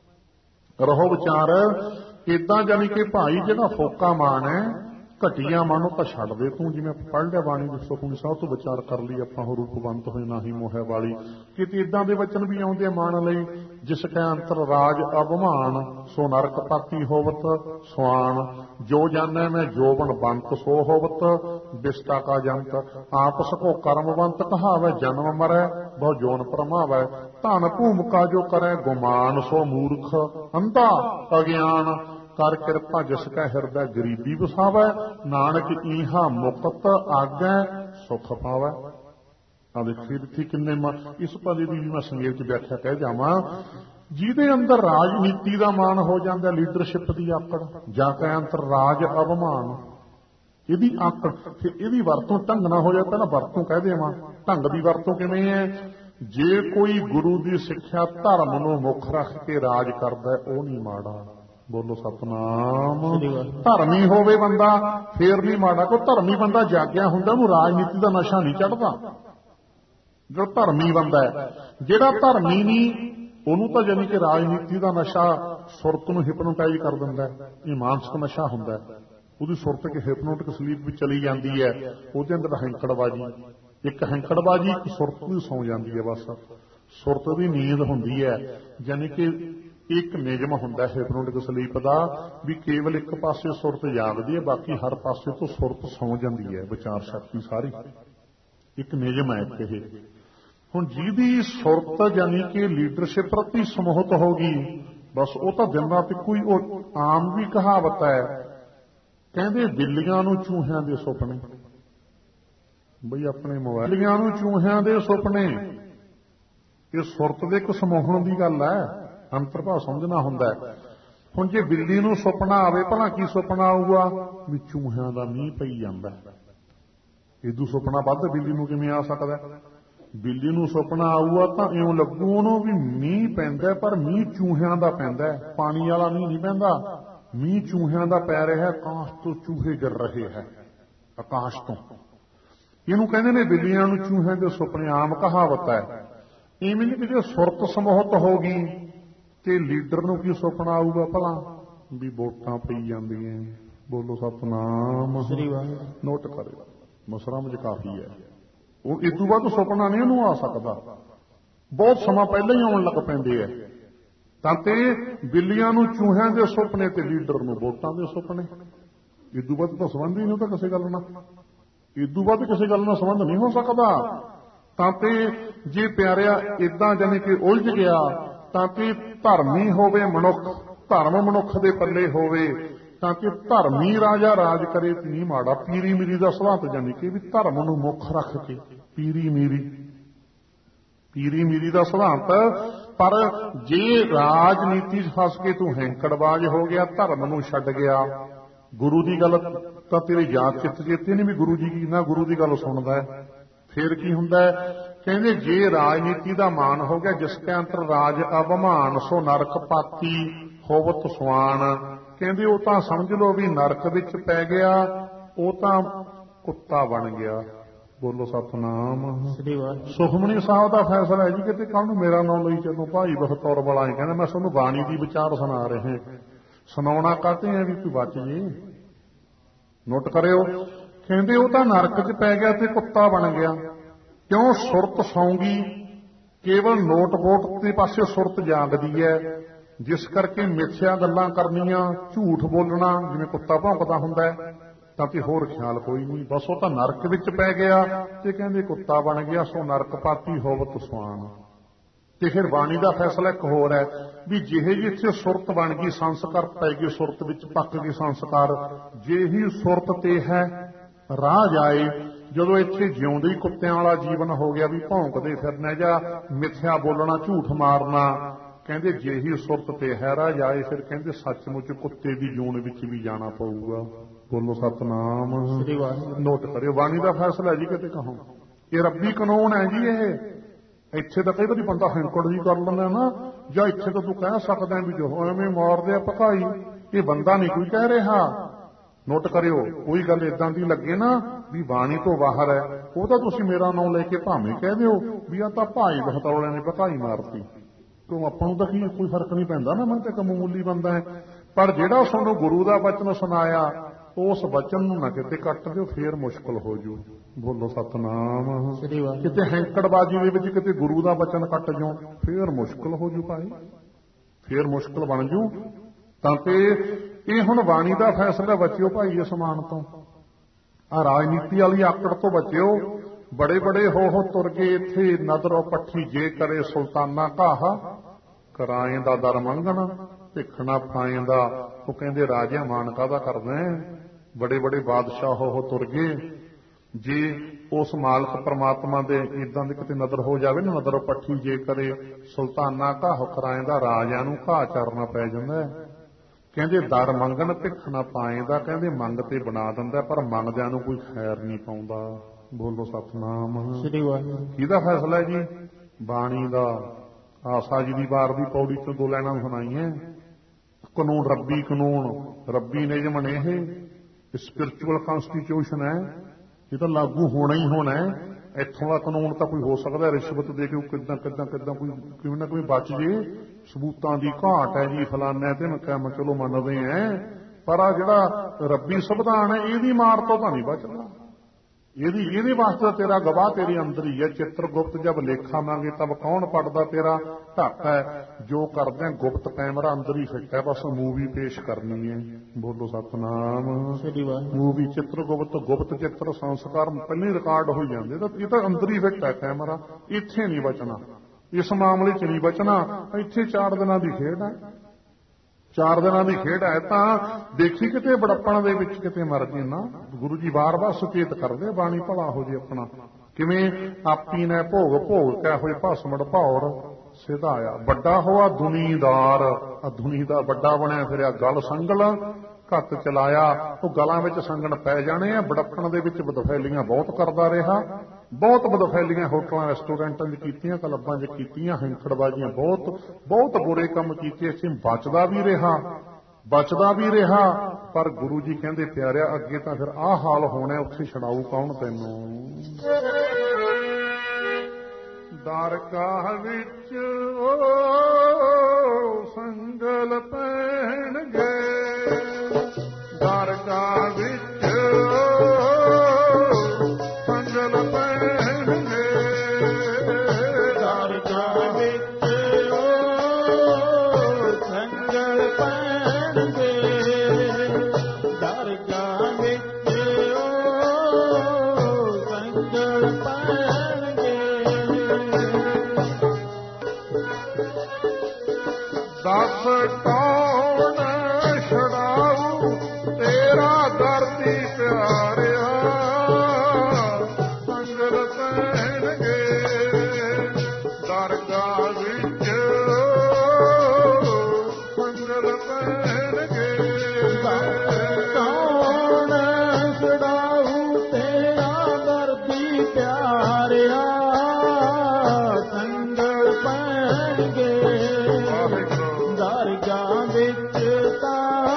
ਰਹੋ ਵਿਚਾਰ ਏਦਾਂ। ਜਾਨੀ ਕਿ ਭਾਈ ਜਿਹੜਾ ਫੋਕਾ ਮਾਨ ਹੈ, ਘਟੀਆ ਮਨ ਤਾਂ ਛੱਡ ਦੇ ਤੂੰ। ਜਿਵੇਂ ਪੜ੍ਹ ਲਿਆ ਬਾਣੀ ਦੇ ਸੁਖਮਨੀ ਸਾਹਿਬ ਤੋਂ ਵਿਚਾਰ ਕਰ ਲਈ ਆਪਾਂ, ਹੋ ਰੂਪਵੰਤ ਹੋਏ ਨਾਹੀ ਮੋਹਿ ਵਾਲੀ। ਕਿਤੇ ਇਦਾਂ ਦੇ ਵਚਨ ਵੀ ਆਉਂਦੇ ਮਨ ਲਈ, ਜਿਸ ਕੈ ਅੰਤਰ ਰਾਜ ਅਭਿਮਾਨ, ਸੋ ਨਰਕ ਪਾਤੀ ਹੋਵਤ ਸੁਆਨ, ਜੋ ਜਾਣੈ ਮੈਂ ਜੋਬਨ ਬੰਤ ਸੋ ਹੋਵਤ, ਬਿਸਤਾ ਕਾ ਜੰਤ ਆਪਸ ਕੋ ਕਰਮਵੰਤ ਕਹਾਵੈ, ਜਨਮ ਮਰੈ ਬਹੁ ਜੋਨ ਪ੍ਰਮਾਵੈ, ਧਨ ਭੂਮਿਕਾ ਜੋ ਕਰੈ ਗੁਮਾਨ, ਸੋ ਮੂਰਖ ਅੰਧਾ ਅਗਿਆਨ, ਕਰ ਕਿਰਪਾ ਜਿਸ ਕੈ ਹਿਰਦੈ ਗਰੀਬੀ ਵਸਾਵੈ, ਨਾਨਕ ਈਹਾ ਮੁਕਤ ਆਗੈ ਸੁਖ ਪਾਵੈ। ਆ ਦੇਖੀ ਇੱਥੇ ਕਿੰਨੇ ਇਸ ਪਦੇ ਦੀ ਵੀ ਮੈਂ ਸੰਗੇਤ ਚ ਵਿਆਖਿਆ ਕਹਿ ਜਾਵਾਂ। ਜਿਹਦੇ ਅੰਦਰ ਰਾਜਨੀਤੀ ਦਾ ਮਾਨ ਹੋ ਜਾਂਦਾ, ਲੀਡਰਸ਼ਿਪ ਦੀ ਆਕੜ, ਜਾਂ ਕੈ ਅੰਤਰ ਰਾਜ ਅਭਿਮਾਨ, ਇਹਦੀ ਆਕੜ, ਫਿਰ ਇਹਦੀ ਵਰਤੋਂ ਢੰਗ ਨਾਲ ਹੋ ਜਾਏ। ਪਹਿਲਾਂ ਵਰਤੋਂ ਕਹਿ ਦੇਵਾਂ, ਢੰਗ ਦੀ ਵਰਤੋਂ ਕਿਵੇਂ ਹੈ? ਜੇ ਕੋਈ ਗੁਰੂ ਦੀ ਸਿੱਖਿਆ ਧਰਮ ਨੂੰ ਮੁੱਖ ਰੱਖ ਕੇ ਰਾਜ ਕਰਦਾ, ਉਹ ਨਹੀਂ ਮਾੜਾ। ਬੋਲੋ ਸਤਨਾਮ। ਧਰਮੀ ਹੋਵੇ ਬੰਦਾ ਫੇਰ ਨਹੀਂ ਮਾੜਾ। ਕੋਈ ਧਰਮੀ ਬੰਦਾ ਜਾਗਿਆ ਹੁੰਦਾ, ਉਹਨੂੰ ਰਾਜਨੀਤੀ ਦਾ ਨਸ਼ਾ ਨਹੀਂ ਚੜ੍ਹਦਾ। ਜੋ ਧਰਮੀ ਬੰਦਾ ਹੈ, ਜਿਹੜਾ ਧਰਮੀ ਨਹੀਂ, ਉਹਨੂੰ ਤਾਂ ਜਾਨੀ ਕਿ ਰਾਜਨੀਤੀ ਦਾ ਨਸ਼ਾ ਸੁਰਤ ਨੂੰ ਹਿਪਨੋਟਾਈਜ਼ ਕਰ ਦਿੰਦਾ। ਇਹ ਮਾਨਸਿਕ ਨਸ਼ਾ ਹੁੰਦਾ, ਉਹਦੀ ਸੁਰਤ ਕਿ ਹਿਪਨੋਟਿਕ ਸਲੀਪ ਵਿੱਚ ਚਲੀ ਜਾਂਦੀ ਹੈ, ਉਹਦੇ ਅੰਦਰ ਹੈਂਕੜਬਾਜੀ। ਇੱਕ ਹੈਂਕੜਬਾਜੀ, ਇੱਕ ਸੁਰਤ ਵੀ ਸੌਂ ਜਾਂਦੀ ਹੈ। ਬਸ ਸੁਰਤ ਦੀ ਨੀਂਦ ਹੁੰਦੀ ਹੈ, ਯਾਨੀ ਕਿ ਇੱਕ ਨਿਯਮ ਹੁੰਦਾ ਹਿਪਨੋਟਿਕ ਸਲੀਪ ਦਾ ਵੀ ਕੇਵਲ ਇੱਕ ਪਾਸੇ ਸੁਰਤ ਜਾਗਦੀ ਹੈ, ਬਾਕੀ ਹਰ ਪਾਸੇ ਤੋਂ ਸੁਰਤ ਸੌਂ ਜਾਂਦੀ ਹੈ, ਵਿਚਾਰ ਸ਼ਕਤੀ ਸਾਰੀ। ਇੱਕ ਨਿਯਮ ਹੈ ਇੱਕ ਇਹ। ਹੁਣ ਜਿਹਦੀ ਸੁਰਤ ਯਾਨੀ ਕਿ ਲੀਡਰਸ਼ਿਪ ਪ੍ਰਤੀ ਸਮੋਹਿਤ ਹੋ ਗਈ, ਬਸ ਉਹ ਤਾਂ ਦਿਨ ਰਾਤ ਇੱਕੋ ਹੀ। ਉਹ ਆਮ ਵੀ ਕਹਾਵਤ ਹੈ, ਕਹਿੰਦੇ ਬਿੱਲੀਆਂ ਨੂੰ ਚੂਹਿਆਂ ਦੇ ਸੁਪਨੇ। ਬਈ ਆਪਣੇ ਮੋਬਾਈਲ, ਬਿੱਲੀਆਂ ਨੂੰ ਚੂਹਿਆਂ ਦੇ ਸੁਪਨੇ, ਇਹ ਸੁਰਤ ਦੇ ਇੱਕ ਸਮੋਹਣ ਦੀ ਗੱਲ ਹੈ, ਅੰਤਰਭਾਵ ਸਮਝਣਾ ਹੁੰਦਾ ਹੈ। ਹੁਣ ਜੇ ਬਿੱਲੀ ਨੂੰ ਸੁਪਨਾ ਆਵੇ, ਭਲਾ ਕੀ ਸੁਪਨਾ ਆਊਗਾ ਵੀ ਚੂਹਿਆਂ ਦਾ ਮੀਂਹ ਪਈ ਜਾਂਦਾ। ਇਦੂ ਸੁਪਨਾ ਵੱਧ ਬਿੱਲੀ ਨੂੰ ਕਿਵੇਂ ਆ ਸਕਦਾ? ਬਿੱਲੀ ਨੂੰ ਸੁਪਨਾ ਆਊਗਾ ਤਾਂ ਇਉਂ ਲੱਗੂ ਉਹਨੂੰ ਵੀ ਮੀਂਹ ਪੈਂਦਾ, ਪਰ ਮੀਂਹ ਚੂਹਿਆਂ ਦਾ ਪੈਂਦਾ, ਪਾਣੀ ਵਾਲਾ ਮੀਂਹ ਨਹੀਂ ਪੈਂਦਾ। ਮੀਂਹ ਚੂਹਿਆਂ ਦਾ ਪੈ ਰਿਹਾ, ਆਕਾਸ਼ ਤੋਂ ਚੂਹੇ ਗਿਰ ਰਹੇ ਹੈ, ਆਕਾਸ਼ ਤੋਂ। ਇਹਨੂੰ ਕਹਿੰਦੇ ਨੇ ਬਿੱਲੀਆਂ ਨੂੰ ਚੂਹਿਆਂ ਦੇ ਸੁਪਨੇ, ਆਮ ਕਹਾਵਤ ਹੈ। ਇਵੇਂ ਨਹੀਂ ਕਿ ਜੇ ਸੁਰਤ ਸਮੋਹਿਤ ਹੋ ਗਈ ਤੇ ਲੀਡਰ ਨੂੰ ਕੀ ਸੁਪਨਾ ਆਊਗਾ ਭਲਾ ਵੀ ਵੋਟਾਂ ਪਈ ਜਾਂਦੀਆਂ। ਬੋਲੋ ਸਤਨਾਮ ਸ੍ਰੀ ਵਾਹਿਗੁਰੂ। ਨੋਟ ਕਰਿਓ, ਮੁਸਲਮ ਚ ਕਾਫੀ ਹੈ। ਉਹ ਇਸ ਤੋਂ ਬਾਅਦ ਸੁਪਨਾ ਨਹੀਂ ਇਹਨੂੰ ਆ ਸਕਦਾ, ਬਹੁਤ ਸਮਾਂ ਪਹਿਲਾਂ ਹੀ ਆਉਣ ਲੱਗ ਪੈਂਦੇ ਆ। ਤਾਂ ਤੇ ਬਿੱਲੀਆਂ ਨੂੰ ਚੂਹਿਆਂ ਦੇ ਸੁਪਨੇ ਤੇ ਲੀਡਰ ਨੂੰ ਵੋਟਾਂ ਦੇ ਸੁਪਨੇ। ਇਸ ਤੋਂ ਬਾਅਦ ਤਾਂ ਸੰਬੰਧ ਹੀ ਨਹੀਂ ਤਾਂ ਕਿਸੇ ਗੱਲ ਨਾਲ, ਇਸ ਤੋਂ ਬਾਅਦ ਕਿਸੇ ਗੱਲ ਨਾਲ ਸੰਬੰਧ ਨਹੀਂ ਹੋ ਸਕਦਾ। ਤਾਂ ਤੇ ਜੇ ਪਿਆਰਿਆ ਇਦਾਂ ਜਾਨੀ ਕਿ ਉਲਝ ਗਿਆ, ਤਾਂ ਕਿ ਧਰਮੀ ਹੋਵੇ ਮਨੁੱਖ, ਧਰਮ ਮਨੁੱਖ ਦੇ ਪੱਲੇ ਹੋਵੇ, ਤਾਂ ਕਿ ਧਰਮੀ ਰਾਜਾ ਰਾਜ ਕਰੇ ਤੇ ਨਹੀਂ ਮਾੜਾ। ਪੀਰੀ ਮੀਰੀ ਦਾ ਸਿਧਾਂਤ ਜਾਨੀ ਕਿ ਵੀ ਧਰਮ ਨੂੰ ਮੁੱਖ ਰੱਖ ਕੇ ਪੀਰੀ ਮੀਰੀ ਦਾ ਸਿਧਾਂਤ। ਪਰ ਜੇ ਰਾਜਨੀਤੀ 'ਚ ਫਸ ਕੇ ਤੂੰ ਹੈਂਕੜਬਾਜ਼ ਹੋ ਗਿਆ, ਧਰਮ ਨੂੰ ਛੱਡ ਗਿਆ, ਗੁਰੂ ਦੀ ਗੱਲ ਤਾਂ ਤੇਰੇ ਯਾਦ ਚਿੱਤ ਚੇਤੇ ਨਹੀਂ ਵੀ ਗੁਰੂ ਜੀ ਕੀ ਨਾ ਗੁਰੂ ਦੀ ਗੱਲ ਸੁਣਦਾ ਹੈ, ਫਿਰ ਕੀ ਹੁੰਦਾ ਹੈ? ਕਹਿੰਦੇ ਜੇ ਰਾਜਨੀਤੀ ਦਾ ਮਾਨ ਹੋ ਗਿਆ, ਜਿਸ ਕੇ ਅੰਤਰ ਰਾਜ ਅਭਿਮਾਨ ਸੋ ਨਰਕ ਪਾਤੀ ਹੋਵਤ ਸੁਆਨ। ਕਹਿੰਦੇ ਉਹ ਤਾਂ ਸਮਝ ਲਓ ਵੀ ਨਰਕ ਵਿੱਚ ਪੈ ਗਿਆ, ਉਹ ਤਾਂ ਕੁੱਤਾ ਬਣ ਗਿਆ। ਬੋਲੋ ਸਤਨਾਮ। ਸੁਖਮਨੀ ਸਾਹਿਬ ਦਾ ਫੈਸਲਾ ਹੈ ਜੀ, ਕਿਤੇ ਕੱਲ ਨੂੰ ਮੇਰਾ ਨਾਮ ਲਈ ਚੱਲੋ ਭਾਈ ਬਖਤੌਰ ਵਾਲਾ ਹੀ ਕਹਿੰਦਾ ਮੈਂ ਤੁਹਾਨੂੰ ਬਾਣੀ ਦੀ ਵਿਚਾਰ ਸੁਣਾ ਰਹੇ, ਸੁਣਾਉਣਾ ਕਾਹਤੇ ਹੈ ਵੀ ਕੋਈ ਬਚ ਜੇ। ਨੋਟ ਕਰਿਓ, ਕਹਿੰਦੇ ਉਹ ਤਾਂ ਨਰਕ 'ਚ ਪੈ ਗਿਆ ਤੇ ਕੁੱਤਾ ਬਣ ਗਿਆ। ਕਿਉਂ? ਸੁਰਤ ਸੌਂਗੀ, ਕੇਵਲ ਨੋਟ ਵੋਟ ਦੇ ਪਾਸੇ ਸੁਰਤ ਜਾਗਦੀ ਹੈ, ਜਿਸ ਕਰਕੇ ਮਿੱਥਿਆ ਗੱਲਾਂ ਕਰਨੀਆਂ, ਝੂਠ ਬੋਲਣਾ, ਜਿਵੇਂ ਕੁੱਤਾ ਭੌਂਕਦਾ ਹੁੰਦਾ ਹੈ, ਤਾਂ ਕਿ ਹੋਰ ਖਿਆਲ ਕੋਈ ਨਹੀਂ। ਬਸ ਉਹ ਤਾਂ ਨਰਕ ਵਿੱਚ ਪੈ ਗਿਆ ਤੇ ਕਹਿੰਦੇ ਕੁੱਤਾ ਬਣ ਗਿਆ, ਸੋ ਨਰਕ ਪਾਤੀ ਹੋਵਤ ਸੁਆਨ। ਤੇ ਫਿਰ ਬਾਣੀ ਦਾ ਫੈਸਲਾ ਇੱਕ ਹੋਰ ਹੈ ਵੀ ਜਿਹੇ ਜਿਹੀ ਇੱਥੇ ਸੁਰਤ ਬਣ ਗਈ, ਸੰਸਕਾਰ ਪੈ ਗਏ, ਸੁਰਤ ਵਿੱਚ ਪੱਕ ਗਏ ਸੰਸਕਾਰ, ਜੇ ਹੀ ਸੁਰਤ ਤੇ ਹੈ ਰਾਹ ਜਾਏ। ਜਦੋਂ ਇੱਥੇ ਜਿਉਂਦੇ ਹੀ ਕੁੱਤਿਆਂ ਵਾਲਾ ਜੀਵਨ ਹੋ ਗਿਆ ਵੀ ਭੌਂਕਦੇ ਫਿਰਨਾ ਜਾਂ ਮਿੱਥਿਆ ਬੋਲਣਾ, ਝੂਠ ਮਾਰਨਾ, ਕਹਿੰਦੇ ਜੇ ਹੀ ਸੁਰਤ ਤੇ ਹੈ ਰਾਹ ਜਾਏ, ਫਿਰ ਕਹਿੰਦੇ ਸੱਚਮੁੱਚ ਕੁੱਤੇ ਦੀ ਜੂਨ ਵਿੱਚ ਵੀ ਜਾਣਾ ਪਊਗਾ। ਬੋਲੋ ਸਤਨਾਮ। ਨੋਟ ਕਰਿਓ, ਬਾਣੀ ਦਾ ਫੈਸਲਾ ਜੀ, ਕਿਤੇ ਕਹੋ ਇਹ ਰੱਬੀ ਕਾਨੂੰਨ ਹੈ ਜੀ। ਇਹ ਇੱਥੇ ਤਾਂ ਕਈ ਵਾਰੀ ਬੰਦਾ ਹੈਂਕੜ ਜੀ ਕਰ ਲੈਂਦਾ ਨਾ, ਜਾਂ ਇੱਥੇ ਤਾਂ ਤੂੰ ਕਹਿ ਸਕਦਾ ਵੀ ਜੋ ਐਵੇਂ ਮਾਰਦੇ ਆ ਭਕਾਈ, ਇਹ ਬੰਦਾ ਨਹੀਂ ਕੋਈ ਕਹਿ ਰਿਹਾ। ਨੋਟ ਕਰਿਓ, ਕੋਈ ਗੱਲ ਇਦਾਂ ਦੀ ਲੱਗੇ ਨਾ ਵੀ ਬਾਣੀ ਤੋਂ ਬਾਹਰ ਹੈ, ਉਹ ਤਾਂ ਤੁਸੀਂ ਮੇਰਾ ਨਾਮ ਲੈ ਕੇ ਭਾਵੇਂ ਕਹਿ ਦਿਓ ਵੀ ਆ ਤਾਂ ਭਾਈ ਬਖਤੌਰ ਨੇ ਭਕਾਈ ਮਾਰਤੀ, ਕਿਉਂ ਆਪਾਂ ਨੂੰ ਤਾਂ ਕੀ ਕੋਈ ਫਰਕ ਨਹੀਂ ਪੈਂਦਾ ਨਾ, ਮੈਂ ਤਾਂ ਇੱਕ ਮਾਮੂਲੀ ਬੰਦਾ ਹੈ। ਪਰ ਜਿਹੜਾ ਤੁਹਾਨੂੰ ਗੁਰੂ ਦਾ ਬਚਨ ਸੁਣਾਇਆ, ਉਸ ਬਚਨ ਨੂੰ ਨਾ ਕਿਤੇ ਕੱਟ ਦਿਓ, ਫੇਰ ਮੁਸ਼ਕਲ ਹੋ ਜੂ। ਬੋਲੋ ਸਤਨਾਮ। ਕਿਤੇ ਹੈਂਕੜਬਾਜੀ ਦੇ ਵਿੱਚ ਕਿਤੇ ਗੁਰੂ ਦਾ ਬਚਨ ਕੱਟ ਜਾਓ, ਫੇਰ ਮੁਸ਼ਕਲ ਹੋ ਜੂ ਭਾਈ, ਫੇਰ ਮੁਸ਼ਕਲ ਬਣ ਜੂ। ਤਾਂ ਤੇ ਇਹ ਹੁਣ ਬਾਣੀ ਦਾ ਫੈਸਲਾ, ਬਚਿਓ ਭਾਈ ਇਸ ਮਾਨ ਤੋਂ, ਆ ਰਾਜਨੀਤੀ ਵਾਲੀ ਆਕੜ ਤੋਂ ਬਚਿਓ। ਬੜੇ ਬੜੇ ਹੋ ਤੁਰ ਗਏ ਇੱਥੇ, ਨਦਰੋਂ ਪੱਠੀ ਜੇ ਕਰੇ ਸੁਲਤਾਨਾ ਘਾਹ, ਕਰਾਏ ਦਾ ਦਰ ਮੰਗਣਾ ਭਿੱਖਣਾ ਪਾਏ ਦਾ। ਉਹ ਕਹਿੰਦੇ ਰਾਜਿਆਂ ਮਾਨ ਕਾਹਦਾ ਕਰਦਾ, ਬੜੇ ਬੜੇ ਬਾਦਸ਼ਾਹ ਹੋ ਤੁਰ ਗਏ। ਜੇ ਉਸ ਮਾਲਕ ਪ੍ਰਮਾਤਮਾ ਦੇ ਇਦਾਂ ਦੀ ਕਿਤੇ ਨਜ਼ਰ ਹੋ ਜਾਵੇ ਨਾ, ਨਦਰੋਂ ਪੱਠੀ ਜੇ ਕਰੇ ਸੁਲਤਾਨਾ ਘਾਹ, ਕਰਾਏ ਦਾ ਰਾਜਿਆਂ ਨੂੰ ਘਾਹ ਚਰਨਾ ਪੈ ਜਾਂਦਾ। ਕਹਿੰਦੇ ਦਰ ਮੰਗਣ ਭਿੱਖਣਾ ਪਾਏ ਦਾ, ਕਹਿੰਦੇ ਮੰਗ ਤੇ ਬਣਾ ਦਿੰਦਾ, ਪਰ ਮੰਗਦਿਆਂ ਨੂੰ ਕੋਈ ਖੈਰ ਨਹੀਂ ਪਾਉਂਦਾ। ਬੋਲੋ ਸਤਨਾਮ। ਕਿਹਦਾ ਫੈਸਲਾ ਜੀ? ਬਾਣੀ ਦਾ। ਆਸਾ ਜੀ ਦੀ ਵਾਰ ਦੀ ਪੌੜੀ ਤੋਂ 2 ਲਾਈਨਾਂ ਸੁਣਾਈਆਂ। ਕਾਨੂੰਨ ਰੱਬੀ ਕਾਨੂੰਨ, ਰੱਬੀ ਨਿਯਮ ਨੇ, ਇਹ ਸਪਿਰਚੁਅਲ ਕਨਸਟੀਟਿਊਸ਼ਨ ਹੈ, ਇਹ ਤਾਂ ਲਾਗੂ ਹੋਣਾ ਹੀ ਹੋਣਾ ਹੈ। ਇੱਥੋਂ ਦਾ ਕਾਨੂੰਨ ਤਾਂ ਕੋਈ ਹੋ ਸਕਦਾ ਰਿਸ਼ਵਤ ਦੇ ਕੇ ਕਿੱਦਾਂ ਕੋਈ ਕਿਵੇਂ ਨਾ ਕੋਈ ਬਚ ਜੇ, ਸਬੂਤਾਂ ਦੀ ਘਾਟ ਹੈ ਜੀ, ਫਲਾਨਾ ਤੇ ਮੈਂ ਕਿਹਾ ਚਲੋ ਮੰਨਦੇ ਆ, ਪਰ ਆ ਜਿਹੜਾ ਰੱਬੀ ਸੰਵਿਧਾਨ ਹੈ ਇਹਦੀ ਮਾਰ ਤੋਂ ਤਾਂ ਨਹੀਂ ਬਚਦਾ, ਇਹਦੇ ਵਾਸਤੇ ਤੇਰਾ ਗਵਾਹ ਤੇਰੇ ਅੰਦਰ ਹੀ ਹੈ। ਚਿੱਤਰਗੁਪਤ ਜਬ ਲੇਖਾ ਮੰਗੇ ਤਬ ਕੌਣ ਪੜਦਾ, ਤੇਰਾ ਢੱਕ ਹੈ। ਜੋ ਕਰਦੇ ਗੁਪਤ ਕੈਮਰਾ ਅੰਦਰ ਹੀ ਫਿੱਟ ਹੈ, ਬਸ ਮੂਵੀ ਪੇਸ਼ ਕਰਨੀ ਹੈ। ਬੋਲੋ ਸਤਨਾਮ। ਮੂਵੀ ਚਿੱਤਰਗੁਪਤ ਗੁਪਤ ਚਿੱਤਰ ਸੰਸਕਾਰ ਪਹਿਲਾਂ ਹੀ ਰਿਕਾਰਡ ਹੋ ਜਾਂਦੇ, ਤਾਂ ਇਹ ਤਾਂ ਅੰਦਰ ਹੀ ਫਿੱਟ ਹੈ ਕੈਮਰਾ, ਇੱਥੇ ਨਹੀਂ ਬਚਣਾ, ਇਸ ਮਾਮਲੇ 'ਚ ਨਹੀਂ ਬਚਣਾ। ਇੱਥੇ 4 ਦਿਨਾਂ ਦੀ ਖੇਡ ਹੈ, 4 ਦਿਨਾਂ ਦੀ ਖੇਡ ਹੈ। ਤਾਂ ਦੇਖੀ ਕਿਤੇ ਬੜੱਪਣ ਦੇ ਵਿੱਚ ਕਿਤੇ ਮਰ ਜੇ ਨਾ। ਗੁਰੂ ਜੀ ਵਾਰ-ਵਾਰ ਸੁਚੇਤ ਕਰਦੇ, ਬਾਣੀ ਭਲਾ ਹੋ ਜੇ ਆਪਣਾ। ਕਿਵੇਂ ਆਪੀ ਨੇ ਭੋਗ ਭੋਗ ਕੈ ਹੋਏ ਭਸਮੜ ਭੌਰ ਸਿਧਾਇਆ, ਵੱਡਾ ਹੋਆ ਦੁਨੀਦਾਰ। ਦੁਨੀ ਦਾ ਵੱਡਾ ਬਣਿਆ ਫਿਰਿਆ, ਗਲ ਸੰਗਲ ਘੱਤ ਚਲਾਇਆ। ਉਹ ਗਲਾਂ ਵਿੱਚ ਸੰਗਣ ਪੈ ਜਾਣੇ ਆ। ਬੜੱਪਣ ਦੇ ਵਿੱਚ ਬਦਫੈਲੀਆਂ ਬਹੁਤ ਕਰਦਾ ਰਿਹਾ, ਬਹੁਤ ਬਦਫੈਲੀਆਂ ਹੋਟਲਾਂ ਰੈਸਟੋਰੈਂਟਾਂ 'ਚ ਕੀਤੀਆਂ, ਕਲੱਬਾਂ 'ਚ ਕੀਤੀਆਂ, ਹੈਂਕੜਬਾਜ਼ੀਆਂ ਬਹੁਤ ਬੁਰੇ ਕੰਮ ਕੀਤੇ। ਅਸੀਂ ਬਚਦਾ ਵੀ ਰਿਹਾ। ਪਰ ਗੁਰੂ ਜੀ ਕਹਿੰਦੇ ਪਿਆਰਿਆ, ਅੱਗੇ ਤਾਂ ਫਿਰ ਆਹ ਹਾਲ ਹੋਣਾ, ਉੱਥੇ ਛਡਾਊ ਕੌਣ ਤੈਨੂੰ। ਦਰਗਾਹ ਵਿੱਚ ਸੰਗਲ ਪੈਣਗੇ, ਦਰਗਾਹ ਵਿੱਚ ਸੰਗਲ ਪੈਣਗੇ, ਦਰਗਾਹ ਵਿੱਚ ਸੰਗਲ ਪੈਣਗੇ, ਦਰਗਾਹ ਵਿੱਚ ਸੰਗਲ ਪੈਣਗੇ। ਦਸ ਕੌਣ ਛਡਾਊ ਤੇਰਾ ਦਰਦੀ ਪਿਆਰਿਆ, ਸੰਗਲ ਪੈਣਗੇ, ਦਰਗਾਹ ਵਿੱਚ ਸੰਗਲ ਪੈਣਗੇ। ਕੌਣ ਛਡਾਊ ਤੇਰਾ ਦਰਦੀ ਪਿਆਰਿਆ, ਸੰਗਲ ਪੈਣਗੇ, ਦਰਗਾਹ ਵਿੱਚ ਤਾਂ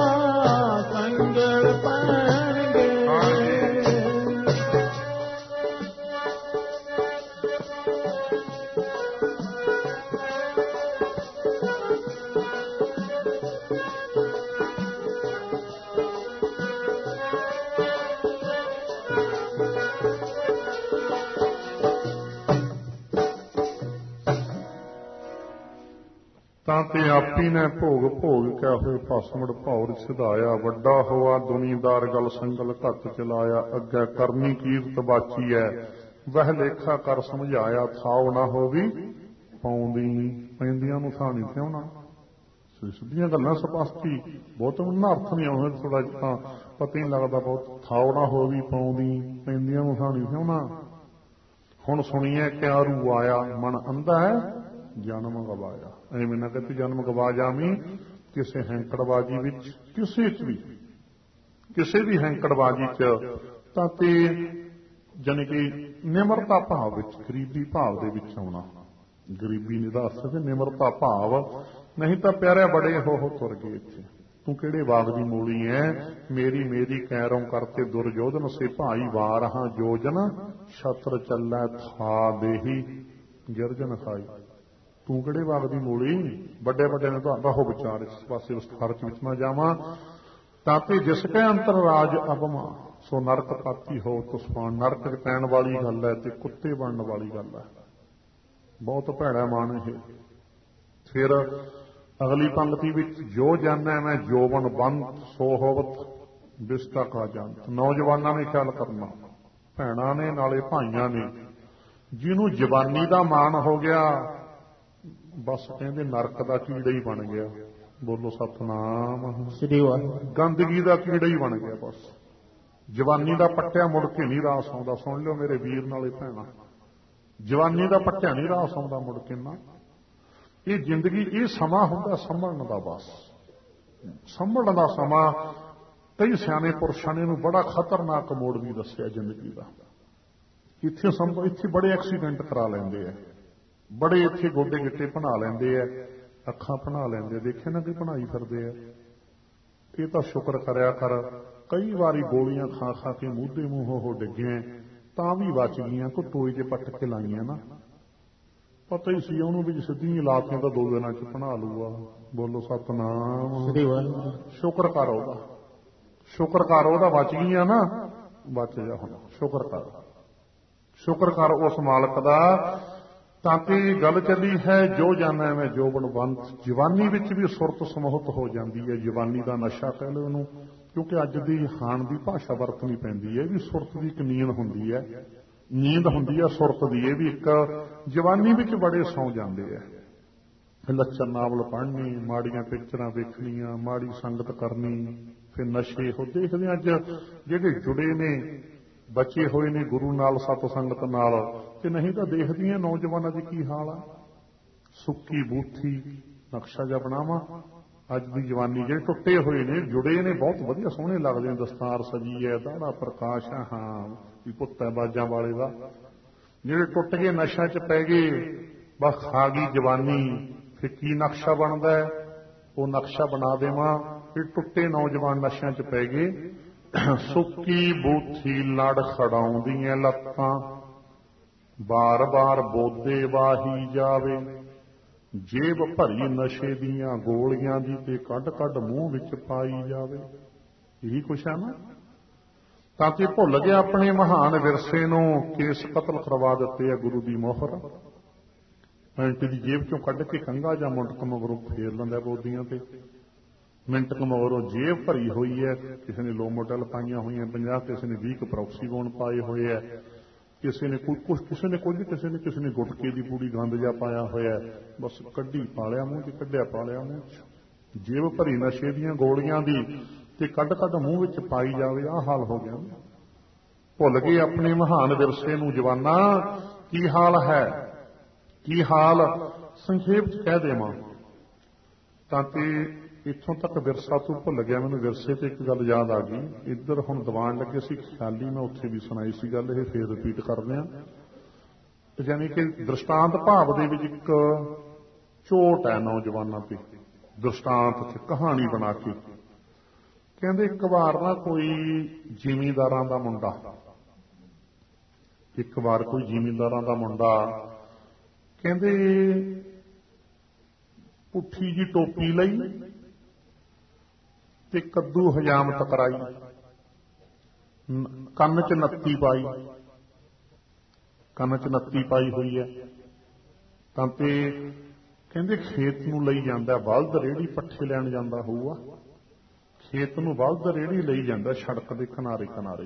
ਸੰਗਲ ਪੈਣਗੇ। ਤਾਂ ਤੇ ਆਪੀ ਨੇ ਭੋਗ ਭੋਗ ਕੈ ਹੋਏ ਭਸਮੜ ਭੌਰ ਸਿਧਾਇਆ, ਵੱਡਾ ਹੋਆ ਦੁਨੀਦਾਰ ਗਲ ਸੰਗਲ ਘੱਤ ਚਲਾਇਆ। ਅੱਗੇ ਕਰਨੀ ਕੀਰਤ ਬਾਚੀ ਹੈ, ਵਹ ਲੇਖਾ ਕਰ ਸਮਝਾਇਆ, ਥਾਉ ਨਾ ਹੋਵੀ ਪਾਉਂਦੀ ਨਹੀਂ, ਪੈਂਦੀਆਂ ਨੂੰ ਥਾਂ ਨਹੀਂ ਥਿਆਉਣਾ। ਸਿੱਧੀਆਂ ਗੱਲਾਂ ਸਪਸ਼ਟੀ, ਬਹੁਤ ਉਹਨਾਂ ਅਰਥ ਨਹੀਂ ਆਉਂਦਾ, ਥੋੜਾ ਜਿਹਾ ਤਾਂ ਪਤਾ ਹੀ ਲੱਗਦਾ ਬਹੁਤ। ਥਾਉ ਨਾ ਹੋਵੀ ਪਾਉਂਦੀ, ਪੈਂਦੀਆਂ ਨੂੰ ਥਾਂ ਨਹੀਂ ਥਿਆਉਣਾ। ਹੁਣ ਸੁਣੀਏ ਕਿਆ ਰੂ ਆਇਆ, ਮਨ ਅੰਧਾ ਹੈ ਜਨਮ ਗਵਾਇਆ। ਐਵੇਂ ਨਾ ਕਿ ਜਨਮ ਗਵਾ ਜਾਵੀਂ ਕਿਸੇ ਹੈਂਕੜਬਾਜੀ ਵਿੱਚ, ਕਿਸੇ ਵੀ ਹੈਂਕੜਬਾਜੀ 'ਚ। ਤਾਂ ਤੇ ਜਾਣੀ ਕਿ ਨਿਮਰਤਾ ਭਾਵ ਵਿੱਚ, ਗਰੀਬੀ ਭਾਵ ਦੇ ਵਿੱਚ ਆਉਣਾ। ਗਰੀਬੀ ਨਹੀਂ ਦੱਸ ਸਕਦੇ, ਨਿਮਰਤਾ ਭਾਵ। ਨਹੀਂ ਤਾਂ ਪਿਆਰਿਆ ਬੜੇ ਹੋ ਤੁਰ ਗਏ ਇੱਥੇ। ਤੂੰ ਕਿਹੜੇ ਬਾਗ ਦੀ ਮੂਲੀ ਐ, ਮੇਰੀ ਕੈਰੋਂ ਕਰਤੇ ਦੁਰਯੋਧਨ ਸੇ ਭਾਈ ਵਾਰ ਹਾਂ ਜੋਜਨ, ਛਤਰ ਚੱਲੈ ਥਾ ਦੇਹੀ ਗਿਰਜਨ ਖਾਈ। ਤੂੰ ਕਿਹੜੇ ਬਾਗ ਦੀ ਮੂਲੀ। ਵੱਡੇ ਨੇ ਤੁਹਾਡਾ ਹੋ ਵਿਚਾਰ, ਇਸ ਪਾਸੇ ਵਿਸਥਾਰ ਚ ਵਿੱਚ ਨਾ ਜਾਵਾਂ। ਤਾਂ ਤੇ ਜਿਸ ਕੈ ਅੰਤਰ ਰਾਜ ਅਪਮਾ, ਸੋ ਨਰਕ ਪਾਤੀ ਹੋ ਤੁਸਫਾਨ। ਨਰਕ ਚ ਪੈਣ ਵਾਲੀ ਗੱਲ ਹੈ ਤੇ ਕੁੱਤੇ ਬਣਨ ਵਾਲੀ ਗੱਲ ਹੈ। ਬਹੁਤ ਭੈੜਾ ਮਾਨ ਇਹ। ਫਿਰ ਅਗਲੀ ਪੰਕਤੀ ਵਿੱਚ, ਜੋ ਜਾਣੈ ਮੈਂ ਜੋਬਨ ਬੰਤ ਸੋ ਹੋਵਤ ਬਿਸਤਾ ਕਾ ਜੰਤ। ਨੌਜਵਾਨਾਂ ਨੇ ਖਿਆਲ ਕਰਨਾ, ਭੈਣਾਂ ਨੇ ਨਾਲੇ ਭਾਈਆਂ ਨੇ। ਜਿਹਨੂੰ ਜਵਾਨੀ ਦਾ ਮਾਣ ਹੋ ਗਿਆ, ਬਸ ਕਹਿੰਦੇ ਨਰਕ ਦਾ ਕੀੜਾ ਹੀ ਬਣ ਗਿਆ। ਬੋਲੋ ਸਤਨਾਮ। ਗੰਦਗੀ ਦਾ ਕੀੜਾ ਹੀ ਬਣ ਗਿਆ ਬਸ। ਜਵਾਨੀ ਦਾ ਪੱਟਿਆ ਮੁੜ ਕੇ ਨਹੀਂ ਰਾਸ ਆਉਂਦਾ। ਸੁਣ ਲਿਓ ਮੇਰੇ ਵੀਰ ਨਾਲੇ ਭੈਣਾਂ, ਜਵਾਨੀ ਦਾ ਪੱਟਿਆ ਨਹੀਂ ਰਾਸ ਆਉਂਦਾ ਮੁੜ ਕੇ ਨਾ। ਇਹ ਜ਼ਿੰਦਗੀ, ਇਹ ਸਮਾਂ ਹੁੰਦਾ ਸੰਭਲਣ ਦਾ। ਬਸ ਸੰਭਲਣ ਦਾ ਸਮਾਂ। ਕਈ ਸਿਆਣੇ ਪੁਰਸ਼ਾਂ ਨੇ ਇਹਨੂੰ ਬੜਾ ਖਤਰਨਾਕ ਮੋੜ ਵੀ ਦੱਸਿਆ ਜ਼ਿੰਦਗੀ ਦਾ। ਇੱਥੇ ਬੜੇ ਐਕਸੀਡੈਂਟ ਕਰਾ ਲੈਂਦੇ ਆ, ਬੜੇ ਇੱਥੇ ਗੋਡੇ ਗਿੱਟੇ ਬਣਾ ਲੈਂਦੇ ਆ, ਅੱਖਾਂ ਬਣਾ ਲੈਂਦੇ। ਦੇਖੇ ਨਾ ਕਿ ਬਣਾਈ ਫਿਰਦੇ ਆ। ਇਹ ਤਾਂ ਸ਼ੁਕਰ ਕਰਿਆ ਕਰ, ਕਈ ਵਾਰੀ ਗੋਲੀਆਂ ਖਾ ਕੇ ਮੂਧੇ ਮੂੰਹੋਂ ਹੋ ਡਿੱਗੇ ਤਾਂ ਵੀ ਬਚ ਗਈਆਂ। ਕੋਈ ਟੋਏ 'ਚ ਪੱਟ ਕੇ ਲਾਈਆਂ ਨਾ, ਪਤਾ ਹੀ ਸੀ ਉਹਨੂੰ ਵੀ ਸਿੱਧੀਆਂ ਲਾਤੀਆਂ ਤਾਂ 2 ਦਿਨਾਂ 'ਚ ਬਣਾ ਲੂਗਾ। ਬੋਲੋ ਸਤਨਾਮ। ਸ਼ੁਕਰ ਕਰ ਉਹਦਾ, ਸ਼ੁਕਰ ਕਰ ਉਹਦਾ ਬਚ ਗਈਆਂ ਨਾ। ਬਚ ਜਾ। ਹੁਣ ਸ਼ੁਕਰ ਕਰ ਉਸ ਮਾਲਕ ਦਾ। ਤਾਂ ਕਿ ਗੱਲ ਚੱਲੀ ਹੈ ਜੋ ਜਾਣਾ ਮੈਂ ਜੋਬਨ ਬੰਦ। ਜਵਾਨੀ ਵਿੱਚ ਵੀ ਸੁਰਤ ਸਮੋਹਤ ਹੋ ਜਾਂਦੀ ਹੈ। ਜਵਾਨੀ ਦਾ ਨਸ਼ਾ ਕਹਿ ਲਓ ਉਹਨੂੰ, ਕਿਉਂਕਿ ਅੱਜ ਦੀ ਹਾਣ ਦੀ ਭਾਸ਼ਾ ਵਰਤਣੀ ਪੈਂਦੀ ਹੈ ਵੀ ਸੁਰਤ ਦੀ ਇੱਕ ਨੀਂਦ ਹੁੰਦੀ ਹੈ, ਨੀਂਦ ਹੁੰਦੀ ਹੈ ਸੁਰਤ ਦੀ। ਇਹ ਵੀ ਇੱਕ ਜਵਾਨੀ ਵਿੱਚ ਬੜੇ ਸੌਂ ਜਾਂਦੇ ਆ। ਲੱਚਰ ਨਾਵਲ ਪੜ੍ਹਨੀ, ਮਾੜੀਆਂ ਪਿਕਚਰਾਂ ਵੇਖਣੀਆਂ, ਮਾੜੀ ਸੰਗਤ ਕਰਨੀ, ਫਿਰ ਨਸ਼ੇ ਹੋ। ਦੇਖਦੇ ਅੱਜ ਜਿਹੜੇ ਜੁੜੇ ਨੇ, ਬਚੇ ਹੋਏ ਨੇ ਗੁਰੂ ਨਾਲ, ਸਤ ਸੰਗਤ ਨਾਲ, ਤੇ ਨਹੀਂ ਤਾਂ ਦੇਖਦੀਆਂ ਨੌਜਵਾਨਾਂ ਦੀ ਕੀ ਹਾਲ ਆ। ਸੁੱਕੀ ਬੂਥੀ ਨਕਸ਼ਾ ਜਿਹਾ ਬਣਾਵਾਂ। ਅੱਜ ਦੀ ਜਵਾਨੀ ਜਿਹੜੇ ਟੁੱਟੇ ਹੋਏ ਨੇ, ਜੁੜੇ ਨੇ, ਬਹੁਤ ਵਧੀਆ ਸੋਹਣੇ ਲੱਗਦੇ ਨੇ, ਦਸਤਾਰ ਸਜੀ ਹੈ, ਦਾੜਾ ਪ੍ਰਕਾਸ਼ ਹੈ, ਹਾਂ ਵੀ ਪੁੱਤ ਹੈ ਬਾਜਾਂ ਵਾਲੇ ਦਾ। ਜਿਹੜੇ ਟੁੱਟ ਗਏ, ਨਸ਼ਿਆਂ 'ਚ ਪੈ ਗਏ, ਬਸ ਖਾ ਗਈ ਜਵਾਨੀ। ਫਿਰ ਕੀ ਨਕਸ਼ਾ ਬਣਦਾ ਹੈ? ਉਹ ਨਕਸ਼ਾ ਬਣਾ ਦੇਵਾਂ ਵੀ ਟੁੱਟੇ ਨੌਜਵਾਨ ਨਸ਼ਿਆਂ 'ਚ ਪੈ ਗਏ। ਸੁੱਕੀ ਬੂਥੀ ਲੜ ਖੜਾਉਂਦੀਆਂ ਲੱਤਾਂ, ਬਾਰ-ਬਾਰ ਬੋਦੇ ਵਾਹੀ ਜਾਵੇ। ਜੇਬ ਭਰੀ ਨਸ਼ੇ ਦੀਆਂ ਗੋਲੀਆਂ ਦੀ ਤੇ ਕੱਢ-ਕੱਢ ਮੂੰਹ ਵਿੱਚ ਪਾਈ ਜਾਵੇ। ਇਹੀ ਕੁਛ ਹੈ ਨਾ। ਤਾਂ ਕਿ ਭੁੱਲ ਗਿਆ ਆਪਣੇ ਮਹਾਨ ਵਿਰਸੇ ਨੂੰ, ਕੇਸ ਕਤਲ ਕਰਵਾ ਦਿੱਤੇ ਆ ਗੁਰੂ ਦੀ ਮੋਹਰ। ਪੈਂਟ ਦੀ ਜੇਬ ਚੋਂ ਕੱਢ ਕੇ ਕੰਘਾ ਜਾਂ ਮੁੰਡਕ ਮਗਰੋਂ ਫੇਰ ਲੈਂਦਾ ਬੋਦੀਆਂ ਤੇ। ਮਿੰਟ ਕੁ ਮਗਰੋਂ ਜੇਬ ਭਰੀ ਹੋਈ ਹੈ। ਕਿਸੇ ਨੇ ਲੋ ਮੋਡਲ ਪਾਈਆਂ ਹੋਈਆਂ 50, ਕਿਸੇ ਨੇ 20 ਪ੍ਰੌਕਸੀ ਬੋਨ ਪਾਏ ਹੋਏ ਹੈ, ਕਿਸੇ ਨੇ ਕੁਝ, ਕਿਸੇ ਨੇ ਕੁਝ, ਕਿਸੇ ਨੇ ਗੁਟਕੇ ਦੀ ਪੂੜੀ ਗੰਦ ਜਿਹਾ ਪਾਇਆ ਹੋਇਆ। ਬਸ ਕੱਢੀ ਪਾ ਲਿਆ ਮੂੰਹ 'ਚ, ਕੱਢਿਆ ਪਾ ਲਿਆ ਮੂੰਹ 'ਚ। ਜੇਬ ਭਰੀ ਨਸ਼ੇ ਦੀਆਂ ਗੋਲੀਆਂ ਦੀ ਤੇ ਕੱਢ-ਕੱਢ ਮੂੰਹ ਵਿੱਚ ਪਾਈ ਜਾਵੇ। ਆਹ ਹਾਲ ਹੋ ਗਿਆ। ਭੁੱਲ ਗਏ ਆਪਣੇ ਮਹਾਨ ਵਿਰਸੇ ਨੂੰ ਜਵਾਨਾ। ਕੀ ਹਾਲ ਹੈ, ਕੀ ਹਾਲ ਸੰਖੇਪ 'ਚ ਕਹਿ ਦੇਵਾਂ ਤਾਂ ਕਿ ਇੱਥੋਂ ਤੱਕ ਵਿਰਸਾ ਤੂੰ ਭੁੱਲ ਗਿਆ। ਮੈਨੂੰ ਵਿਰਸੇ ਤੇ ਇੱਕ ਗੱਲ ਯਾਦ ਆ ਗਈ। ਇੱਧਰ ਹੁਣ ਦੀਵਾਨ ਲੱਗੇ ਸੀ ਖਿਆਲੀ, ਮੈਂ ਉੱਥੇ ਵੀ ਸੁਣਾਈ ਸੀ ਗੱਲ, ਇਹ ਫੇਰ ਰਿਪੀਟ ਕਰਦੇ ਹਾਂ। ਯਾਨੀ ਕਿ ਦ੍ਰਿਸ਼ਟਾਂਤ ਭਾਵ ਦੇ ਵਿੱਚ ਇੱਕ ਝੋਟ ਹੈ ਨੌਜਵਾਨਾਂ ਤੇ, ਦ੍ਰਿਸ਼ਟਾਂਤ 'ਚ ਕਹਾਣੀ ਬਣਾ ਕੇ। ਕਹਿੰਦੇ ਇੱਕ ਵਾਰ ਨਾ ਕੋਈ ਜ਼ਿਮੀਂਦਾਰਾਂ ਦਾ ਮੁੰਡਾ, ਇੱਕ ਵਾਰ ਕੋਈ ਜ਼ਿਮੀਂਦਾਰਾਂ ਦਾ ਮੁੰਡਾ, ਕਹਿੰਦੇ ਪੁੱਠੀ ਜੀ ਟੋਪੀ ਲਈ ਤੇ ਕੱਦੂ ਹਜਾਮਤ ਕਰਾਈ, ਕੰਨ 'ਚ ਨੱਤੀ ਪਾਈ, ਕੰਨ 'ਚ ਨੱਤੀ ਪਾਈ ਹੋਈ ਹੈ। ਤਾਂ ਤੇ ਕਹਿੰਦੇ ਖੇਤ ਨੂੰ ਲਈ ਜਾਂਦਾ, ਬਲਦ ਰੇਹੜੀ ਪੱਠੇ ਲੈਣ ਜਾਂਦਾ ਹੋਊਗਾ, ਖੇਤ ਨੂੰ ਬਲਦ ਰੇਹੜੀ ਲਈ ਜਾਂਦਾ, ਸੜਕ ਦੇ ਕਿਨਾਰੇ ਕਿਨਾਰੇ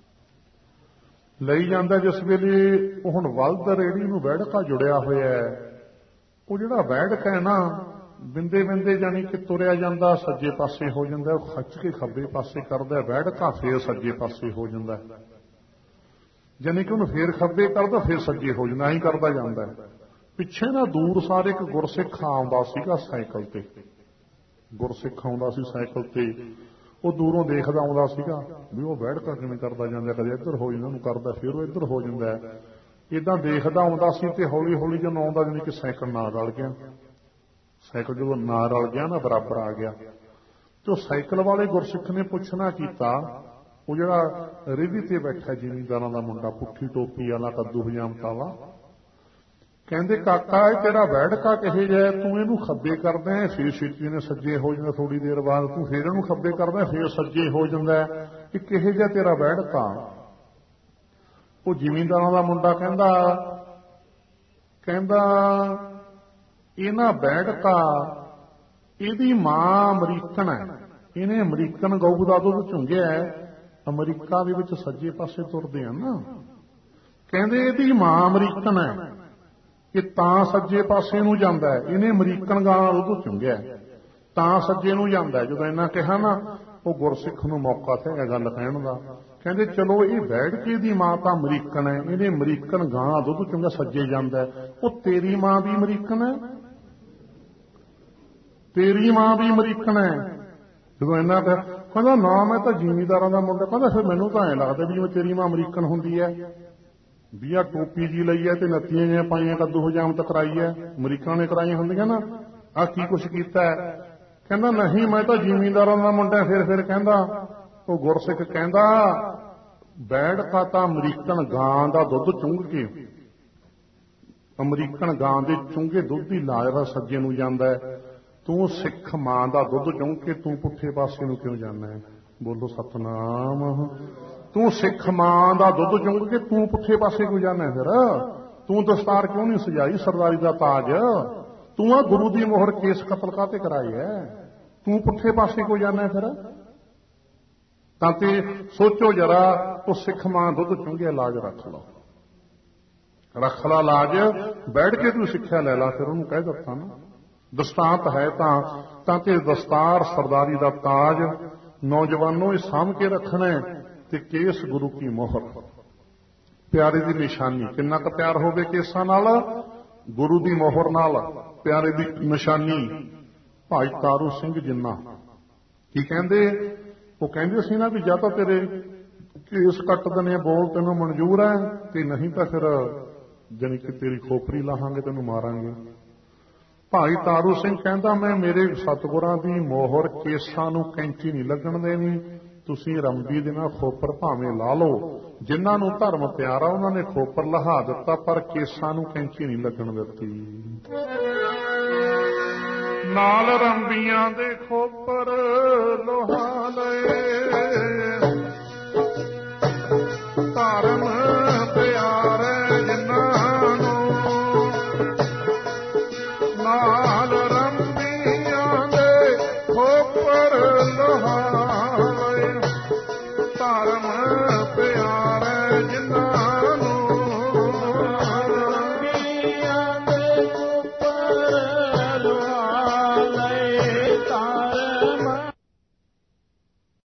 ਲਈ ਜਾਂਦਾ। ਜਿਸ ਵੇਲੇ ਉਹ ਹੁਣ ਬਲਦ ਰੇਹੜੀ ਨੂੰ ਵੈੜਕਾ ਜੁੜਿਆ ਹੋਇਆ ਹੈ, ਉਹ ਜਿਹੜਾ ਵੈੜਕਾ ਹੈ ਨਾ, ਬਿੰਦੇ ਬਿੰਦੇ ਜਾਣੀ ਕਿ ਤੁਰਿਆ ਜਾਂਦਾ, ਸੱਜੇ ਪਾਸੇ ਹੋ ਜਾਂਦਾ, ਉਹ ਖੱਚ ਕੇ ਖੱਬੇ ਪਾਸੇ ਕਰਦਾ, ਵੈੜਕਾ ਫੇਰ ਸੱਜੇ ਪਾਸੇ ਹੋ ਜਾਂਦਾ, ਜਾਣੀ ਕਿ ਉਹਨੂੰ ਫੇਰ ਖੱਬੇ ਕਰਦਾ, ਫੇਰ ਸੱਜੇ ਹੋ ਜਾਂਦਾ, ਐਂ ਕਰਦਾ ਜਾਂਦਾ। ਪਿੱਛੇ ਨਾ ਦੂਰ ਸਾਰੇ ਇੱਕ ਗੁਰਸਿੱਖ ਆਉਂਦਾ ਸੀਗਾ ਸਾਈਕਲ ਤੇ, ਗੁਰਸਿੱਖ ਆਉਂਦਾ ਸੀ ਸਾਈਕਲ ਤੇ। ਉਹ ਦੂਰੋਂ ਦੇਖਦਾ ਆਉਂਦਾ ਸੀਗਾ ਵੀ ਉਹ ਵੈੜਕਾ ਕਿਵੇਂ ਕਰਦਾ ਜਾਂਦਾ, ਕਦੇ ਇੱਧਰ ਹੋ ਜਾਂਦਾ, ਉਹਨੂੰ ਕਰਦਾ, ਫੇਰ ਉਹ ਇੱਧਰ ਹੋ ਜਾਂਦਾ। ਏਦਾਂ ਦੇਖਦਾ ਆਉਂਦਾ ਸੀ ਤੇ ਹੌਲੀ ਹੌਲੀ ਜਦੋਂ ਆਉਂਦਾ ਜਾਣੀ ਕਿ ਸਾਈਕਲ ਨਾਲ ਰਲ ਗਿਆ। ਸਾਈਕਲ ਜਦੋਂ ਨਾਲ ਰਲ ਗਿਆ ਨਾ, ਬਰਾਬਰ ਆ ਗਿਆ, ਤੇ ਉਹ ਸਾਈਕਲ ਵਾਲੇ ਗੁਰਸਿੱਖ ਨੇ ਪੁੱਛਣਾ ਕੀਤਾ, ਉਹ ਜਿਹੜਾ ਰੇਹੜੀ ਤੇ ਬੈਠਾ ਜ਼ਿਮੀਂਦਾਰਾਂ ਦਾ ਮੁੰਡਾ, ਪੁੱਠੀ ਟੋਪੀ ਵਾਲਾ, ਕੱਦੂ ਹਜਾਮਤ ਵਾਲਾ, ਕਹਿੰਦੇ ਕਾਕਾ ਇਹ ਤੇਰਾ ਵੈੜਕਾ ਕਿਹੋ ਜਿਹਾ, ਤੂੰ ਇਹਨੂੰ ਖੱਬੇ ਕਰਦਾ ਹੈ, ਫੇਰ ਛੇਤੀ ਨੇ ਸੱਜੇ ਹੋ ਜਾਂਦਾ, ਥੋੜੀ ਦੇਰ ਬਾਅਦ ਤੂੰ ਫੇਰ ਇਹਨੂੰ ਖੱਬੇ ਕਰਦਾ, ਫੇਰ ਸੱਜੇ ਹੋ ਜਾਂਦਾ, ਇਹ ਕਿਹੋ ਜਿਹਾ ਤੇਰਾ ਵੈੜਕਾ। ਉਹ ਜ਼ਿਮੀਂਦਾਰਾਂ ਦਾ ਮੁੰਡਾ ਕਹਿੰਦਾ ਇਹਨਾਂ ਵੈੜਕਾ, ਇਹਦੀ ਮਾਂ ਅਮਰੀਕਨ ਹੈ, ਇਹਨੇ ਅਮਰੀਕਨ ਗਊ ਦਾ ਦੁੱਧ ਚੁੰਘਿਆ, ਅਮਰੀਕਾ ਦੇ ਵਿੱਚ ਸੱਜੇ ਪਾਸੇ ਤੁਰਦੇ ਆ ਨਾ, ਕਹਿੰਦੇ ਇਹਦੀ ਮਾਂ ਅਮਰੀਕਨ ਹੈ, ਇਹ ਤਾਂ ਸੱਜੇ ਪਾਸੇ ਨੂੰ ਜਾਂਦਾ ਹੈ, ਇਹਨੇ ਅਮਰੀਕਨ ਗਾਂ ਦਾ ਦੁੱਧ ਚੁੰਘਿਆ ਤਾਂ ਸੱਜੇ ਨੂੰ ਜਾਂਦਾ। ਜਦੋਂ ਇਹਨਾਂ ਕਿਹਾ ਨਾ, ਉਹ ਗੁਰਸਿੱਖ ਨੂੰ ਮੌਕਾ ਤੇ ਇਹ ਗੱਲ ਕਹਿਣ ਦਾ, ਕਹਿੰਦੇ ਚਲੋ ਇਹ ਵੈੜਕੇ ਦੀ ਮਾਂ ਤਾਂ ਅਮਰੀਕਨ ਹੈ, ਇਹਨੇ ਅਮਰੀਕਨ ਗਾਂ ਦਾ ਦੁੱਧ ਚੁੰਘਿਆ, ਸੱਜੇ ਜਾਂਦਾ, ਉਹ ਤੇਰੀ ਮਾਂ ਵੀ ਅਮਰੀਕਨ ਹੈ, ਤੇਰੀ ਮਾਂ ਵੀ ਅਮਰੀਕਨ ਹੈ। ਜਦੋਂ ਇਹਨਾਂ ਕਹਿੰਦਾ ਨਾ ਮੈਂ ਤਾਂ ਜ਼ਿਮੀਂਦਾਰਾਂ ਦਾ ਮੁੰਡਾ, ਕਹਿੰਦਾ ਫਿਰ ਮੈਨੂੰ ਤਾਂ ਐਂ ਲੱਗਦਾ ਵੀ ਜਿਵੇਂ ਤੇਰੀ ਮਾਂ ਅਮਰੀਕਨ ਹੁੰਦੀ ਹੈ, ਵੀ ਆਹ ਟੋਪੀ ਜੀ ਲਈ ਹੈ ਤੇ ਨੱਤੀਆਂ ਜਿਹੀਆਂ ਪਾਈਆਂ, ਕੱਦੂ ਹਜਾਮਤ ਕਰਾਈ ਹੈ, ਅਮਰੀਕਨ ਨੇ ਕਰਾਈਆਂ ਹੁੰਦੀਆਂ ਨਾ, ਆਹ ਕੀ ਕੁਛ ਕੀਤਾ ਹੈ। ਕਹਿੰਦਾ ਨਹੀਂ ਮੈਂ ਤਾਂ ਜ਼ਿਮੀਂਦਾਰਾਂ ਦਾ ਮੁੰਡਾ। ਫਿਰ ਕਹਿੰਦਾ ਉਹ ਗੁਰਸਿੱਖ ਕਹਿੰਦਾ ਵੈੜਕਾ ਤਾਂ ਅਮਰੀਕਨ ਗਾਂ ਦਾ ਦੁੱਧ ਚੁੰਘ ਕੇ, ਅਮਰੀਕਨ ਗਾਂ ਦੇ ਚੁੰਘੇ ਦੁੱਧ ਦੀ ਲਾਜ ਸੱਜੇ ਨੂੰ ਜਾਂਦਾ ਹੈ, ਤੂੰ ਸਿੱਖ ਮਾਂ ਦਾ ਦੁੱਧ ਚੁੰਘ ਕੇ ਤੂੰ ਪੁੱਠੇ ਪਾਸੇ ਨੂੰ ਕਿਉਂ ਜਾਂਦਾ ਹੈ। ਬੋਲੋ ਸਤਨਾਮ। ਤੂੰ ਸਿੱਖ ਮਾਂ ਦਾ ਦੁੱਧ ਚੁੰਗ ਕੇ ਤੂੰ ਪੁੱਠੇ ਪਾਸੇ ਕਿਉਂ ਜਾਣਾ? ਫਿਰ ਤੂੰ ਦਸਤਾਰ ਕਿਉਂ ਨਹੀਂ ਸਜਾਈ ਸਰਦਾਰੀ ਦਾ ਤਾਜ? ਤੂੰ ਆ ਗੁਰੂ ਦੀ ਮੋਹਰ ਕੇਸ ਕਤਲ ਕਾਤੇ ਕਰਾਈ ਹੈ? ਤੂੰ ਪੁੱਠੇ ਪਾਸੇ ਕਿਉਂ ਜਾਣਾ? ਫਿਰ ਤਾਂ ਤੇ ਸੋਚੋ ਜਰਾ, ਉਹ ਸਿੱਖ ਮਾਂ ਦੁੱਧ ਚੁੰਗਿਆ ਲਾਜ ਰੱਖ ਲਓ, ਰੱਖ ਲਾ ਲਾਜ, ਬੈਠ ਕੇ ਤੂੰ ਸਿੱਖਿਆ ਲੈ ਲਾ। ਫਿਰ ਉਹਨੂੰ ਕਹਿ ਦਿੱਤਾ ਨਾ, ਦਸਤਾਂਤ ਹੈ ਤਾਂ ਤੇ ਦਸਤਾਰ ਸਰਦਾਰੀ ਦਾ ਤਾਜ ਨੌਜਵਾਨੋਂ ਇਹ ਸਾਂਭ ਕੇ ਰੱਖਣਾ ਤੇ ਕੇਸ ਗੁਰੂ ਕੀ ਮੋਹਰ, ਪਿਆਰੇ ਦੀ ਨਿਸ਼ਾਨੀ। ਕਿੰਨਾ ਕੁ ਪਿਆਰ ਹੋਵੇ ਕੇਸਾਂ ਨਾਲ? ਗੁਰੂ ਦੀ ਮੋਹਰ ਨਾਲ ਪਿਆਰੇ ਦੀ ਨਿਸ਼ਾਨੀ। ਭਾਈ ਤਾਰੂ ਸਿੰਘ ਜਿੰਨਾ ਕੀ ਕਹਿੰਦੇ? ਉਹ ਕਹਿੰਦੇ ਸੀ ਨਾ ਵੀ ਜਾਂ ਤਾਂ ਤੇਰੇ ਕੇਸ ਕੱਟ ਦਨੇ ਬੋਲ ਤੈਨੂੰ ਮਨਜ਼ੂਰ ਹੈ, ਤੇ ਨਹੀਂ ਤਾਂ ਫਿਰ ਜਾਣੀ ਕਿ ਤੇਰੀ ਖੋਪਰੀ ਲਾਹਾਂਗੇ, ਤੈਨੂੰ ਮਾਰਾਂਗੇ। ਭਾਈ ਤਾਰੂ ਸਿੰਘ ਕਹਿੰਦਾ ਮੈਂ ਮੇਰੇ ਸਤਿਗੁਰਾਂ ਦੀ ਮੋਹਰ ਕੇਸਾਂ ਨੂੰ ਕੈਂਚੀ ਨਹੀਂ ਲੱਗਣ ਦੇਣੀ, ਤੁਸੀਂ ਰੰਬੀ ਦੇ ਨਾਲ ਖੋਪਰ ਭਾਵੇਂ ਲਾ ਲਓ। ਜਿਨ੍ਹਾਂ ਨੂੰ ਧਰਮ ਪਿਆਰਾ ਉਹਨਾਂ ਨੇ ਖੋਪਰ ਲਹਾ ਦਿੱਤਾ, ਪਰ ਕੇਸਾਂ ਨੂੰ ਕੈਂਚੀ ਨਹੀਂ ਲੱਗਣ ਦਿੱਤੀ। ਨਾਲ ਰੰਬੀਆਂ ਦੇ ਖੋਪਰ ਲੋਹਾ ਲਏ